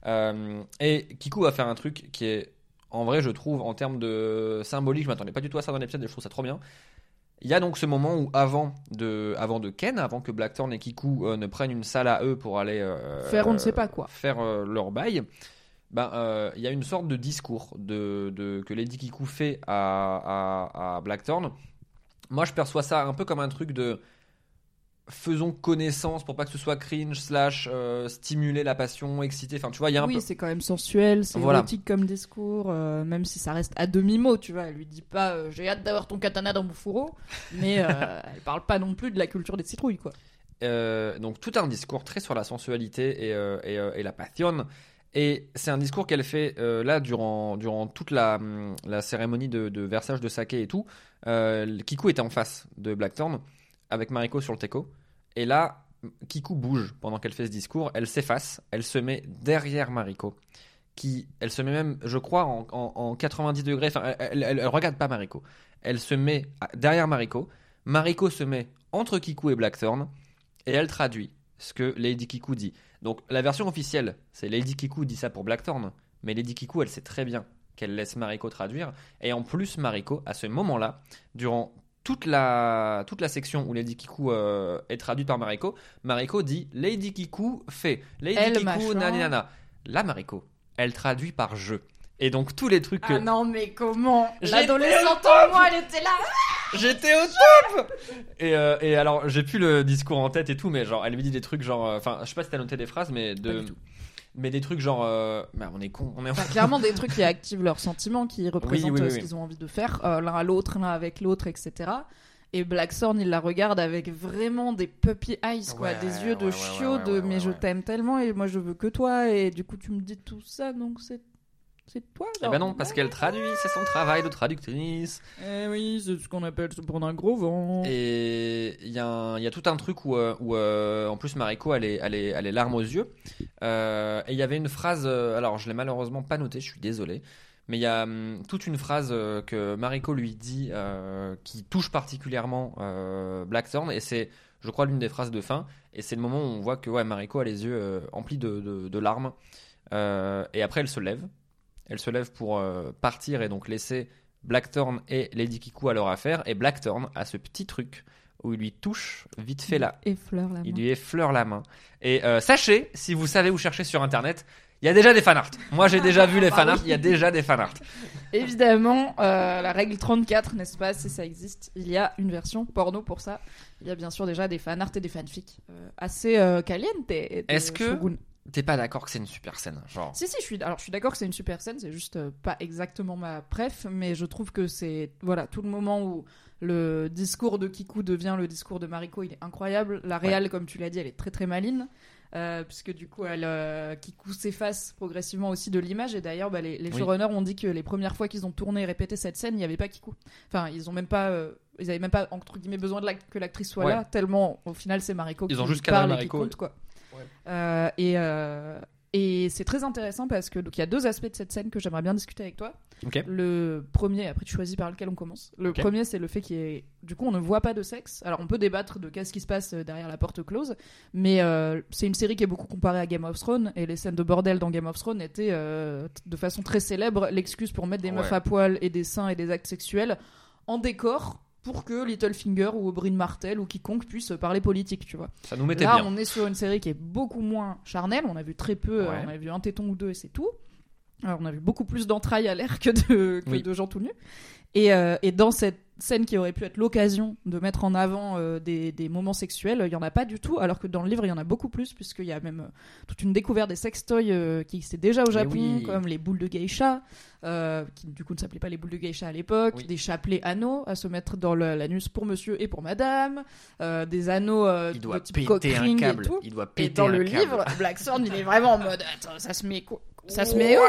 Speaker 3: Et Kiku va faire un truc qui est, en vrai, je trouve, en termes de symbolique, je m'attendais pas du tout à ça dans l'épisode, et je trouve ça trop bien. Il y a donc ce moment où avant de Ken, avant que Blackthorn et Kiku ne prennent une salle à eux pour aller
Speaker 1: Faire on ne sait pas quoi.
Speaker 3: faire leur bail. Il y a une sorte de discours que Lady Kiku fait à Blackthorn. Moi, je perçois ça un peu comme un truc de faisons connaissance pour pas que ce soit cringe / stimuler la passion, exciter. Enfin, tu vois, il y a un
Speaker 1: Oui,
Speaker 3: peu.
Speaker 1: c'est quand même sensuel, c'est
Speaker 3: Voilà.
Speaker 1: érotique comme discours, même si ça reste à demi-mot, tu vois. Elle lui dit pas j'ai hâte d'avoir ton katana dans mon fourreau, mais elle parle pas non plus de la culture des citrouilles, quoi.
Speaker 3: Donc tout un discours très sur la sensualité et la passion. Et c'est un discours qu'elle fait là durant toute la cérémonie de versage de saké et tout. Kiku était en face de Blackthorn avec Mariko sur le teco. Et là, Kiku bouge pendant qu'elle fait ce discours. Elle s'efface, elle se met derrière Mariko. Elle se met même, je crois, en 90 degrés. Enfin, elle regarde pas Mariko. Elle se met derrière Mariko. Mariko se met entre Kiku et Blackthorn. Et elle traduit ce que Lady Kiku dit. Donc la version officielle, c'est Lady Kiku dit ça pour Blackthorn, mais Lady Kiku, elle sait très bien qu'elle laisse Mariko traduire. Et en plus, Mariko, à ce moment-là, durant toute la section où Lady Kiku est traduite par Mariko, Mariko dit Lady Kiku fait. Lady
Speaker 1: Elle,
Speaker 3: Kiku,
Speaker 1: machin.
Speaker 3: nanana. Là, Mariko, elle traduit par je. Et donc tous les trucs que...
Speaker 1: Ah non, mais comment?
Speaker 3: J'étais
Speaker 1: L'adolescente en moi, elle était là.
Speaker 3: J'étais au top. Et alors j'ai plus le discours en tête et tout, mais genre elle lui dit des trucs genre, enfin je sais pas si t'as noté des phrases, mais
Speaker 1: Pas du tout.
Speaker 3: mais des trucs genre, on est con, on est.
Speaker 1: Enfin, clairement des trucs qui activent leurs sentiments, qui représentent
Speaker 3: oui,
Speaker 1: ce
Speaker 3: oui.
Speaker 1: qu'ils ont envie de faire, l'un à l'autre, l'un avec l'autre, etc. Et Blackthorn, il la regarde avec vraiment des puppy eyes, quoi,
Speaker 3: Ouais,
Speaker 1: des yeux de
Speaker 3: ouais,
Speaker 1: chiot,
Speaker 3: ouais,
Speaker 1: mais je
Speaker 3: ouais.
Speaker 1: t'aime tellement et moi je veux que toi, et du coup tu me dis tout ça, donc c'est toi.
Speaker 3: Eh ben non, parce qu'elle traduit, c'est son travail de traductrice.
Speaker 1: Eh oui, c'est ce qu'on appelle se prendre un gros vent.
Speaker 3: Et il y a tout un truc où en plus Mariko elle est larmes aux yeux. Et il y avait une phrase, alors je l'ai malheureusement pas notée, je suis désolé. Mais il y a toute une phrase que Mariko lui dit qui touche particulièrement Blackthorn, et c'est, je crois, l'une des phrases de fin. Et c'est le moment où on voit que Mariko a les yeux emplis de larmes. Et après, elle se lève. Elle se lève pour partir et donc laisser Blackthorn et Lady Kiku à leur affaire. Et Blackthorn a ce petit truc où il lui touche vite fait là.
Speaker 1: Effleure la main.
Speaker 3: Il lui effleure la main. Et sachez, si vous savez où chercher sur internet, il y a déjà des fanarts. Moi j'ai déjà vu les fanarts, il y a déjà des fanarts.
Speaker 1: Évidemment, la règle 34, n'est-ce pas, si ça existe, il y a une version porno pour ça. Il y a bien sûr déjà des fanarts et des fanfics assez calientes.
Speaker 3: Est-ce que t'es pas d'accord que c'est une super scène, genre?
Speaker 1: Si, je suis d'accord que c'est une super scène, c'est juste pas exactement ma préf, mais je trouve que c'est, voilà, tout le moment où le discours de Kiku devient le discours de Mariko, il est incroyable. La réal, comme tu l'as dit, elle est très très maline. Puisque du coup Kiku s'efface progressivement aussi de l'image, et d'ailleurs les showrunners ont dit que les premières fois qu'ils ont tourné et répété cette scène, il n'y avait pas Kiku. Enfin, ils avaient même pas entre guillemets besoin que l'actrice soit là, tellement au final c'est Mariko
Speaker 3: Ils
Speaker 1: qui
Speaker 3: ont juste
Speaker 1: parle et qui
Speaker 3: Mariko,
Speaker 1: compte, quoi. Et c'est très intéressant parce que donc il y a deux aspects de cette scène que j'aimerais bien discuter avec toi.
Speaker 3: Ok.
Speaker 1: Le premier, après tu choisis par lequel on commence. Le
Speaker 3: Ok.
Speaker 1: premier, c'est le fait qu'il y ait, du coup, on ne voit pas de sexe. Alors on peut débattre de qu'est-ce qui se passe derrière la porte close, mais c'est une série qui est beaucoup comparée à Game of Thrones, et les scènes de bordel dans Game of Thrones étaient de façon très célèbre l'excuse pour mettre des meufs à poil et des seins et des actes sexuels en décor, pour que Littlefinger ou Oberyn Martell ou quiconque puisse parler politique, tu vois.
Speaker 3: Ça nous mettait
Speaker 1: Là,
Speaker 3: bien.
Speaker 1: on est sur une série qui est beaucoup moins charnelle. On a vu très peu,
Speaker 3: Ouais.
Speaker 1: on a vu un téton ou deux et c'est tout. Alors, on a vu beaucoup plus d'entrailles à l'air que de gens tout nus. Et dans cette scène qui aurait pu être l'occasion de mettre en avant des moments sexuels, il y en a pas du tout, alors que dans le livre il y en a beaucoup plus, puisqu'il y a même toute une découverte des sextoys qui existaient déjà au Japon, comme les boules de geisha, qui du coup ne s'appelaient pas les boules de geisha à l'époque, des chapelets anneaux à se mettre dans l'anus pour monsieur et pour madame, des anneaux de type cock ring et tout.
Speaker 3: Il doit péter
Speaker 1: et dans
Speaker 3: un
Speaker 1: le
Speaker 3: câble.
Speaker 1: livre, Black Thorn il est vraiment en mode attends, ça se met quoi, ça se met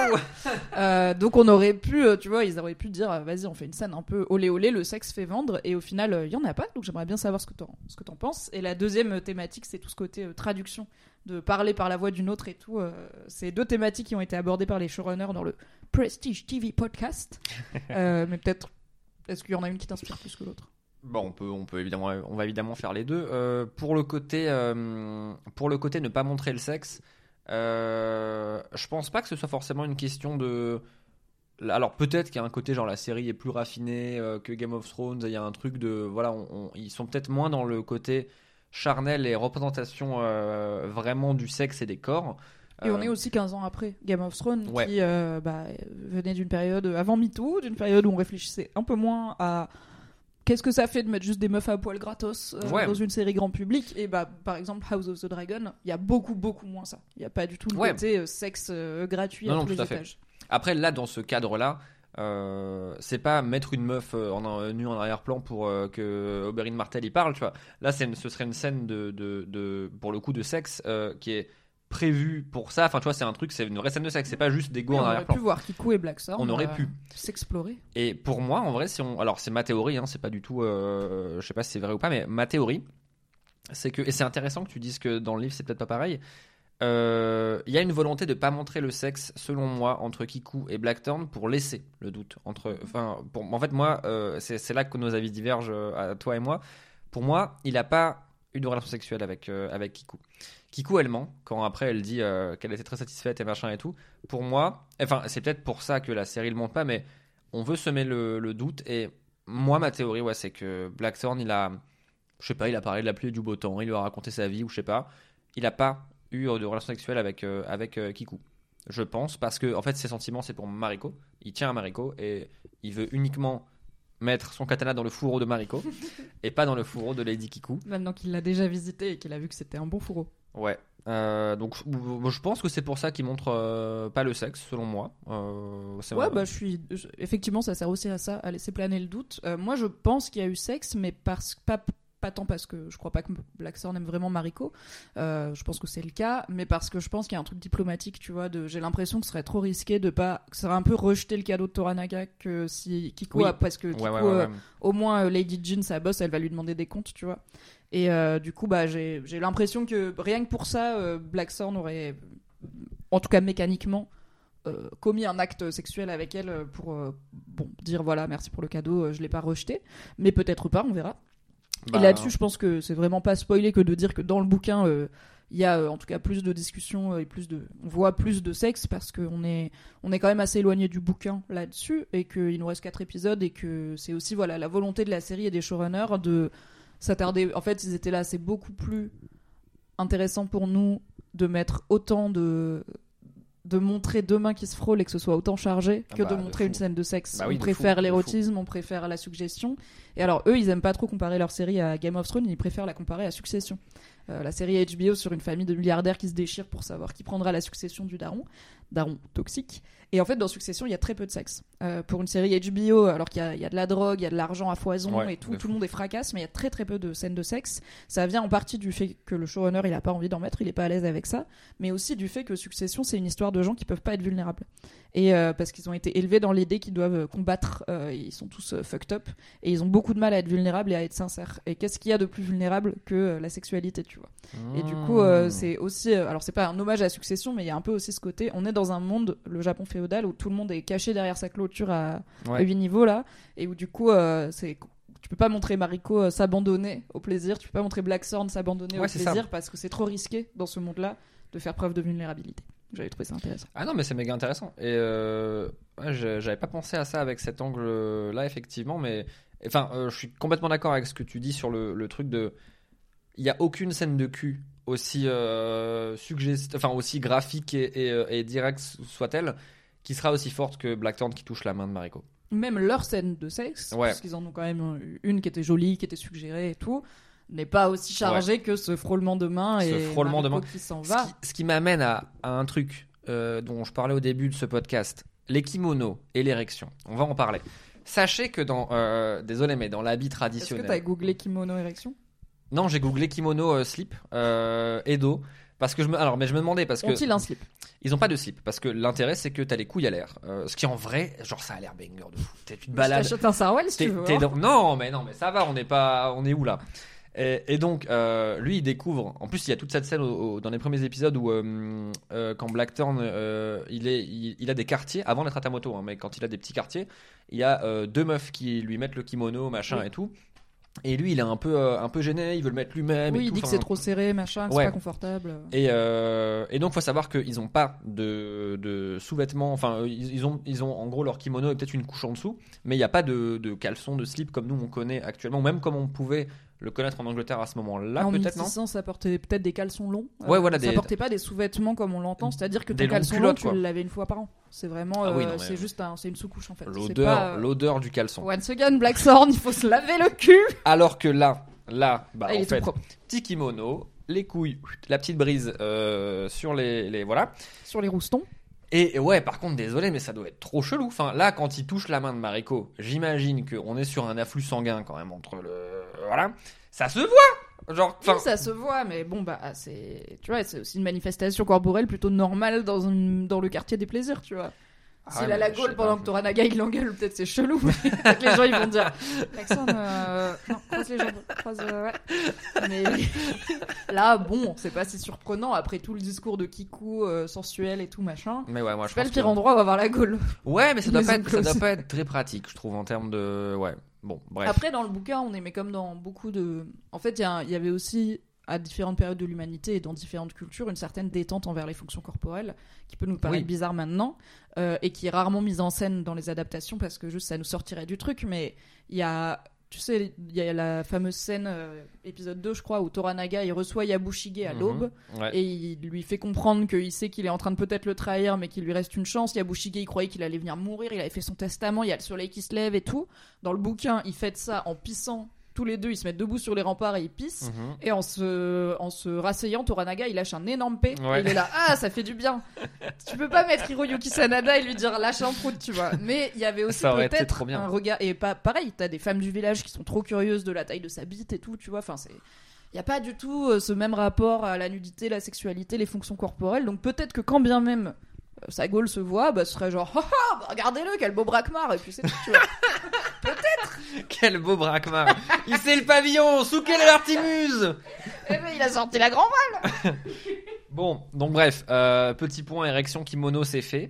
Speaker 1: où donc on aurait pu, tu vois, ils auraient pu dire vas-y on fait une scène un peu olé olé, le sexe fait vendre, et au final il y en a pas, donc j'aimerais bien savoir ce que t'en penses. Et la deuxième thématique, c'est tout ce côté traduction, de parler par la voix d'une autre et tout. C'est 2 thématiques qui ont été abordées par les showrunners dans le Prestige TV podcast. Mais peut-être, est-ce qu'il y en a une qui t'inspire plus que l'autre?
Speaker 3: Bon, on va évidemment faire les deux. Pour le côté ne pas montrer le sexe, je pense pas que ce soit forcément une question de. Alors peut-être qu'il y a un côté genre la série est plus raffinée que Game of Thrones. Il y a un truc de voilà, ils sont peut-être moins dans le côté charnel et représentation vraiment du sexe et des corps.
Speaker 1: Et on est aussi 15 ans après Game of Thrones,
Speaker 3: Ouais.
Speaker 1: qui venait d'une période avant MeToo, d'une période où on réfléchissait un peu moins à qu'est-ce que ça fait de mettre juste des meufs à poil gratos
Speaker 3: Ouais.
Speaker 1: dans une série grand public. Et par exemple House of the Dragon, il y a beaucoup moins ça. Il n'y a pas du tout le côté sexe gratuit à tous les étages.
Speaker 3: Après là, dans ce cadre-là, c'est pas mettre une meuf nue en arrière-plan pour que Oberyn Martell y parle, tu vois. Là, ce serait une scène de pour le coup de sexe qui est prévue pour ça. Enfin, tu vois, c'est une vraie scène de sexe. C'est pas juste des go en
Speaker 1: On aurait
Speaker 3: arrière-plan.
Speaker 1: pu voir Kiku et Black Thorn.
Speaker 3: On aurait pu
Speaker 1: s'explorer.
Speaker 3: Et pour moi, en vrai, alors c'est ma théorie, hein, c'est pas du tout, je sais pas si c'est vrai ou pas, mais ma théorie, c'est que, et c'est intéressant que tu dises que dans le livre c'est peut-être pas pareil. Il y a une volonté de pas montrer le sexe, selon moi, entre Kiku et Blackthorn pour laisser le doute en fait moi c'est là que nos avis divergent, à toi et moi. Pour moi, il a pas eu de relation sexuelle avec Kiku. Kiku, elle ment quand après elle dit qu'elle était très satisfaite et machin et tout. Pour moi, enfin c'est peut-être pour ça que la série le montre pas, mais on veut semer le doute. Et moi, ma théorie, c'est que Blackthorn, il a parlé de la pluie et du beau temps, il lui a raconté sa vie, ou je sais pas, il a pas eu de relation sexuelle avec Kiku, je pense, parce que en fait ses sentiments c'est pour Mariko, il tient à Mariko et il veut uniquement mettre son katana dans le fourreau de Mariko et pas dans le fourreau de Lady Kiku.
Speaker 1: Maintenant qu'il l'a déjà visité et qu'il a vu que c'était un bon fourreau.
Speaker 3: Ouais. Donc je pense que c'est pour ça qu'il montre pas le sexe, selon moi.
Speaker 1: Effectivement, ça sert aussi à ça, à laisser planer le doute. Moi, je pense qu'il y a eu sexe, mais pas tant parce que je crois pas que Black Thorn aime vraiment Mariko. Je pense que c'est le cas, mais parce que je pense qu'il y a un truc diplomatique, tu vois. J'ai l'impression que ce serait trop risqué que ça aurait un peu rejeté le cadeau de Toranaga que si Kiku parce que Kiku, au moins Lady Jean, sa boss, elle va lui demander des comptes, tu vois. Et du coup, j'ai l'impression que rien que pour ça, Black Thorn aurait, en tout cas mécaniquement, commis un acte sexuel avec elle pour dire voilà, merci pour le cadeau, je l'ai pas rejeté, mais peut-être pas, on verra. Et là-dessus, je pense que c'est vraiment pas spoilé que de dire que dans le bouquin, il y a en tout cas plus de discussions et on voit plus de sexe, parce qu'on est quand même assez éloigné du bouquin là-dessus, et qu'il nous reste 4 épisodes, et que c'est aussi la volonté de la série et des showrunners de s'attarder. En fait, ils étaient là, c'est beaucoup plus intéressant pour nous de mettre autant de montrer 2 mains qui se frôlent et que ce soit autant chargé que de montrer une scène de sexe. On préfère l'érotisme, on préfère la suggestion. Et alors eux, ils aiment pas trop comparer leur série à Game of Thrones, ils préfèrent la comparer à Succession. La série HBO sur une famille de milliardaires qui se déchirent pour savoir qui prendra la succession du daron toxique. Et en fait, dans Succession, il y a très peu de sexe. Pour une série HBO, alors qu'il y a de la drogue, il y a de l'argent à foison et tout le monde est fracasse, mais il y a très très peu de scènes de sexe. Ça vient en partie du fait que le showrunner, il a pas envie d'en mettre, il est pas à l'aise avec ça, mais aussi du fait que Succession, c'est une histoire de gens qui peuvent pas être vulnérables. Et parce qu'ils ont été élevés dans l'idée qu'ils doivent combattre, ils sont tous fucked up, et ils ont beaucoup de mal à être vulnérables et à être sincères. Et qu'est-ce qu'il y a de plus vulnérable que la sexualité, tu vois. Et du coup, c'est aussi, alors c'est pas un hommage à Succession, mais il y a un peu aussi ce côté, on est dans un monde, le Japon féodal, où tout le monde est caché derrière sa clôture à 8 niveaux là, et où du coup tu peux pas montrer Mariko s'abandonner au plaisir, tu peux pas montrer Black Thorn s'abandonner au plaisir, parce que c'est trop risqué dans ce monde là de faire preuve de vulnérabilité. J'avais trouvé ça intéressant.
Speaker 3: Ah non, mais c'est méga intéressant. Et j'avais pas pensé à ça avec cet angle là, effectivement, mais enfin je suis complètement d'accord avec ce que tu dis sur le truc de il y a aucune scène de cul aussi aussi graphique et directe soit-elle qui sera aussi forte que Blackthorn qui touche la main de Mariko.
Speaker 1: Même leur scène de sexe,
Speaker 3: Ouais.
Speaker 1: parce qu'ils en ont quand même une qui était jolie, qui était suggérée et tout, n'est pas aussi chargée que ce frôlement de main
Speaker 3: Ce
Speaker 1: et
Speaker 3: frôlement de
Speaker 1: Mariko
Speaker 3: main.
Speaker 1: qui s'en va.
Speaker 3: Ce qui m'amène à un truc dont je parlais au début de ce podcast, les kimonos et l'érection. On va en parler. Sachez que désolé, mais dans l'habit
Speaker 1: Est-ce
Speaker 3: traditionnel.
Speaker 1: que t'as googlé kimono érection?
Speaker 3: Non, j'ai googlé kimono slip Edo parce que je me demandais parce que
Speaker 1: Ont-ils un slip?
Speaker 3: ils ont pas de slip parce que l'intérêt c'est que t'as les couilles à l'air. Ce qui en vrai, genre ça a l'air banger de fou. Tu te
Speaker 1: Je
Speaker 3: balades.
Speaker 1: t'achète un Sarwell si tu veux. hein.
Speaker 3: Non, mais ça va, on est où là? Et donc, lui, il découvre. En plus, il y a toute cette scène dans les premiers épisodes où, quand Blackthorn, il a des quartiers avant d'être à Tamoto, hein, mais quand il a des petits quartiers, il y a 2 meufs qui lui mettent le kimono, machin et tout. Et lui, il est un peu gêné. Il veut le mettre lui-même.
Speaker 1: Oui,
Speaker 3: et
Speaker 1: il
Speaker 3: tout,
Speaker 1: dit que
Speaker 3: enfin,
Speaker 1: c'est trop serré, machin, que
Speaker 3: Ouais.
Speaker 1: c'est pas confortable.
Speaker 3: Et donc, faut savoir qu'ils ont pas de sous-vêtements. Enfin, ils ont en gros leur kimono et peut-être une couche en dessous, mais il n'y a pas de caleçon, de slip comme nous on connaît actuellement, ou même comme on pouvait le connaître en Angleterre à ce moment-là,
Speaker 1: en
Speaker 3: peut-être, non?
Speaker 1: 1600, ça portait peut-être des caleçons longs.
Speaker 3: Ouais, voilà,
Speaker 1: ça
Speaker 3: des-
Speaker 1: portait pas des sous-vêtements comme on l'entend, c'est-à-dire que
Speaker 3: des
Speaker 1: ton
Speaker 3: longues
Speaker 1: caleçon long,
Speaker 3: culottes,
Speaker 1: tu
Speaker 3: quoi.
Speaker 1: l'avais une fois par an. C'est vraiment,
Speaker 3: Ah oui, non, mais-
Speaker 1: c'est juste c'est une sous-couche en fait. C'est
Speaker 3: L'odeur,
Speaker 1: pas,
Speaker 3: l'odeur du caleçon.
Speaker 1: Once again, Blackthorn, il faut se laver le cul.
Speaker 3: Alors que là, bah,
Speaker 1: Ah, il
Speaker 3: en
Speaker 1: est tout
Speaker 3: fait,
Speaker 1: propre.
Speaker 3: petit kimono, les couilles, la petite brise sur les voilà.
Speaker 1: Sur les roustons.
Speaker 3: Et ouais, par contre, désolé, mais ça doit être trop chelou. Enfin, là, quand il touche la main de Mariko, j'imagine qu'on est sur un afflux sanguin quand même entre le voilà, ça se voit. Genre,
Speaker 1: Oui, ça se voit, mais bon, bah, c'est aussi une manifestation corporelle plutôt normale dans le quartier des plaisirs, tu vois. S'il
Speaker 3: ouais,
Speaker 1: a la
Speaker 3: mais je
Speaker 1: gaule
Speaker 3: sais
Speaker 1: pendant
Speaker 3: pas.
Speaker 1: que Toranaga il l'engueule, peut-être c'est chelou. Mais peut-être les gens ils vont dire Blackthorn, non, croise les jambes, ouais. Mais là, bon, c'est pas si surprenant après tout le discours de Kiku sensuel et tout machin.
Speaker 3: Mais ouais, moi je
Speaker 1: C'est pas
Speaker 3: pense
Speaker 1: le pire
Speaker 3: que-
Speaker 1: endroit où avoir la gaule.
Speaker 3: Ouais, mais ça doit
Speaker 1: Les
Speaker 3: pas être, ça
Speaker 1: enclos.
Speaker 3: doit pas être très pratique, je trouve, en termes de ouais. Bon, bref.
Speaker 1: Après, dans le bouquin, on aimait comme dans beaucoup de. En fait, il y avait aussi, à différentes périodes de l'humanité et dans différentes cultures, une certaine détente envers les fonctions corporelles, qui peut nous paraître
Speaker 3: Oui.
Speaker 1: bizarre maintenant, et qui est rarement mise en scène dans les adaptations parce que juste ça nous sortirait du truc. Mais il y a. Tu sais, il y a la fameuse scène, épisode 2, je crois, où Toranaga il reçoit Yabushige à l'aube.
Speaker 3: Ouais.
Speaker 1: Et il lui fait comprendre qu'il sait qu'il est en train de peut-être le trahir, mais qu'il lui reste une chance. Yabushige, il croyait qu'il allait venir mourir, il avait fait son testament, il y a le soleil qui se lève et tout. Dans le bouquin, il fait ça en pissant. Tous les deux, ils se mettent debout sur les remparts et ils pissent.
Speaker 3: Mhm.
Speaker 1: Et en se rasseyant, Toranaga, il lâche un énorme P.
Speaker 3: Ouais.
Speaker 1: Et il est là, ah, ça fait du bien. Tu peux pas mettre Hiroyuki Sanada et lui dire lâche un prout, tu vois. Mais il y avait aussi
Speaker 3: Ça aurait été
Speaker 1: peut-être
Speaker 3: trop bien.
Speaker 1: un regard. Et pareil, t'as des femmes du village qui sont trop curieuses de la taille de sa bite et tout, tu vois. Enfin, c'est. Il n'y a pas du tout ce même rapport à la nudité, la sexualité, les fonctions corporelles. Donc peut-être que quand bien même sa gaule se voit, bah, ce serait genre, ah, ah, bah, regardez-le, quel beau braquemar. Et puis c'est tout, tu vois.
Speaker 3: Quel beau braquemar. Il sait le pavillon, sous quel l'artimuse.
Speaker 1: Eh ben, il a sorti la grande.
Speaker 3: Bon, donc bref, petit point érection kimono, c'est fait.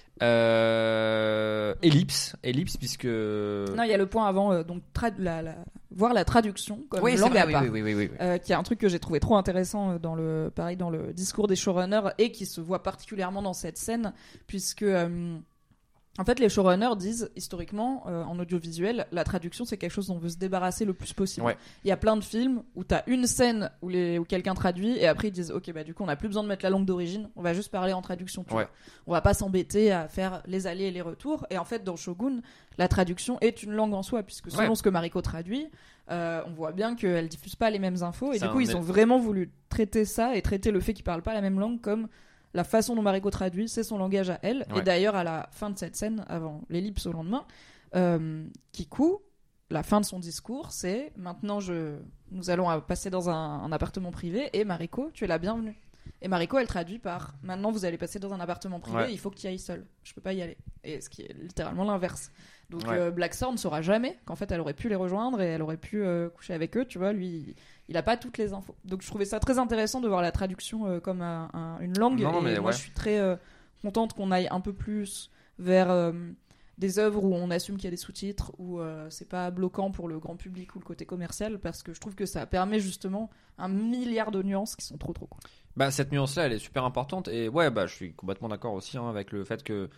Speaker 3: Ellipse puisque.
Speaker 1: Non, il y a le point avant, donc voir la traduction comme
Speaker 3: Oui, c'est
Speaker 1: langue
Speaker 3: vrai,
Speaker 1: à part.
Speaker 3: oui.
Speaker 1: Qui est un truc que j'ai trouvé trop intéressant dans le discours des showrunners et qui se voit particulièrement dans cette scène puisque en fait les showrunners disent historiquement en audiovisuel la traduction c'est quelque chose dont on veut se débarrasser le plus possible.
Speaker 3: Ouais.
Speaker 1: Il y a plein de films où t'as une scène où quelqu'un traduit et après ils disent ok bah du coup on n'a plus besoin de mettre la langue d'origine, on va juste parler en traduction. Tu
Speaker 3: Ouais.
Speaker 1: vois. On va pas s'embêter à faire les allers et les retours et en fait dans Shogun la traduction est une langue en soi puisque selon
Speaker 3: Ouais.
Speaker 1: ce que Mariko traduit on voit bien qu'elle diffuse pas les mêmes infos et
Speaker 3: C'est
Speaker 1: du coup ils ont vraiment voulu traiter ça et traiter le fait qu'ils parlent pas la même langue comme la façon dont Mariko traduit, c'est son langage à elle.
Speaker 3: Ouais.
Speaker 1: Et d'ailleurs, à la fin de cette scène, avant l'ellipse au lendemain, Kiku, la fin de son discours, c'est maintenant nous allons passer dans un appartement privé et Mariko, tu es la bienvenue. Et Mariko, elle traduit par maintenant vous allez passer dans un appartement privé,
Speaker 3: Ouais.
Speaker 1: il faut que tu y ailles seule. Je peux pas y aller. Et ce qui est littéralement l'inverse. Donc
Speaker 3: Ouais.
Speaker 1: Blackthorn ne saura jamais qu'en fait elle aurait pu les rejoindre et elle aurait pu coucher avec eux, tu vois, lui il a pas toutes les infos. Donc je trouvais ça très intéressant de voir la traduction comme une langue
Speaker 3: Non,
Speaker 1: et
Speaker 3: mais
Speaker 1: moi
Speaker 3: ouais.
Speaker 1: je suis très contente qu'on aille un peu plus vers des œuvres où on assume qu'il y a des sous-titres où c'est pas bloquant pour le grand public ou le côté commercial parce que je trouve que ça permet justement un milliard de nuances qui sont trop cool.
Speaker 3: Bah, cette nuance-là, elle est super importante. Et ouais, bah, je suis complètement d'accord aussi avec le fait que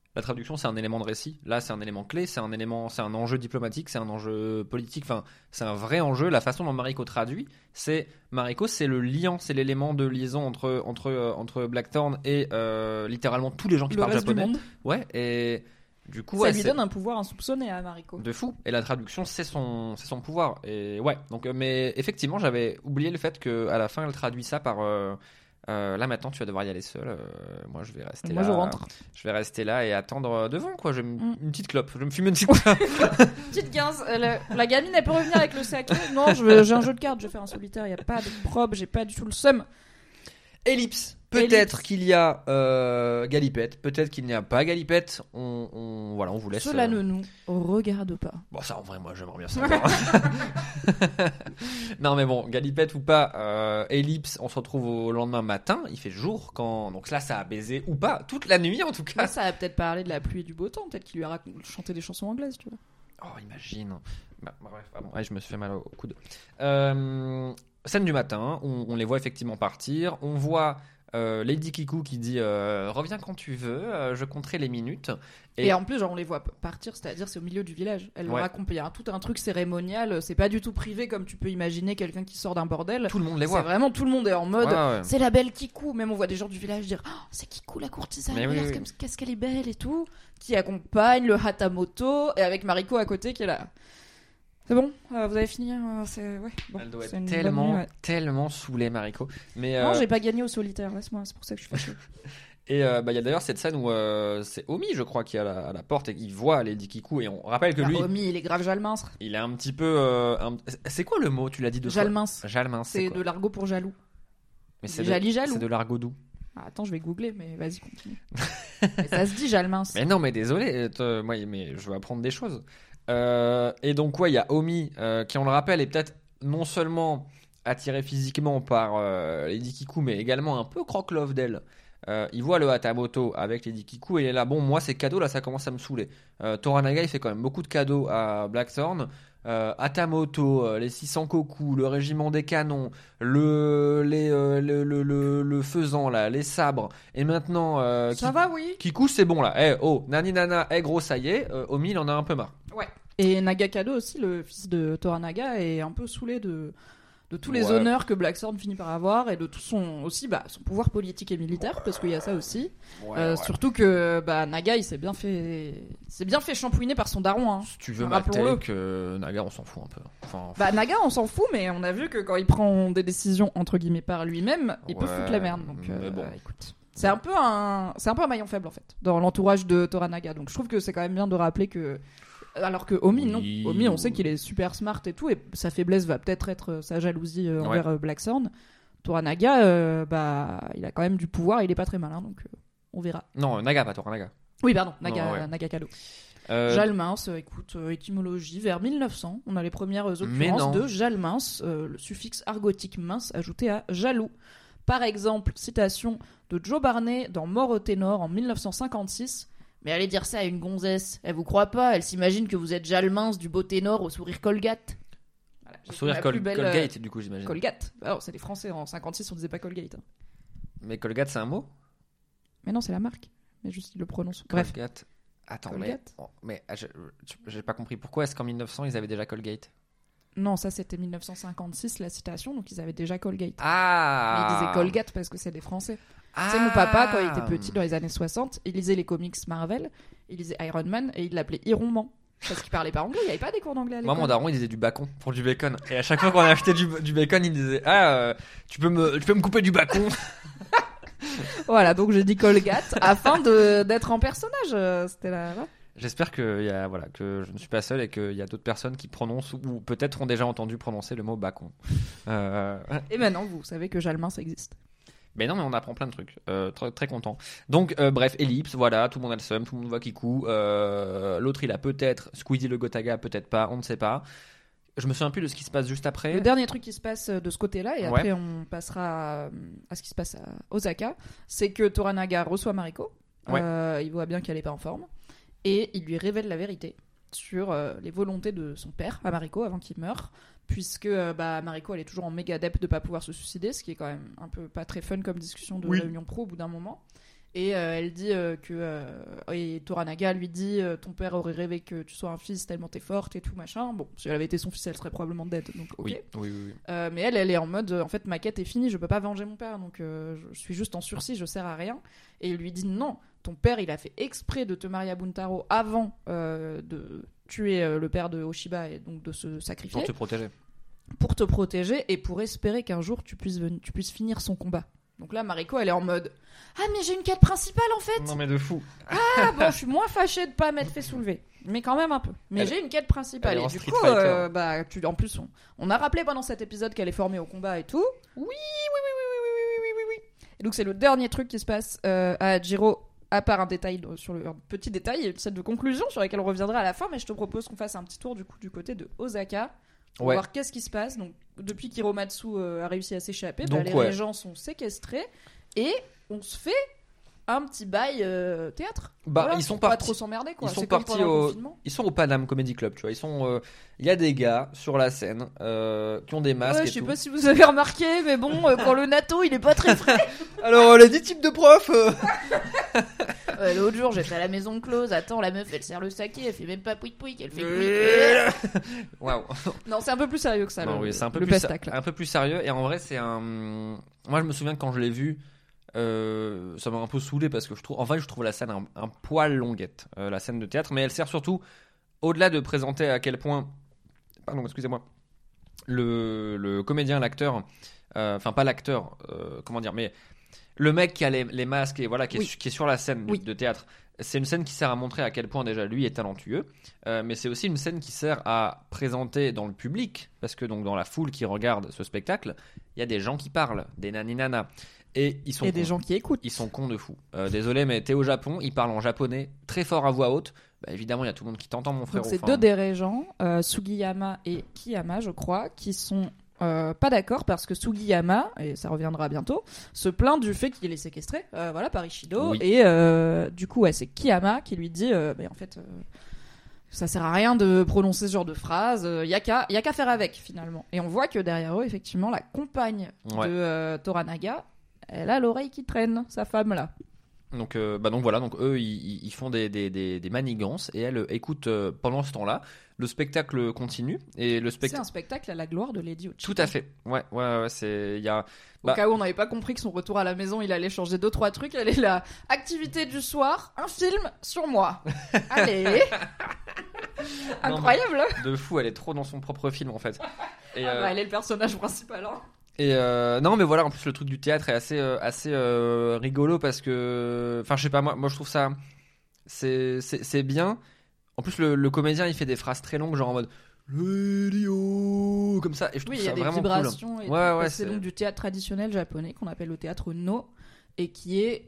Speaker 3: La traduction, c'est un élément de récit. Là, c'est un élément clé, c'est un enjeu diplomatique, c'est un enjeu politique. Enfin, c'est un vrai enjeu. La façon dont Mariko traduit, c'est le liant, c'est l'élément de liaison entre Blackthorn et littéralement tous les gens qui
Speaker 1: Le
Speaker 3: parlent
Speaker 1: reste
Speaker 3: japonais.
Speaker 1: du monde.
Speaker 3: Ouais, et du coup,
Speaker 1: Ça lui donne un pouvoir insoupçonné à Mariko.
Speaker 3: de fou. Et la traduction, c'est son pouvoir. Et ouais, donc, mais effectivement, j'avais oublié le fait qu'à la fin, elle traduit ça par. Là maintenant tu vas devoir y aller seul. Moi je vais rester
Speaker 1: Moi
Speaker 3: là.
Speaker 1: je rentre.
Speaker 3: Je vais rester là et attendre devant quoi. J'ai une petite clope. Je vais me fumer une petite clope.
Speaker 1: Petite 15, la gamine elle peut revenir avec le saké. Non, j'ai un jeu de cartes, je vais faire un solitaire, il n'y a pas de probe, j'ai pas du tout le seum.
Speaker 3: Ellipse. Peut-être qu'il y a Galipette, peut-être qu'il n'y a pas Galipette. On vous laisse.
Speaker 1: Cela ne nous regarde pas.
Speaker 3: Bon, ça en vrai, moi j'aimerais bien savoir. Non, mais bon, Galipette ou pas, Ellipse, on se retrouve au lendemain matin. Il fait jour quand. Donc là, ça a baisé ou pas, toute la nuit en tout cas.
Speaker 1: Là, ça a peut-être parlé de la pluie et du beau temps, peut-être qu'il lui a chanté des chansons anglaises, tu vois.
Speaker 3: Oh, imagine. Bref, pardon. Ouais, je me suis fait mal au coude. Scène du matin, on les voit effectivement partir. On voit. Lady Kiku qui dit reviens quand tu veux, je compterai les minutes.
Speaker 1: Et en plus, genre, on les voit partir, c'est-à-dire c'est au milieu du village. Elle leur raconte, il y a tout un truc cérémonial, c'est pas du tout privé comme tu peux imaginer quelqu'un qui sort d'un bordel.
Speaker 3: Tout le monde les voit.
Speaker 1: C'est vraiment tout le monde est en mode
Speaker 3: Ouais.
Speaker 1: c'est la belle Kiku. Même on voit des gens du village dire c'est Kiku la courtisane,
Speaker 3: Mais
Speaker 1: regarde
Speaker 3: oui.
Speaker 1: qu'est-ce qu'elle est belle et tout. Qui accompagne le Hatamoto et avec Mariko à côté qui est là. C'est bon, vous avez fini. Ouais. Bon,
Speaker 3: Elle doit
Speaker 1: c'est
Speaker 3: être
Speaker 1: une bonne nuit, ouais.
Speaker 3: tellement saoulée, Mariko. Mais
Speaker 1: Non, j'ai pas gagné au solitaire, laisse-moi, c'est pour ça que je suis fâchée.
Speaker 3: et il y a d'ailleurs cette scène où c'est Omi, je crois, qui est à la porte et qui voit Lady Kiku. Et on rappelle que lui,
Speaker 1: Omi, il est grave jalmince.
Speaker 3: il est un petit peu. C'est quoi le mot? Tu l'as dit de
Speaker 1: Jalmince.
Speaker 3: Jalmince.
Speaker 1: C'est
Speaker 3: quoi
Speaker 1: de l'argot pour jaloux.
Speaker 3: Mais
Speaker 1: jaloux.
Speaker 3: C'est de l'argot doux.
Speaker 1: Ah, attends, je vais googler, mais vas-y, continue. Mais ça se dit jalmince.
Speaker 3: Mais non, mais désolé, moi, mais je veux apprendre des choses. Et donc, ouais, il y a Omi qui, on le rappelle, est peut-être non seulement attiré physiquement par Lady Kiku, mais également un peu croque-love d'elle. Il voit le Hatamoto avec Lady Kiku et il est là, bon, moi, ces cadeaux là, ça commence à me saouler. Toranaga, il fait quand même beaucoup de cadeaux à Blackthorn. Hatamoto, les 600 koku, le régiment des canons, le faisan là, les sabres, et maintenant
Speaker 1: Ça va, oui.
Speaker 3: Kiku, c'est bon là. Nani nana, gros, ça y est. Omi, il en a un peu marre.
Speaker 1: Ouais. Et Nagakado aussi, le fils de Toranaga, est un peu saoulé de tous les honneurs que Blackthorn finit par avoir et de tout son pouvoir politique et militaire, parce qu'il y a ça aussi. Surtout que Naga, il s'est bien fait champouiner par son daron. Hein.
Speaker 3: Si tu veux
Speaker 1: Rappelons-le.
Speaker 3: ma que Naga, on s'en fout un peu.
Speaker 1: Naga, on s'en fout, mais on a vu que quand il prend des décisions entre guillemets par lui-même, il peut foutre la merde. Donc,
Speaker 3: bon.
Speaker 1: écoute. C'est un peu un maillon faible en fait dans l'entourage de Toranaga. Donc je trouve que c'est quand même bien de rappeler que alors que Omi non, Omi on sait qu'il est super smart et tout et sa faiblesse va peut-être être sa jalousie envers Blackthorn. Toranaga il a quand même du pouvoir, il est pas très malin donc on verra.
Speaker 3: Non, Naga, pas Toranaga.
Speaker 1: Oui pardon, Naga
Speaker 3: Non, ouais.
Speaker 1: Nagakado.
Speaker 3: Jalmince,
Speaker 1: Écoute, étymologie, vers 1900, on a les premières occurrences de jalmince, le suffixe argotique mince ajouté à jaloux. Par exemple, citation de Joe Barney dans Mort au ténor en 1956. Mais allez dire ça à une gonzesse, elle vous croit pas, elle s'imagine que vous êtes jalmince du beau ténor au sourire Colgate. Voilà,
Speaker 3: sourire Colgate, du coup, j'imagine.
Speaker 1: Colgate. Alors, c'est les Français, en 56, on disait pas Colgate. Hein.
Speaker 3: Mais Colgate, c'est un mot?
Speaker 1: Mais non, c'est la marque. Mais juste, ils le prononcent. Bref.
Speaker 3: Colgate. Attends,
Speaker 1: Colgate.
Speaker 3: mais j'ai pas compris. Pourquoi est-ce qu'en 1900, ils avaient déjà Colgate?
Speaker 1: Non, ça c'était 1956 la citation, donc ils avaient déjà Colgate.
Speaker 3: Ah.
Speaker 1: Mais ils disaient Colgate parce que c'est des Français. Tu sais, mon papa, quand il était petit dans les années 60, il lisait les comics Marvel, il lisait Iron Man et il l'appelait Iron Man. Parce qu'il parlait pas anglais, il n'y avait pas des cours d'anglais à l'école.
Speaker 3: Moi, mon daron, il disait du bacon pour du bacon. Et à chaque fois qu'on a acheté du bacon, il disait tu peux me couper du bacon.
Speaker 1: Voilà, donc j'ai dit Colgate afin d'être en personnage. C'était là. Ouais.
Speaker 3: J'espère que je ne suis pas seul et qu'il y a d'autres personnes qui prononcent ou peut-être ont déjà entendu prononcer le mot bacon.
Speaker 1: Et maintenant, vous savez que jalmin, ça existe.
Speaker 3: Mais non, mais on apprend plein de trucs. Très, très content. Donc, bref, ellipse, voilà, tout le monde a le seum, tout le monde voit Kiku. L'autre, il a peut-être Squeezie le Gotaga, peut-être pas, on ne sait pas. Je me souviens plus de ce qui se passe juste après.
Speaker 1: Le dernier truc qui se passe de ce côté-là, et après on passera à ce qui se passe à Osaka, c'est que Toranaga reçoit Mariko. Ouais. Il voit bien qu'elle n'est pas en forme. Et il lui révèle la vérité sur les volontés de son père à Mariko avant qu'il meure. Puisque Mariko, elle est toujours en méga dep de pas pouvoir se suicider, ce qui est quand même un peu pas très fun comme discussion de réunion pro au bout d'un moment. Et elle dit et Toranaga lui dit ton père aurait rêvé que tu sois un fils tellement t'es forte et tout machin. Bon, si elle avait été son fils, elle serait probablement dead. Donc ok.
Speaker 3: Oui.
Speaker 1: Mais elle est en mode en fait ma quête est finie, je peux pas venger mon père, donc je suis juste en sursis, je sers à rien. Et il lui dit non, ton père il a fait exprès de te marier à Buntaro avant de tuer le père de Oshiba et donc de se sacrifier pour te protéger et pour espérer qu'un jour tu puisses finir son combat. Donc là, Mariko, elle est en mode ah mais j'ai une quête principale en fait.
Speaker 3: Non mais de fou.
Speaker 1: Ah bon, je suis moins fâchée de pas m'être fait soulever, mais quand même un peu. Mais j'ai une quête principale et du coup, en plus, on a rappelé pendant cet épisode qu'elle est formée au combat et tout. Oui. Et donc c'est le dernier truc qui se passe à Jiro. À part un détail un petit détail, une scène de conclusion sur laquelle on reviendra à la fin, mais je te propose qu'on fasse un petit tour du côté de Osaka. Pour voir qu'est-ce qui se passe. Donc, depuis qu'Hiromatsu a réussi à s'échapper, les régents sont séquestrés et on se fait un petit bail théâtre.
Speaker 3: Voilà, ils sont partis.
Speaker 1: Pas trop s'emmerder quoi.
Speaker 3: Ils sont au Panam Comedy Club, tu vois. Ils sont. Il y a des gars sur la scène qui ont des masques.
Speaker 1: Je sais pas si vous avez remarqué, mais bon, quand le natto il est pas très frais.
Speaker 3: Alors les 10 types de profs.
Speaker 1: L'autre jour, j'étais à la maison close. Attends, la meuf, elle sert le saké, elle fait même pas pouic pouic, elle fait
Speaker 3: Waouh.
Speaker 1: Non, c'est un peu plus sérieux que ça.
Speaker 3: Oui, c'est un peu plus sérieux. Et en vrai, c'est un. Moi, je me souviens que quand je l'ai vu, ça m'a un peu saoulé parce que je trouve la scène un poil longuette, la scène de théâtre, mais elle sert surtout au-delà de présenter à quel point. Pardon, excusez-moi. Le comédien, l'acteur, enfin pas l'acteur, comment dire, mais. Le mec qui a les masques et voilà qui est sur la scène de théâtre, c'est une scène qui sert à montrer à quel point déjà lui est talentueux, mais c'est aussi une scène qui sert à présenter dans le public, parce que donc dans la foule qui regarde ce spectacle, il y a des gens qui parlent, des naninana, et ils sont
Speaker 1: des gens qui écoutent.
Speaker 3: Ils sont cons de fou. Désolé, mais t'es au Japon, ils parlent en japonais très fort à voix haute. Bah, évidemment, il y a tout le monde qui t'entend, mon frère.
Speaker 1: Donc c'est deux des régents, Sugiyama et Kiyama, je crois, qui sont pas d'accord parce que Sugiyama, et ça reviendra bientôt, se plaint du fait qu'il est séquestré par Ishido. Oui. Et du coup c'est Kiyama qui lui dit en fait ça sert à rien de prononcer ce genre de phrase, y a qu'à faire avec finalement. Et on voit que derrière eux effectivement la compagne de Toranaga, elle a l'oreille qui traîne, sa femme là.
Speaker 3: Donc voilà, donc eux ils font des manigances et elle écoute pendant ce temps-là. Le spectacle continue et
Speaker 1: c'est un spectacle à la gloire de Lady Uchiha.
Speaker 3: Tout à fait. Ouais, c'est il y a
Speaker 1: au cas où on n'avait pas compris que son retour à la maison, il allait changer 2-3 trucs, elle est là, activité du soir, un film sur moi. Allez. Incroyable.
Speaker 3: De fou, elle est trop dans son propre film en fait. Et
Speaker 1: elle est le personnage principal hein.
Speaker 3: Et non mais voilà, en plus le truc du théâtre est assez rigolo parce que enfin je sais pas, moi je trouve ça c'est bien. En plus le comédien il fait des phrases très longues genre en mode radio comme ça et je trouve ça vraiment cool.
Speaker 1: Oui, il y a des vibrations et c'est donc du théâtre traditionnel japonais qu'on appelle le théâtre no et qui est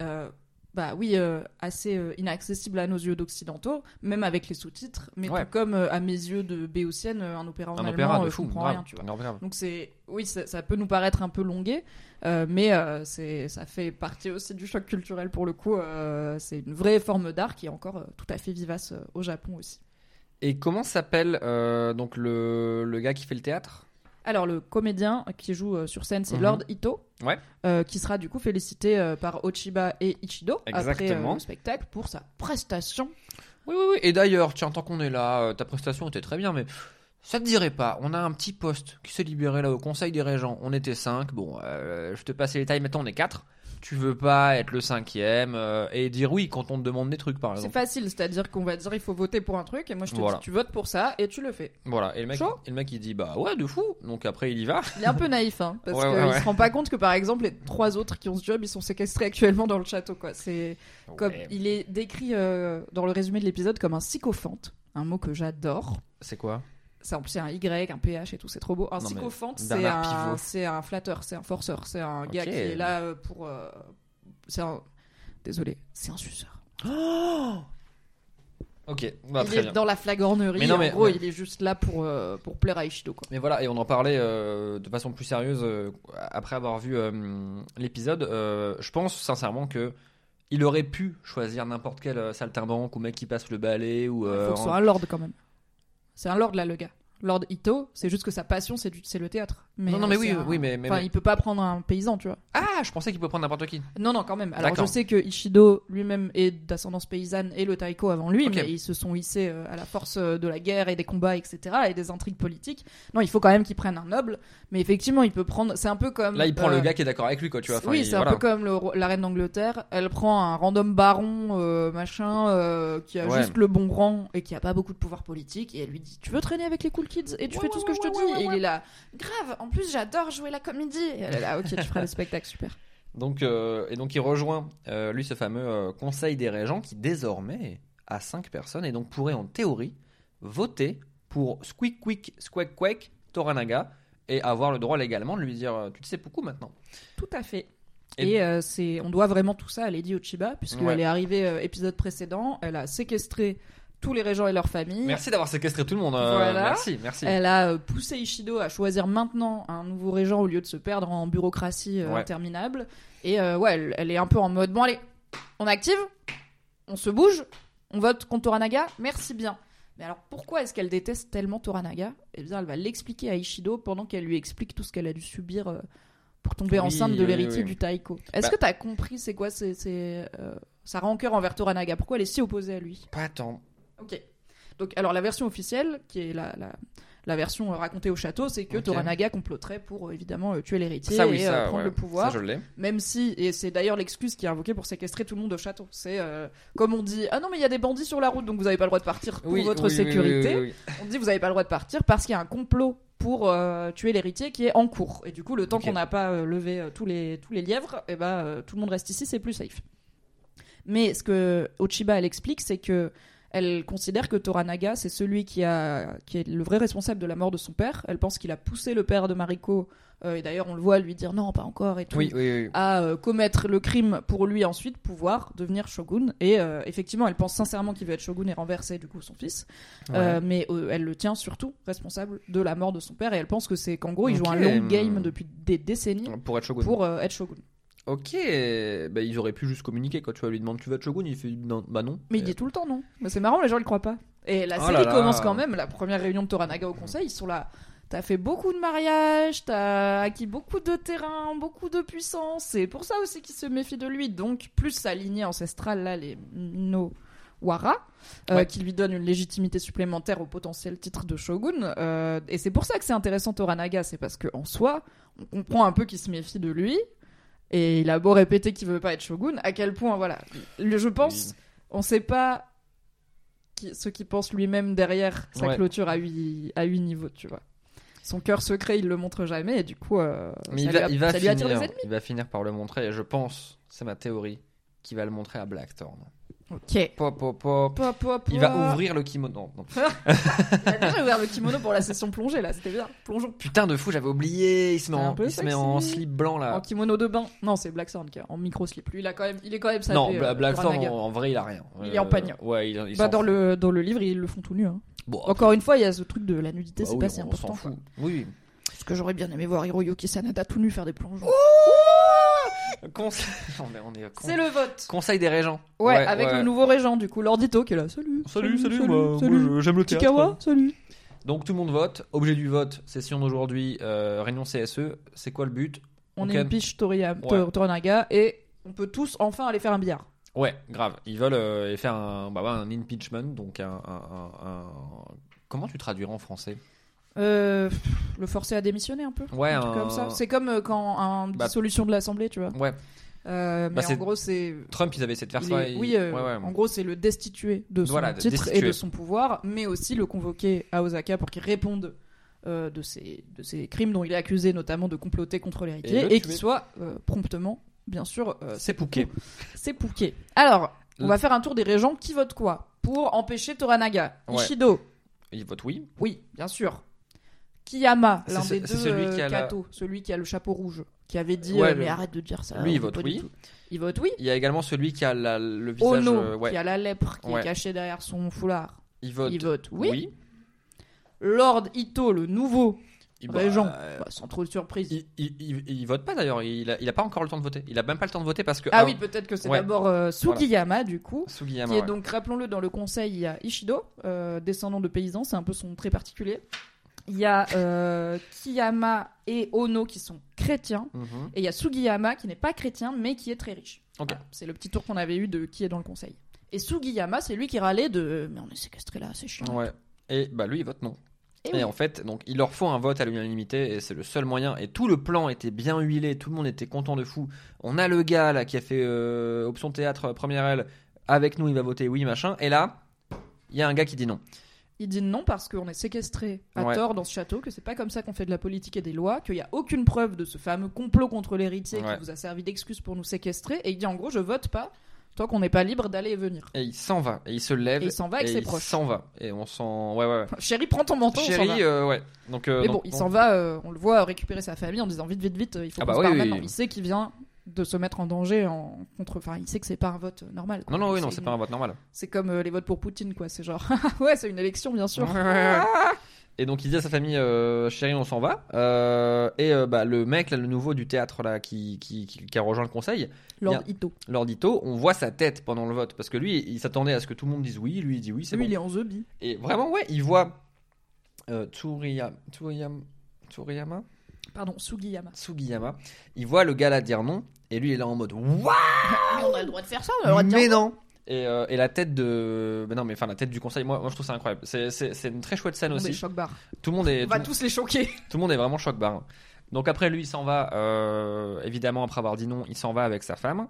Speaker 1: assez inaccessible à nos yeux d'occidentaux, même avec les sous-titres, mais tout comme à mes yeux de béotienne, un opéra en allemand, je comprends rien, tu vois. Donc ça peut nous paraître un peu longué, mais ça fait partie aussi du choc culturel pour le coup. C'est une vraie forme d'art qui est encore tout à fait vivace au Japon aussi.
Speaker 3: Et comment s'appelle donc le gars qui fait le théâtre ?
Speaker 1: Alors le comédien qui joue sur scène c'est Lord Ito, qui sera du coup félicité par Ochiba et Ichido après le spectacle pour sa prestation.
Speaker 3: Oui. Et d'ailleurs, tiens, tant qu'on est là, ta prestation était très bien, mais ça te dirait pas, on a un petit poste qui s'est libéré là au Conseil des Régents. On était 5, bon, je te passe les détails, maintenant on est 4. Tu veux pas être le 5e et dire oui quand on te demande des trucs par exemple.
Speaker 1: C'est facile, c'est-à-dire qu'on va dire il faut voter pour un truc et moi je te dis tu votes pour ça et tu le fais.
Speaker 3: Voilà, et le mec il dit bah ouais de fou, donc après il y va.
Speaker 1: Il est un peu naïf hein, parce qu'il se rend pas compte que par exemple les 3 autres qui ont ce job ils sont séquestrés actuellement dans le château quoi. C'est comme il est décrit dans le résumé de l'épisode comme un sycophante, un mot que j'adore.
Speaker 3: C'est quoi ?
Speaker 1: C'est un Y, un PH et tout, c'est trop beau. Un sycophante, c'est un flatteur, c'est un forceur, c'est un gars qui est là pour. Désolé, c'est un suceur.
Speaker 3: Oh ok, bah,
Speaker 1: il est dans la flagornerie. Il est juste là pour plaire à Ishido quoi.
Speaker 3: Mais voilà, et on en parlait de façon plus sérieuse après avoir vu l'épisode. Je pense sincèrement que il aurait pu choisir n'importe quel saltimbanque ou mec qui passe le balai ou.
Speaker 1: Il faut que ce soit un lord quand même. C'est un lord là le gars. Lord Ito, c'est juste que sa passion c'est le théâtre. Mais,
Speaker 3: Non, mais
Speaker 1: c'est
Speaker 3: oui, mais
Speaker 1: Enfin, il peut pas prendre un paysan, tu vois.
Speaker 3: Ah, je pensais qu'il pouvait prendre n'importe qui.
Speaker 1: Non, quand même. Alors,
Speaker 3: D'accord.
Speaker 1: je sais que Ishido lui-même est d'ascendance paysanne et le Taiko avant lui,
Speaker 3: Ok.
Speaker 1: mais ils se sont hissés à la force de la guerre et des combats, etc., et des intrigues politiques. Non, il faut quand même qu'il prenne un noble, mais effectivement, il peut prendre. C'est un peu comme.
Speaker 3: Là, il prend le gars qui est d'accord avec lui, quoi, tu vois. Enfin,
Speaker 1: Oui, c'est un peu comme la reine d'Angleterre. Elle prend un random baron, qui a
Speaker 3: Ouais.
Speaker 1: juste le bon rang et qui a pas beaucoup de pouvoir politique, et elle lui dit tu veux traîner avec les cool kids et tu fais tout ce que je te dis. Et il est là grave. En plus, j'adore jouer la comédie. Et elle est là ok, tu feras le spectacle, super.
Speaker 3: Donc, il rejoint, lui, ce fameux conseil des régents qui, désormais, a 5 personnes et donc pourrait, en théorie, voter pour Squeak Quick Squeak Quake Toranaga et avoir le droit légalement de lui dire tu te sais beaucoup maintenant.
Speaker 1: Tout à fait.
Speaker 3: Et-
Speaker 1: Et on doit vraiment tout ça à Lady Ochiba, puisqu'elle
Speaker 3: Ouais.
Speaker 1: est arrivée épisode précédent, elle a séquestré tous les régents et leurs familles.
Speaker 3: Merci d'avoir séquestré tout le monde.
Speaker 1: Voilà.
Speaker 3: Merci.
Speaker 1: Elle a poussé Ishido à choisir maintenant un nouveau régent au lieu de se perdre en bureaucratie
Speaker 3: Ouais.
Speaker 1: interminable. Et elle est un peu en mode bon allez, on active, on se bouge, on vote contre Toranaga, merci bien. Mais alors pourquoi est-ce qu'elle déteste tellement Toranaga ? Eh bien elle va l'expliquer à Ishido pendant qu'elle lui explique tout ce qu'elle a dû subir pour tomber
Speaker 3: Oui,
Speaker 1: enceinte de
Speaker 3: oui,
Speaker 1: l'héritier
Speaker 3: oui.
Speaker 1: du Taiko. Est-ce
Speaker 3: Bah-
Speaker 1: que t'as compris c'est quoi sa rancœur envers Toranaga ? Pourquoi elle est si opposée à lui ?
Speaker 3: Pas tant.
Speaker 1: Ok. Donc, alors la version officielle, qui est la version racontée au château, c'est que
Speaker 3: Ok.
Speaker 1: Toranaga comploterait pour évidemment tuer l'héritier
Speaker 3: Ça, oui,
Speaker 1: et
Speaker 3: ça,
Speaker 1: prendre
Speaker 3: ouais.
Speaker 1: le pouvoir.
Speaker 3: Ça, je l'ai.
Speaker 1: Même si, et c'est d'ailleurs l'excuse qui est invoquée pour séquestrer tout le monde au château. C'est comme on dit, ah non mais il y a des bandits sur la route donc vous n'avez pas le droit de partir pour votre sécurité.
Speaker 3: oui.
Speaker 1: On dit vous n'avez pas le droit de partir parce qu'il y a un complot pour tuer l'héritier qui est en cours. Et du coup, le temps
Speaker 3: Ok.
Speaker 1: qu'on n'a pas levé tous les lièvres, et tout le monde reste ici, c'est plus safe. Mais ce que Ochiba elle explique, c'est que elle considère que Toranaga c'est celui qui est le vrai responsable de la mort de son père. Elle pense qu'il a poussé le père de Mariko, et d'ailleurs on le voit lui dire non pas encore et tout,
Speaker 3: Oui.
Speaker 1: à commettre le crime pour lui ensuite pouvoir devenir shogun. Et effectivement elle pense sincèrement qu'il veut être shogun et renverser du coup son fils.
Speaker 3: Ouais.
Speaker 1: Mais elle le tient surtout responsable de la mort de son père, et elle pense que c'est qu'en gros il joue un
Speaker 3: Ok.
Speaker 1: long game depuis des décennies
Speaker 3: Pour être shogun.
Speaker 1: pour être shogun.
Speaker 3: Ok, bah, ils auraient pu juste communiquer quand tu vas lui demander tu vas être shogun, il fait non, bah non.
Speaker 1: Mais il dit tout le temps non. Mais c'est marrant, les gens le croient pas. Et la
Speaker 3: Oh
Speaker 1: série
Speaker 3: là là.
Speaker 1: commence quand même, la première réunion de Toranaga au conseil, ils sont là. T'as fait beaucoup de mariages, t'as acquis beaucoup de terrain, beaucoup de puissance. C'est pour ça aussi qu'ils se méfient de lui. Donc, plus sa lignée ancestrale, là, les Minowara,
Speaker 3: Ouais.
Speaker 1: qui lui donne une légitimité supplémentaire au potentiel titre de shogun. Et c'est pour ça que c'est intéressant Toranaga, c'est parce qu'en soi, on comprend un peu qu'il se méfie de lui. Et il a beau répéter qu'il veut pas être shogun, à quel point, voilà. Je pense, on sait pas ce qu'il pense lui-même derrière sa
Speaker 3: Ouais.
Speaker 1: clôture à 8 niveaux, tu vois. Son cœur secret, il le montre jamais, et du coup,
Speaker 3: Mais
Speaker 1: ça
Speaker 3: il va
Speaker 1: lui attire les
Speaker 3: finir,
Speaker 1: ennemis.
Speaker 3: il va finir par le montrer et je pense, c'est ma théorie, qu'il va le montrer à Blackthorn.
Speaker 1: Ok.
Speaker 3: Pop.
Speaker 1: Pop.
Speaker 3: Il va ouvrir le kimono. Non.
Speaker 1: Il a déjà ouvert le kimono pour la session plongée, là, c'était bien. Plongeons.
Speaker 3: Putain de fou, j'avais oublié. Il se met,
Speaker 1: C'est un peu
Speaker 3: il se met en
Speaker 1: sexy.
Speaker 3: slip blanc là.
Speaker 1: En kimono de bain. Non, c'est Blackthorn qui est en micro-slip. Lui, il est quand même sapé.
Speaker 3: Non, Blackthorn
Speaker 1: Toranaga.
Speaker 3: en vrai il a rien.
Speaker 1: Il est en pagnon.
Speaker 3: Ouais, il
Speaker 1: Bah,
Speaker 3: s'en
Speaker 1: dans
Speaker 3: fout.
Speaker 1: le livre, ils le font tout nu. Hein.
Speaker 3: Bon,
Speaker 1: Encore une fois, il y a ce truc de la nudité,
Speaker 3: bah
Speaker 1: c'est
Speaker 3: oui,
Speaker 1: pas si
Speaker 3: on
Speaker 1: important.
Speaker 3: s'en fout.
Speaker 1: quoi.
Speaker 3: Oui.
Speaker 1: Parce que j'aurais bien aimé voir Hiroyuki Sanada tout nu faire des plongeons.
Speaker 3: Conseil... on est
Speaker 1: C'est le vote.
Speaker 3: Conseil des régents.
Speaker 1: Ouais, avec le nouveau régent, du coup, Lord Ito qui est là. Salut,
Speaker 3: moi, j'aime le
Speaker 1: Chikawa, salut.
Speaker 3: Donc tout le monde vote. Objet du vote, session d'aujourd'hui, réunion CSE. C'est quoi le but?
Speaker 1: On
Speaker 3: Ok.
Speaker 1: est une piche
Speaker 3: Ouais.
Speaker 1: Toranaga et on peut tous enfin aller faire un billard.
Speaker 3: Ouais, grave. Ils veulent faire un impeachment, donc comment tu traduiras en français?
Speaker 1: Le forcer à démissionner un peu.
Speaker 3: Ouais,
Speaker 1: un truc comme ça. C'est comme quand un dissolution de l'Assemblée, tu vois.
Speaker 3: Ouais.
Speaker 1: Mais
Speaker 3: c'est-
Speaker 1: en gros, c'est.
Speaker 3: Trump, ils avaient cette
Speaker 1: il
Speaker 3: version.
Speaker 1: est- Oui, en gros, c'est le destituer de son
Speaker 3: Voilà, de
Speaker 1: titre et
Speaker 3: destituer.
Speaker 1: de son pouvoir, mais aussi le convoquer à Osaka pour qu'il réponde de ces crimes dont il est accusé, notamment de comploter contre l'héritier,
Speaker 3: Et le
Speaker 1: et
Speaker 3: tuer.
Speaker 1: qu'il soit promptement, bien sûr,
Speaker 3: C'est Pouquet.
Speaker 1: c'est Pouquet. Alors, on va faire un tour des régents qui votent quoi pour empêcher Toranaga.
Speaker 3: Ouais.
Speaker 1: Ishido,
Speaker 3: Ils votent oui.
Speaker 1: oui, bien sûr. Kiyama, l'un
Speaker 3: C'est
Speaker 1: des
Speaker 3: c'est
Speaker 1: deux
Speaker 3: celui qui a la-
Speaker 1: Kato, celui qui a le chapeau rouge, qui avait dit
Speaker 3: Ouais,
Speaker 1: mais
Speaker 3: le-
Speaker 1: arrête de dire ça.
Speaker 3: Lui, il
Speaker 1: on
Speaker 3: vote
Speaker 1: veut pas du
Speaker 3: oui.
Speaker 1: tout. Il vote oui.
Speaker 3: Il y a également celui qui a le visage.
Speaker 1: Ono,
Speaker 3: ouais.
Speaker 1: qui a la lèpre, qui
Speaker 3: Ouais.
Speaker 1: est cachée derrière son foulard.
Speaker 3: Il vote.
Speaker 1: Il vote oui. Lord Ito, le nouveau régent, sans trop de surprise.
Speaker 3: Il vote pas d'ailleurs. Il a pas encore le temps de voter. Il a même pas le temps de voter parce que.
Speaker 1: Ah oui, peut-être que c'est
Speaker 3: Ouais.
Speaker 1: d'abord Sugiyama, du coup.
Speaker 3: Sugiyama.
Speaker 1: Qui est
Speaker 3: ouais.
Speaker 1: donc, rappelons-le, dans le conseil, il y a Ishido, descendant de paysans, c'est un peu son trait particulier. Il y a Kiyama et Ono qui sont chrétiens. Et il y a Sugiyama qui n'est pas chrétien, mais qui est très riche.
Speaker 3: Ok.
Speaker 1: Voilà, c'est le petit tour qu'on avait eu de qui est dans le conseil. Et Sugiyama, c'est lui qui râlait de « Mais on est séquestrés là, c'est chiant. »
Speaker 3: Ouais. Et bah lui, il vote non.
Speaker 1: Et
Speaker 3: Et
Speaker 1: oui.
Speaker 3: en fait, donc il leur faut un vote à l'unanimité et c'est le seul moyen. Et tout le plan était bien huilé, tout le monde était content de fou. On a le gars là qui a fait option théâtre première L avec nous, il va voter oui machin. Et là, il y a un gars qui dit non.
Speaker 1: Il dit non parce qu'on est séquestrés à
Speaker 3: Ouais.
Speaker 1: tort dans ce château, que c'est pas comme ça qu'on fait de la politique et des lois, qu'il y a aucune preuve de ce fameux complot contre l'héritier
Speaker 3: Ouais.
Speaker 1: qui vous a servi d'excuse pour nous séquestrer. Et il dit en gros, je vote pas tant qu'on n'est pas libre d'aller et venir.
Speaker 3: Et il s'en va. Et il se lève.
Speaker 1: Et il s'en va avec
Speaker 3: et
Speaker 1: ses
Speaker 3: il
Speaker 1: proches.
Speaker 3: s'en va. Et on s'en. Ouais.
Speaker 1: Chérie, prends ton manteau, on s'en va.
Speaker 3: Chérie, ouais. Donc,
Speaker 1: Mais bon,
Speaker 3: donc-
Speaker 1: il s'en va, on le voit récupérer sa famille en disant vite, il faut
Speaker 3: Ah
Speaker 1: qu'on
Speaker 3: bah
Speaker 1: se
Speaker 3: oui,
Speaker 1: barre
Speaker 3: oui,
Speaker 1: maintenant.
Speaker 3: oui.
Speaker 1: Il sait qu'il vient de se mettre en danger enfin, il sait que c'est pas un vote normal. Quoi.
Speaker 3: Non,
Speaker 1: C'est
Speaker 3: c'est pas un vote normal.
Speaker 1: C'est comme les votes pour Poutine, quoi. C'est genre, ouais, c'est une élection, bien sûr.
Speaker 3: Ouais. Et donc il dit à sa famille, chérie, on s'en va. Bah, le mec, là, le nouveau du théâtre là, qui a rejoint le conseil,
Speaker 1: Lord
Speaker 3: Bien.
Speaker 1: Ito.
Speaker 3: Lord Ito, on voit sa tête pendant le vote parce que lui, il s'attendait à ce que tout le monde dise oui, lui il dit oui, c'est
Speaker 1: Lui,
Speaker 3: bon.
Speaker 1: il est en The Bee.
Speaker 3: Et vraiment, ouais, il voit Tsuriyama,
Speaker 1: Pardon, Sugiyama.
Speaker 3: Sugiyama, il voit le gars là dire non, et lui il est là en mode waouh,
Speaker 4: Mais on a le droit de faire ça, on a le droit de
Speaker 3: mais
Speaker 4: dire
Speaker 3: non. Et la tête de, mais non, mais enfin la tête du conseil, moi je trouve ça incroyable. C'est une très chouette scène
Speaker 1: On est
Speaker 3: aussi.
Speaker 1: choc-barre.
Speaker 3: Tout le monde est,
Speaker 1: On va tous les choquer.
Speaker 3: tout le monde est vraiment choc-barre. Donc après lui il s'en va, évidemment après avoir dit non, il s'en va avec sa femme,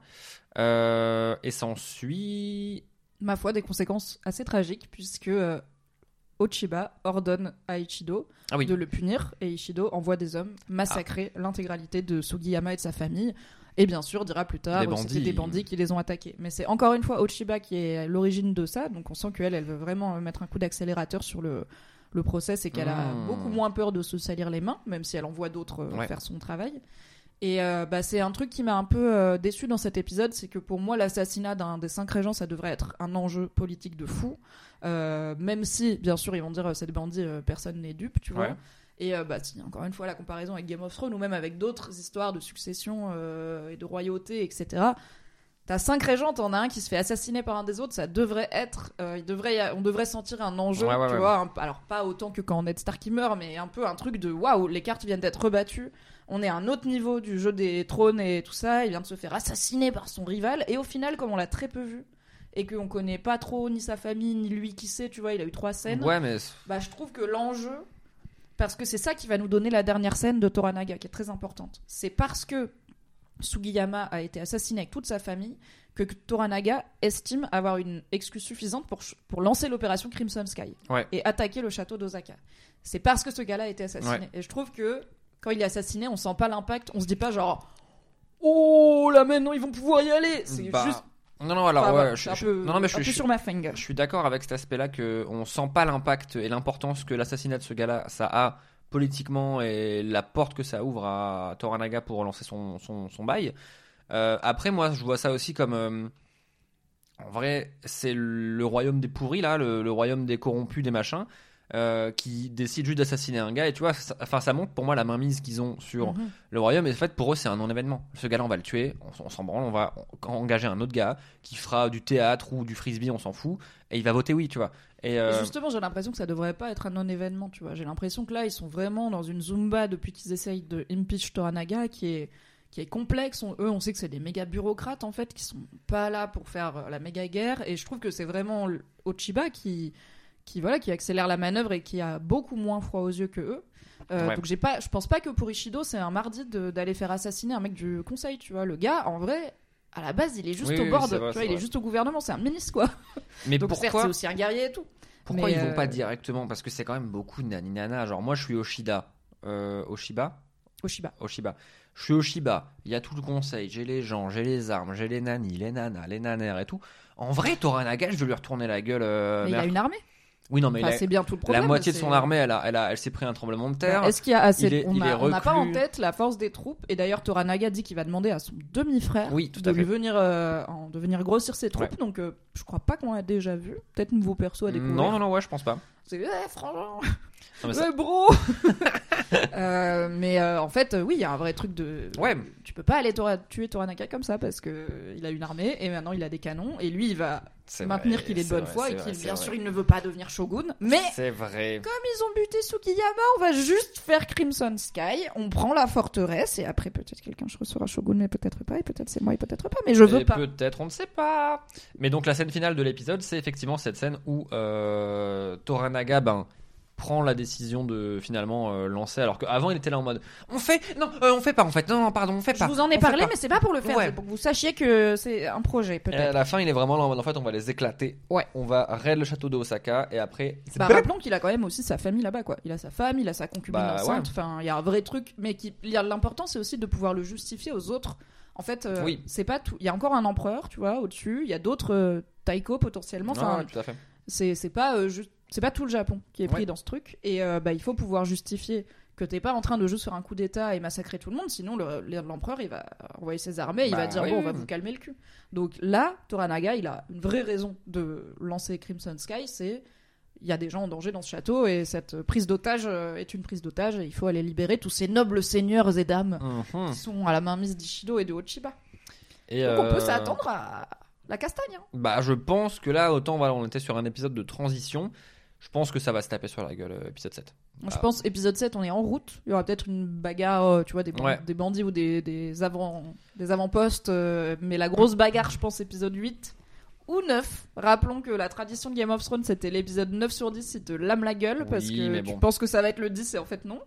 Speaker 3: et s'ensuit.
Speaker 1: Ma foi, des conséquences assez tragiques, puisque Ochiba ordonne à Ichido
Speaker 3: Ah oui.
Speaker 1: de le punir, et Ichido envoie des hommes massacrer l'intégralité de Sugiyama et de sa famille. Et bien sûr, dira plus tard,
Speaker 3: Des
Speaker 1: c'était
Speaker 3: bandits.
Speaker 1: des bandits qui les ont attaqués. Mais c'est encore une fois Ochiba qui est à l'origine de ça, donc on sent qu'elle veut vraiment mettre un coup d'accélérateur sur le process et qu'elle a beaucoup moins peur de se salir les mains, même si elle envoie d'autres
Speaker 3: Ouais.
Speaker 1: faire son travail. Et c'est un truc qui m'a un peu déçu dans cet épisode, c'est que pour moi l'assassinat d'un des 5 régents, ça devrait être un enjeu politique de fou, même si bien sûr ils vont dire c'est des bandits, personne n'est dupe, tu vois.
Speaker 3: Ouais.
Speaker 1: Et si encore une fois la comparaison avec Game of Thrones ou même avec d'autres histoires de succession et de royauté, etc. T'as 5 régents, t'en as un qui se fait assassiner par un des autres, ça devrait être, on devrait sentir un enjeu,
Speaker 3: Ouais,
Speaker 1: tu
Speaker 3: ouais.
Speaker 1: vois. Alors pas autant que quand Ned Stark y meurt, mais un peu un truc de waouh, les cartes viennent d'être rebattues. On est à un autre niveau du jeu des trônes et tout ça. Il vient de se faire assassiner par son rival. Et au final, comme on l'a très peu vu et qu'on connaît pas trop ni sa famille ni lui qui sait, tu vois, il a eu 3 scènes.
Speaker 3: Ouais, mais
Speaker 1: Je trouve que l'enjeu, parce que c'est ça qui va nous donner la dernière scène de Toranaga, qui est très importante. C'est parce que Sugiyama a été assassiné avec toute sa famille que Toranaga estime avoir une excuse suffisante pour lancer l'opération Crimson Sky
Speaker 3: Ouais.
Speaker 1: et attaquer le château d'Osaka. C'est parce que ce gars-là a été assassiné.
Speaker 3: Ouais.
Speaker 1: Et je trouve que quand il est assassiné, on sent pas l'impact. On se dit pas genre oh là maintenant ils vont pouvoir y aller. C'est juste.
Speaker 3: Non, alors
Speaker 1: Enfin,
Speaker 3: ouais,
Speaker 1: voilà,
Speaker 3: je
Speaker 1: c'est un
Speaker 3: suis-
Speaker 1: peu,
Speaker 3: non, mais
Speaker 1: un peu sur ma finger.
Speaker 3: Je suis d'accord avec cet aspect-là que on sent pas l'impact et l'importance que l'assassinat de ce gars-là ça a politiquement et la porte que ça ouvre à Toranaga pour relancer son bail. Après, moi, je vois ça aussi comme en vrai, c'est le royaume des pourris là, le royaume des corrompus, des machins. Qui décident juste d'assassiner un gars et tu vois ça montre pour moi la mainmise qu'ils ont sur le royaume et en fait pour eux c'est un non-événement. Ce gars là on va le tuer, on s'en branle, on va engager un autre gars qui fera du théâtre ou du frisbee, on s'en fout et il va voter oui tu vois. Et
Speaker 1: Et justement, j'ai l'impression que ça devrait pas être un non-événement, tu vois. J'ai l'impression que là, ils sont vraiment dans une zumba depuis qu'ils essayent de impeach Toranaga qui est complexe. Eux, on sait que c'est des méga bureaucrates, en fait, qui sont pas là pour faire la méga guerre. Et je trouve que c'est vraiment Ochiba qui accélère la manœuvre et qui a beaucoup moins froid aux yeux que eux.
Speaker 3: Ouais.
Speaker 1: Donc je pense pas que pour Ishido, c'est un mardi d'aller faire assassiner un mec du conseil, tu vois. Le gars, en vrai, à la base, il est juste
Speaker 3: Oui,
Speaker 1: au
Speaker 3: oui,
Speaker 1: board,
Speaker 3: c'est vrai,
Speaker 1: tu vois,
Speaker 3: c'est
Speaker 1: il est
Speaker 3: vrai.
Speaker 1: juste au gouvernement, c'est un ministre, quoi.
Speaker 3: mais
Speaker 1: Donc certes,
Speaker 3: pourquoi
Speaker 1: c'est aussi un guerrier et tout.
Speaker 3: pourquoi
Speaker 1: mais,
Speaker 3: ils vont pas directement parce que c'est quand même beaucoup de naninana. Genre moi je suis Oshida, Oshiba. Je suis Oshiba, il y a tout le conseil, j'ai les gens, j'ai les armes, j'ai les nannies, les nanas, les nanères et tout. En vrai, Toranaga, je vais lui retourner la gueule.
Speaker 1: Mais il a une armée.
Speaker 3: Oui, non, mais
Speaker 1: Enfin, c'est bien tout le problème.
Speaker 3: la moitié de
Speaker 1: c'est-
Speaker 3: son armée, elle s'est pris un tremblement de terre.
Speaker 1: Est-ce qu'il y a assez
Speaker 3: Il est-
Speaker 1: On
Speaker 3: il est
Speaker 1: n'a pas en
Speaker 3: reclus.
Speaker 1: tête la force des troupes. Et d'ailleurs, Toranaga dit qu'il va demander à son demi-frère
Speaker 3: Oui, tout
Speaker 1: de
Speaker 3: à fait.
Speaker 1: lui venir, de venir grossir ses troupes.
Speaker 3: Ouais.
Speaker 1: Donc, je crois pas qu'on l'a déjà vu. Peut-être nouveau perso à découvrir.
Speaker 3: Non, ouais, je pense pas.
Speaker 1: C'est franchement.
Speaker 3: Non, mais ça-
Speaker 1: Bro. Mais en fait, oui, il y a un vrai truc de.
Speaker 3: Ouais.
Speaker 1: Tu peux pas aller tuer Toranaga comme ça parce que il a une armée et maintenant il a des canons et lui il va
Speaker 3: C'est
Speaker 1: maintenir
Speaker 3: vrai,
Speaker 1: qu'il est de
Speaker 3: c'est
Speaker 1: bonne
Speaker 3: vrai,
Speaker 1: foi
Speaker 3: c'est
Speaker 1: et
Speaker 3: vrai,
Speaker 1: qu'il
Speaker 3: c'est
Speaker 1: bien
Speaker 3: vrai.
Speaker 1: sûr il ne veut pas devenir shogun. Mais
Speaker 3: C'est vrai.
Speaker 1: comme ils ont buté Sukiyama, on va juste faire Crimson Sky. On prend la forteresse et après peut-être quelqu'un sera shogun, mais peut-être pas et peut-être c'est moi et peut-être pas. Mais je veux
Speaker 3: Et
Speaker 1: pas.
Speaker 3: peut-être, on ne sait pas. Mais donc la scène finale de l'épisode, c'est effectivement cette scène où Toranaga prend la décision de finalement lancer, alors qu'avant il était là en mode on fait pas en fait, non pardon, on fait
Speaker 1: Je
Speaker 3: pas.
Speaker 1: vous en ai
Speaker 3: On fait
Speaker 1: parlé,
Speaker 3: pas.
Speaker 1: mais c'est pas pour le faire.
Speaker 3: Ouais.
Speaker 1: C'est pour que vous sachiez que c'est un projet
Speaker 3: Et à
Speaker 1: peut-être.
Speaker 3: la fin, il est vraiment là en mode en fait, on va les éclater.
Speaker 1: Ouais.
Speaker 3: On va raid le château de Osaka et après.
Speaker 1: Bah, rappelons qu'il a quand même aussi sa famille là-bas, quoi. Il a sa femme, il a sa concubine
Speaker 3: Bah,
Speaker 1: enceinte.
Speaker 3: ouais.
Speaker 1: Enfin, il y a un vrai truc, mais l'important c'est aussi de pouvoir le justifier aux autres. En fait,
Speaker 3: Oui.
Speaker 1: c'est pas tout. Il y a encore un empereur, tu vois, au-dessus. Il y a d'autres taiko potentiellement. Enfin,
Speaker 3: Ouais, tout à fait.
Speaker 1: c'est pas juste, c'est pas tout le Japon qui est pris
Speaker 3: Ouais.
Speaker 1: dans ce truc. Et il faut pouvoir justifier que t'es pas en train de juste faire un coup d'état et massacrer tout le monde, sinon l'empereur il va envoyer ses armées, il
Speaker 3: Bah,
Speaker 1: va dire
Speaker 3: oui,
Speaker 1: bon, on
Speaker 3: oui.
Speaker 1: va vous calmer le cul. Donc là, Toranaga, il a une vraie raison de lancer Crimson Sky, c'est il y a des gens en danger dans ce château et cette prise d'otage est une prise d'otage et il faut aller libérer tous ces nobles seigneurs et dames
Speaker 3: Mhm.
Speaker 1: qui sont à la mainmise d'Ishido et de Ochiba.
Speaker 3: Et
Speaker 1: Donc on peut s'attendre à la castagne. Hein.
Speaker 3: Bah, je pense que là, autant voilà, on était sur un épisode de transition. Je pense que ça va se taper sur la gueule, épisode 7.
Speaker 1: Moi, je pense épisode 7, on est en route. Il y aura peut-être une bagarre, tu vois, des bandits ou des avant-postes. Mais la grosse bagarre, je pense, épisode 8 ou 9. Rappelons que la tradition de Game of Thrones, c'était l'épisode 9 sur 10, il te lame la gueule parce
Speaker 3: Oui,
Speaker 1: que
Speaker 3: mais
Speaker 1: tu
Speaker 3: bon.
Speaker 1: penses que ça va être le 10 et en fait non.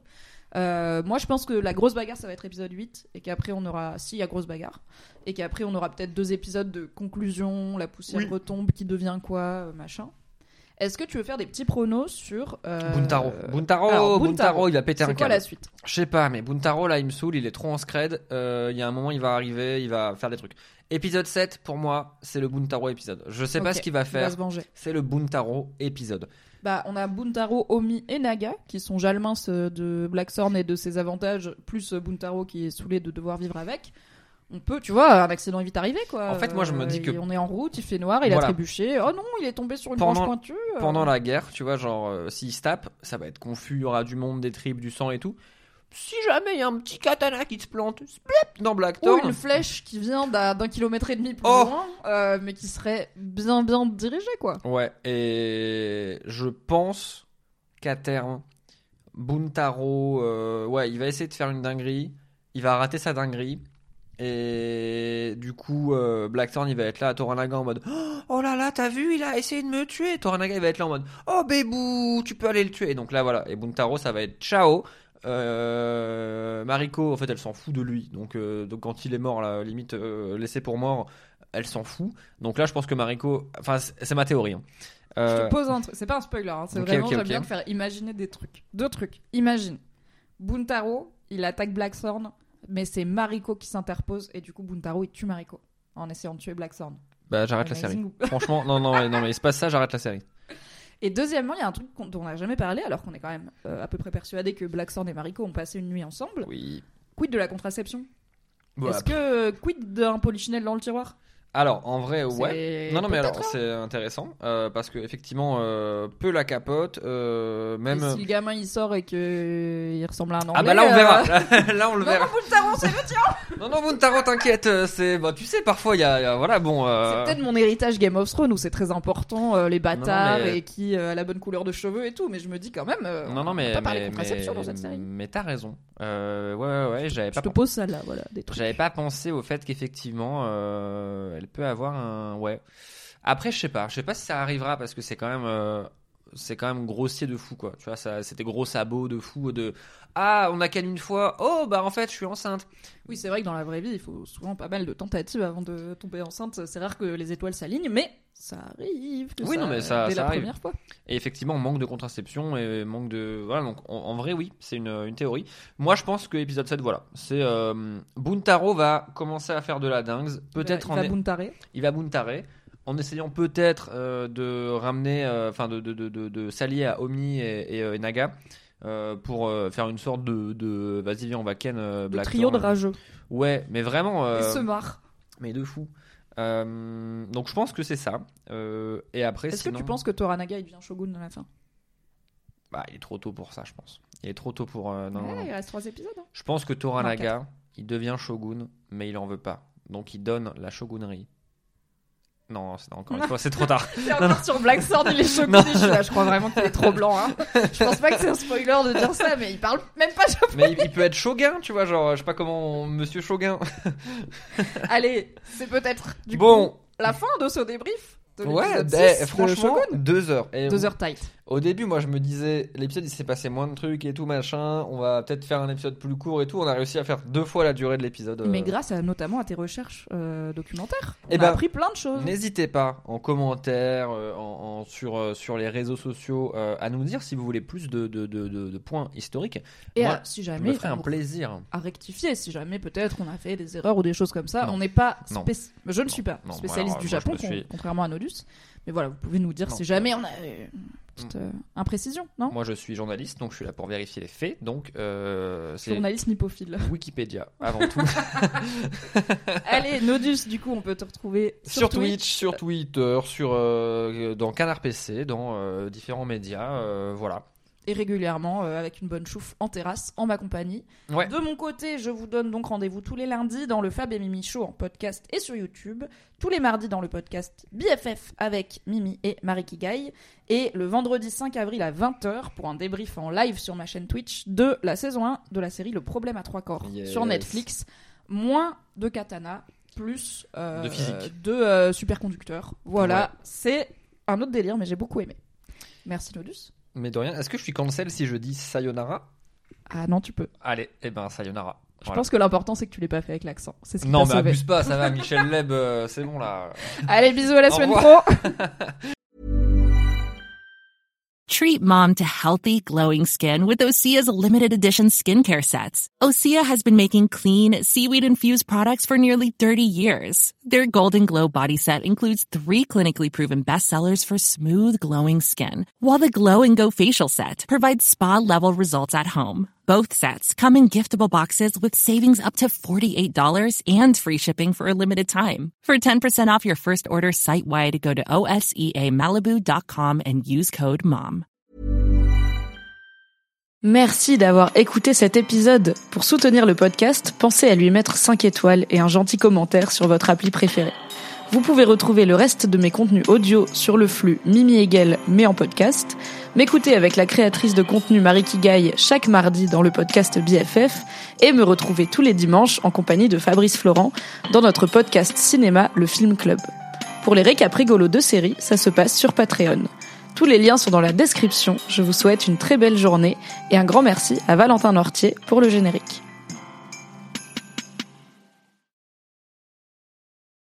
Speaker 1: Moi, je pense que la grosse bagarre, ça va être épisode 8 et qu'après, on aura, s'il y a grosse bagarre, et qu'après, on aura peut-être 2 épisodes de conclusion, la poussière retombe, qui devient quoi, machin. Est-ce que tu veux faire des petits pronos sur
Speaker 3: Buntaro.
Speaker 1: Alors,
Speaker 3: Buntaro, il va péter un
Speaker 1: c'est quoi
Speaker 3: câble.
Speaker 1: la suite?
Speaker 3: Je sais pas, mais Buntaro là il me saoule, il est trop en scred. Il y a un moment il va arriver, il va faire des trucs. Épisode 7 pour moi c'est le Buntaro épisode. Je sais pas
Speaker 1: Ok,
Speaker 3: ce qu'il va
Speaker 1: il
Speaker 3: faire.
Speaker 1: se venger.
Speaker 3: C'est le Buntaro épisode.
Speaker 1: Bah, on a Buntaro, Omi et Naga qui sont Jalmins de Blackthorn et de ses avantages, plus Buntaro qui est saoulé de devoir vivre avec. On peut, tu vois, un accident est vite arrivé quoi.
Speaker 3: En fait, moi, je me dis que-
Speaker 1: On est en route, il fait noir, il a
Speaker 3: Voilà.
Speaker 1: trébuché. Oh non, il est tombé sur une
Speaker 3: Pendant-
Speaker 1: branche pointue.
Speaker 3: Pendant la guerre, tu vois, genre s'il se tape, ça va être confus, il y aura du monde, des tripes, du sang et tout. Si jamais il y a un petit katana qui se plante splep, dans
Speaker 1: Ou
Speaker 3: Blackthorn.
Speaker 1: une flèche qui vient d'un kilomètre et demi plus
Speaker 3: Oh
Speaker 1: loin, mais qui serait bien dirigée quoi.
Speaker 3: Ouais, et je pense qu'à terme, Buntaro, ouais, il va essayer de faire une dinguerie, il va rater sa dinguerie, et du coup, Blackthorn, il va être là à Toranaga en mode oh là là, t'as vu, il a essayé de me tuer. Toranaga, il va être là en mode oh bébou, tu peux aller le tuer. Et donc là, voilà, et Buntaro, ça va être ciao. Mariko, en fait, elle s'en fout de lui, donc quand il est mort, là, limite laissé pour mort, elle s'en fout. Donc là, je pense que Mariko, enfin, c'est ma théorie. Hein.
Speaker 1: Je te pose un truc, c'est pas un spoiler, hein, c'est
Speaker 3: ok,
Speaker 1: vraiment,
Speaker 3: ok,
Speaker 1: j'aime
Speaker 3: ok.
Speaker 1: bien te faire imaginer des trucs. 2 trucs. Imagine, Buntaro, il attaque Blackthorn, mais c'est Mariko qui s'interpose, et du coup, Buntaro, il tue Mariko en essayant de tuer Blackthorn.
Speaker 3: Bah, j'arrête la série.
Speaker 1: Amazing ou-
Speaker 3: Franchement, non, mais il se passe ça, j'arrête la série.
Speaker 1: Et deuxièmement, il y a un truc dont on n'a jamais parlé, alors qu'on est quand même à peu près persuadé que Blackthorn et Mariko ont passé une nuit ensemble.
Speaker 3: Oui.
Speaker 1: Quid de la contraception?
Speaker 3: Bah,
Speaker 1: Est-ce que quid d'un polichinelle dans le tiroir?
Speaker 3: Alors, en vrai, ouais.
Speaker 1: C'est
Speaker 3: Non, mais alors,
Speaker 1: peut-être, hein.
Speaker 3: c'est intéressant parce que effectivement, peu la capote, même.
Speaker 1: Et si le gamin il sort et qu'il ressemble à un anglais.
Speaker 3: Ah bah là on verra. Là on le
Speaker 1: Non,
Speaker 3: verra.
Speaker 1: non, Buntaro, c'est le tien.
Speaker 3: Non, Buntaro, t'inquiète. C'est, bah, tu sais, parfois il y a, voilà, bon.
Speaker 1: C'est peut-être mon héritage Game of Thrones où c'est très important les bâtards
Speaker 3: Non, mais-
Speaker 1: et qui a la bonne couleur de cheveux et tout, mais je me dis quand même.
Speaker 3: Non,
Speaker 1: on
Speaker 3: mais
Speaker 1: peut pas parler contraception dans cette série.
Speaker 3: mais t'as raison. Ouais, j'avais
Speaker 1: Je
Speaker 3: pas.
Speaker 1: te pose ça là, voilà, des trucs.
Speaker 3: J'avais pas pensé au fait qu'effectivement, elle peut avoir un. Ouais. Après, je sais pas si ça arrivera parce que c'est quand même grossier de fou, quoi. Tu vois, ça, c'était gros sabots de fou de. Ah, on a qu'à une fois. Oh, bah en fait, je suis enceinte.
Speaker 1: Oui, c'est vrai que dans la vraie vie, il faut souvent pas mal de tentatives avant de tomber enceinte. C'est rare que les étoiles s'alignent, mais ça arrive. Que
Speaker 3: Oui, non, mais ça
Speaker 1: dès la
Speaker 3: arrive.
Speaker 1: première fois.
Speaker 3: Et effectivement, manque de contraception et manque de. Voilà, donc en vrai, oui, c'est une théorie. Moi, je pense que épisode 7, voilà. C'est. Buntaro va commencer à faire de la dingue. Peut-être
Speaker 1: il va buntarer.
Speaker 3: il va buntarer. En essayant peut-être de ramener. Enfin, de s'allier à Omi et Naga. Pour faire une sorte de vas-y viens on va ken
Speaker 1: Le
Speaker 3: Blackthorn.
Speaker 1: trio de rageux.
Speaker 3: Ouais mais vraiment
Speaker 1: Et se marre.
Speaker 3: mais de fou. Donc je pense que c'est ça. Et après
Speaker 1: Est-ce
Speaker 3: sinon...
Speaker 1: que tu penses que Toranaga il devient shogun à la fin?
Speaker 3: Bah, il est trop tôt pour ça, je pense. Il est trop tôt pour. Non.
Speaker 1: Il reste 3 épisodes. Hein.
Speaker 3: Je pense que Toranaga, il devient shogun, mais il en veut pas. Donc il donne la shogunnerie. Non, c'est encore une fois, c'est trop tard.
Speaker 1: C'est encore sur Black Sword, il est shogun. Je crois vraiment qu'il est trop blanc. Hein. Je pense pas que c'est un spoiler de dire ça, mais il parle même pas japonais.
Speaker 3: Mais il peut être shogun, tu vois, genre, je sais pas comment, monsieur shogun.
Speaker 1: Allez, c'est peut-être du coup la fin de ce débrief.
Speaker 3: Ouais, franchement, 2 heures.
Speaker 1: 2 heures tight.
Speaker 3: Au début, moi, je me disais, l'épisode, il s'est passé moins de trucs et tout, machin. On va peut-être faire un épisode plus court et tout. On a réussi à faire 2 fois la durée de l'épisode.
Speaker 1: Mais grâce notamment à tes recherches documentaires, on a appris plein de choses.
Speaker 3: N'hésitez pas, en commentaire, sur les réseaux sociaux, à nous dire si vous voulez plus de points historiques.
Speaker 1: Et
Speaker 3: moi,
Speaker 1: si jamais,
Speaker 3: je me ferai un plaisir.
Speaker 1: À rectifier, si jamais peut-être on a fait des erreurs ou des choses comme ça. On n'est pas je ne suis pas spécialiste du Japon, contrairement à Nodus. Mais voilà, vous pouvez nous dire si jamais on a une petite imprécision, non ?
Speaker 3: Moi, je suis journaliste, donc je suis là pour vérifier les faits. Donc, c'est
Speaker 1: journaliste nippophile.
Speaker 3: Wikipédia, avant tout.
Speaker 1: Allez, Nodus, du coup, on peut te retrouver
Speaker 3: sur Twitch, sur Twitter, dans Canard PC, dans différents médias, voilà.
Speaker 1: Et régulièrement avec une bonne chouffe en terrasse en ma compagnie.
Speaker 3: Ouais.
Speaker 1: De mon côté, je vous donne donc rendez-vous tous les lundis dans le Fab et Mimi Show en podcast et sur YouTube, tous les mardis dans le podcast BFF avec Mimi et Marie Kigai, et le vendredi 5 avril à 20h pour un débrief en live sur ma chaîne Twitch de la saison 1 de la série Le Problème à 3 corps sur Netflix. Moins de katana, plus
Speaker 3: de physique,
Speaker 1: de superconducteurs. Voilà,
Speaker 3: ouais.
Speaker 1: C'est un autre délire, mais j'ai beaucoup aimé. Merci Nodus.
Speaker 3: Mais de rien, est-ce que je suis cancel si je dis sayonara ?
Speaker 1: Ah non, tu peux.
Speaker 3: Allez, sayonara.
Speaker 1: Je pense que l'important c'est que tu l'aies pas fait avec l'accent. C'est ce qui
Speaker 3: non,
Speaker 1: t'a
Speaker 3: mais
Speaker 1: sauvé.
Speaker 3: abuse pas, ça va, Michel Leb, c'est bon là.
Speaker 1: Allez, bisous à la semaine pro.
Speaker 8: Treat mom to healthy, glowing skin with Osea's limited edition skincare sets. Osea has been making clean, seaweed-infused products for nearly 30 years. Their Golden Glow body set includes 3 clinically proven bestsellers for smooth, glowing skin, while the Glow and Go facial set provides spa-level results at home. Both sets come in giftable boxes with savings up to $48 and free shipping for a limited time. For 10% off your first order site-wide, go to OSEAMalibu.com and use code MOM.
Speaker 1: Merci d'avoir écouté cet épisode. Pour soutenir le podcast, pensez à lui mettre 5 étoiles et un gentil commentaire sur votre appli préférée. Vous pouvez retrouver le reste de mes contenus audio sur le flux Mimi Hegel, mais en podcast, m'écouter avec la créatrice de contenu Marie Kigai chaque mardi dans le podcast BFF et me retrouver tous les dimanches en compagnie de Fabrice Florent dans notre podcast cinéma Le Film Club. Pour les récaps rigolos de séries, ça se passe sur Patreon. Tous les liens sont dans la description. Je vous souhaite une très belle journée et un grand merci à Valentin Nortier pour le générique.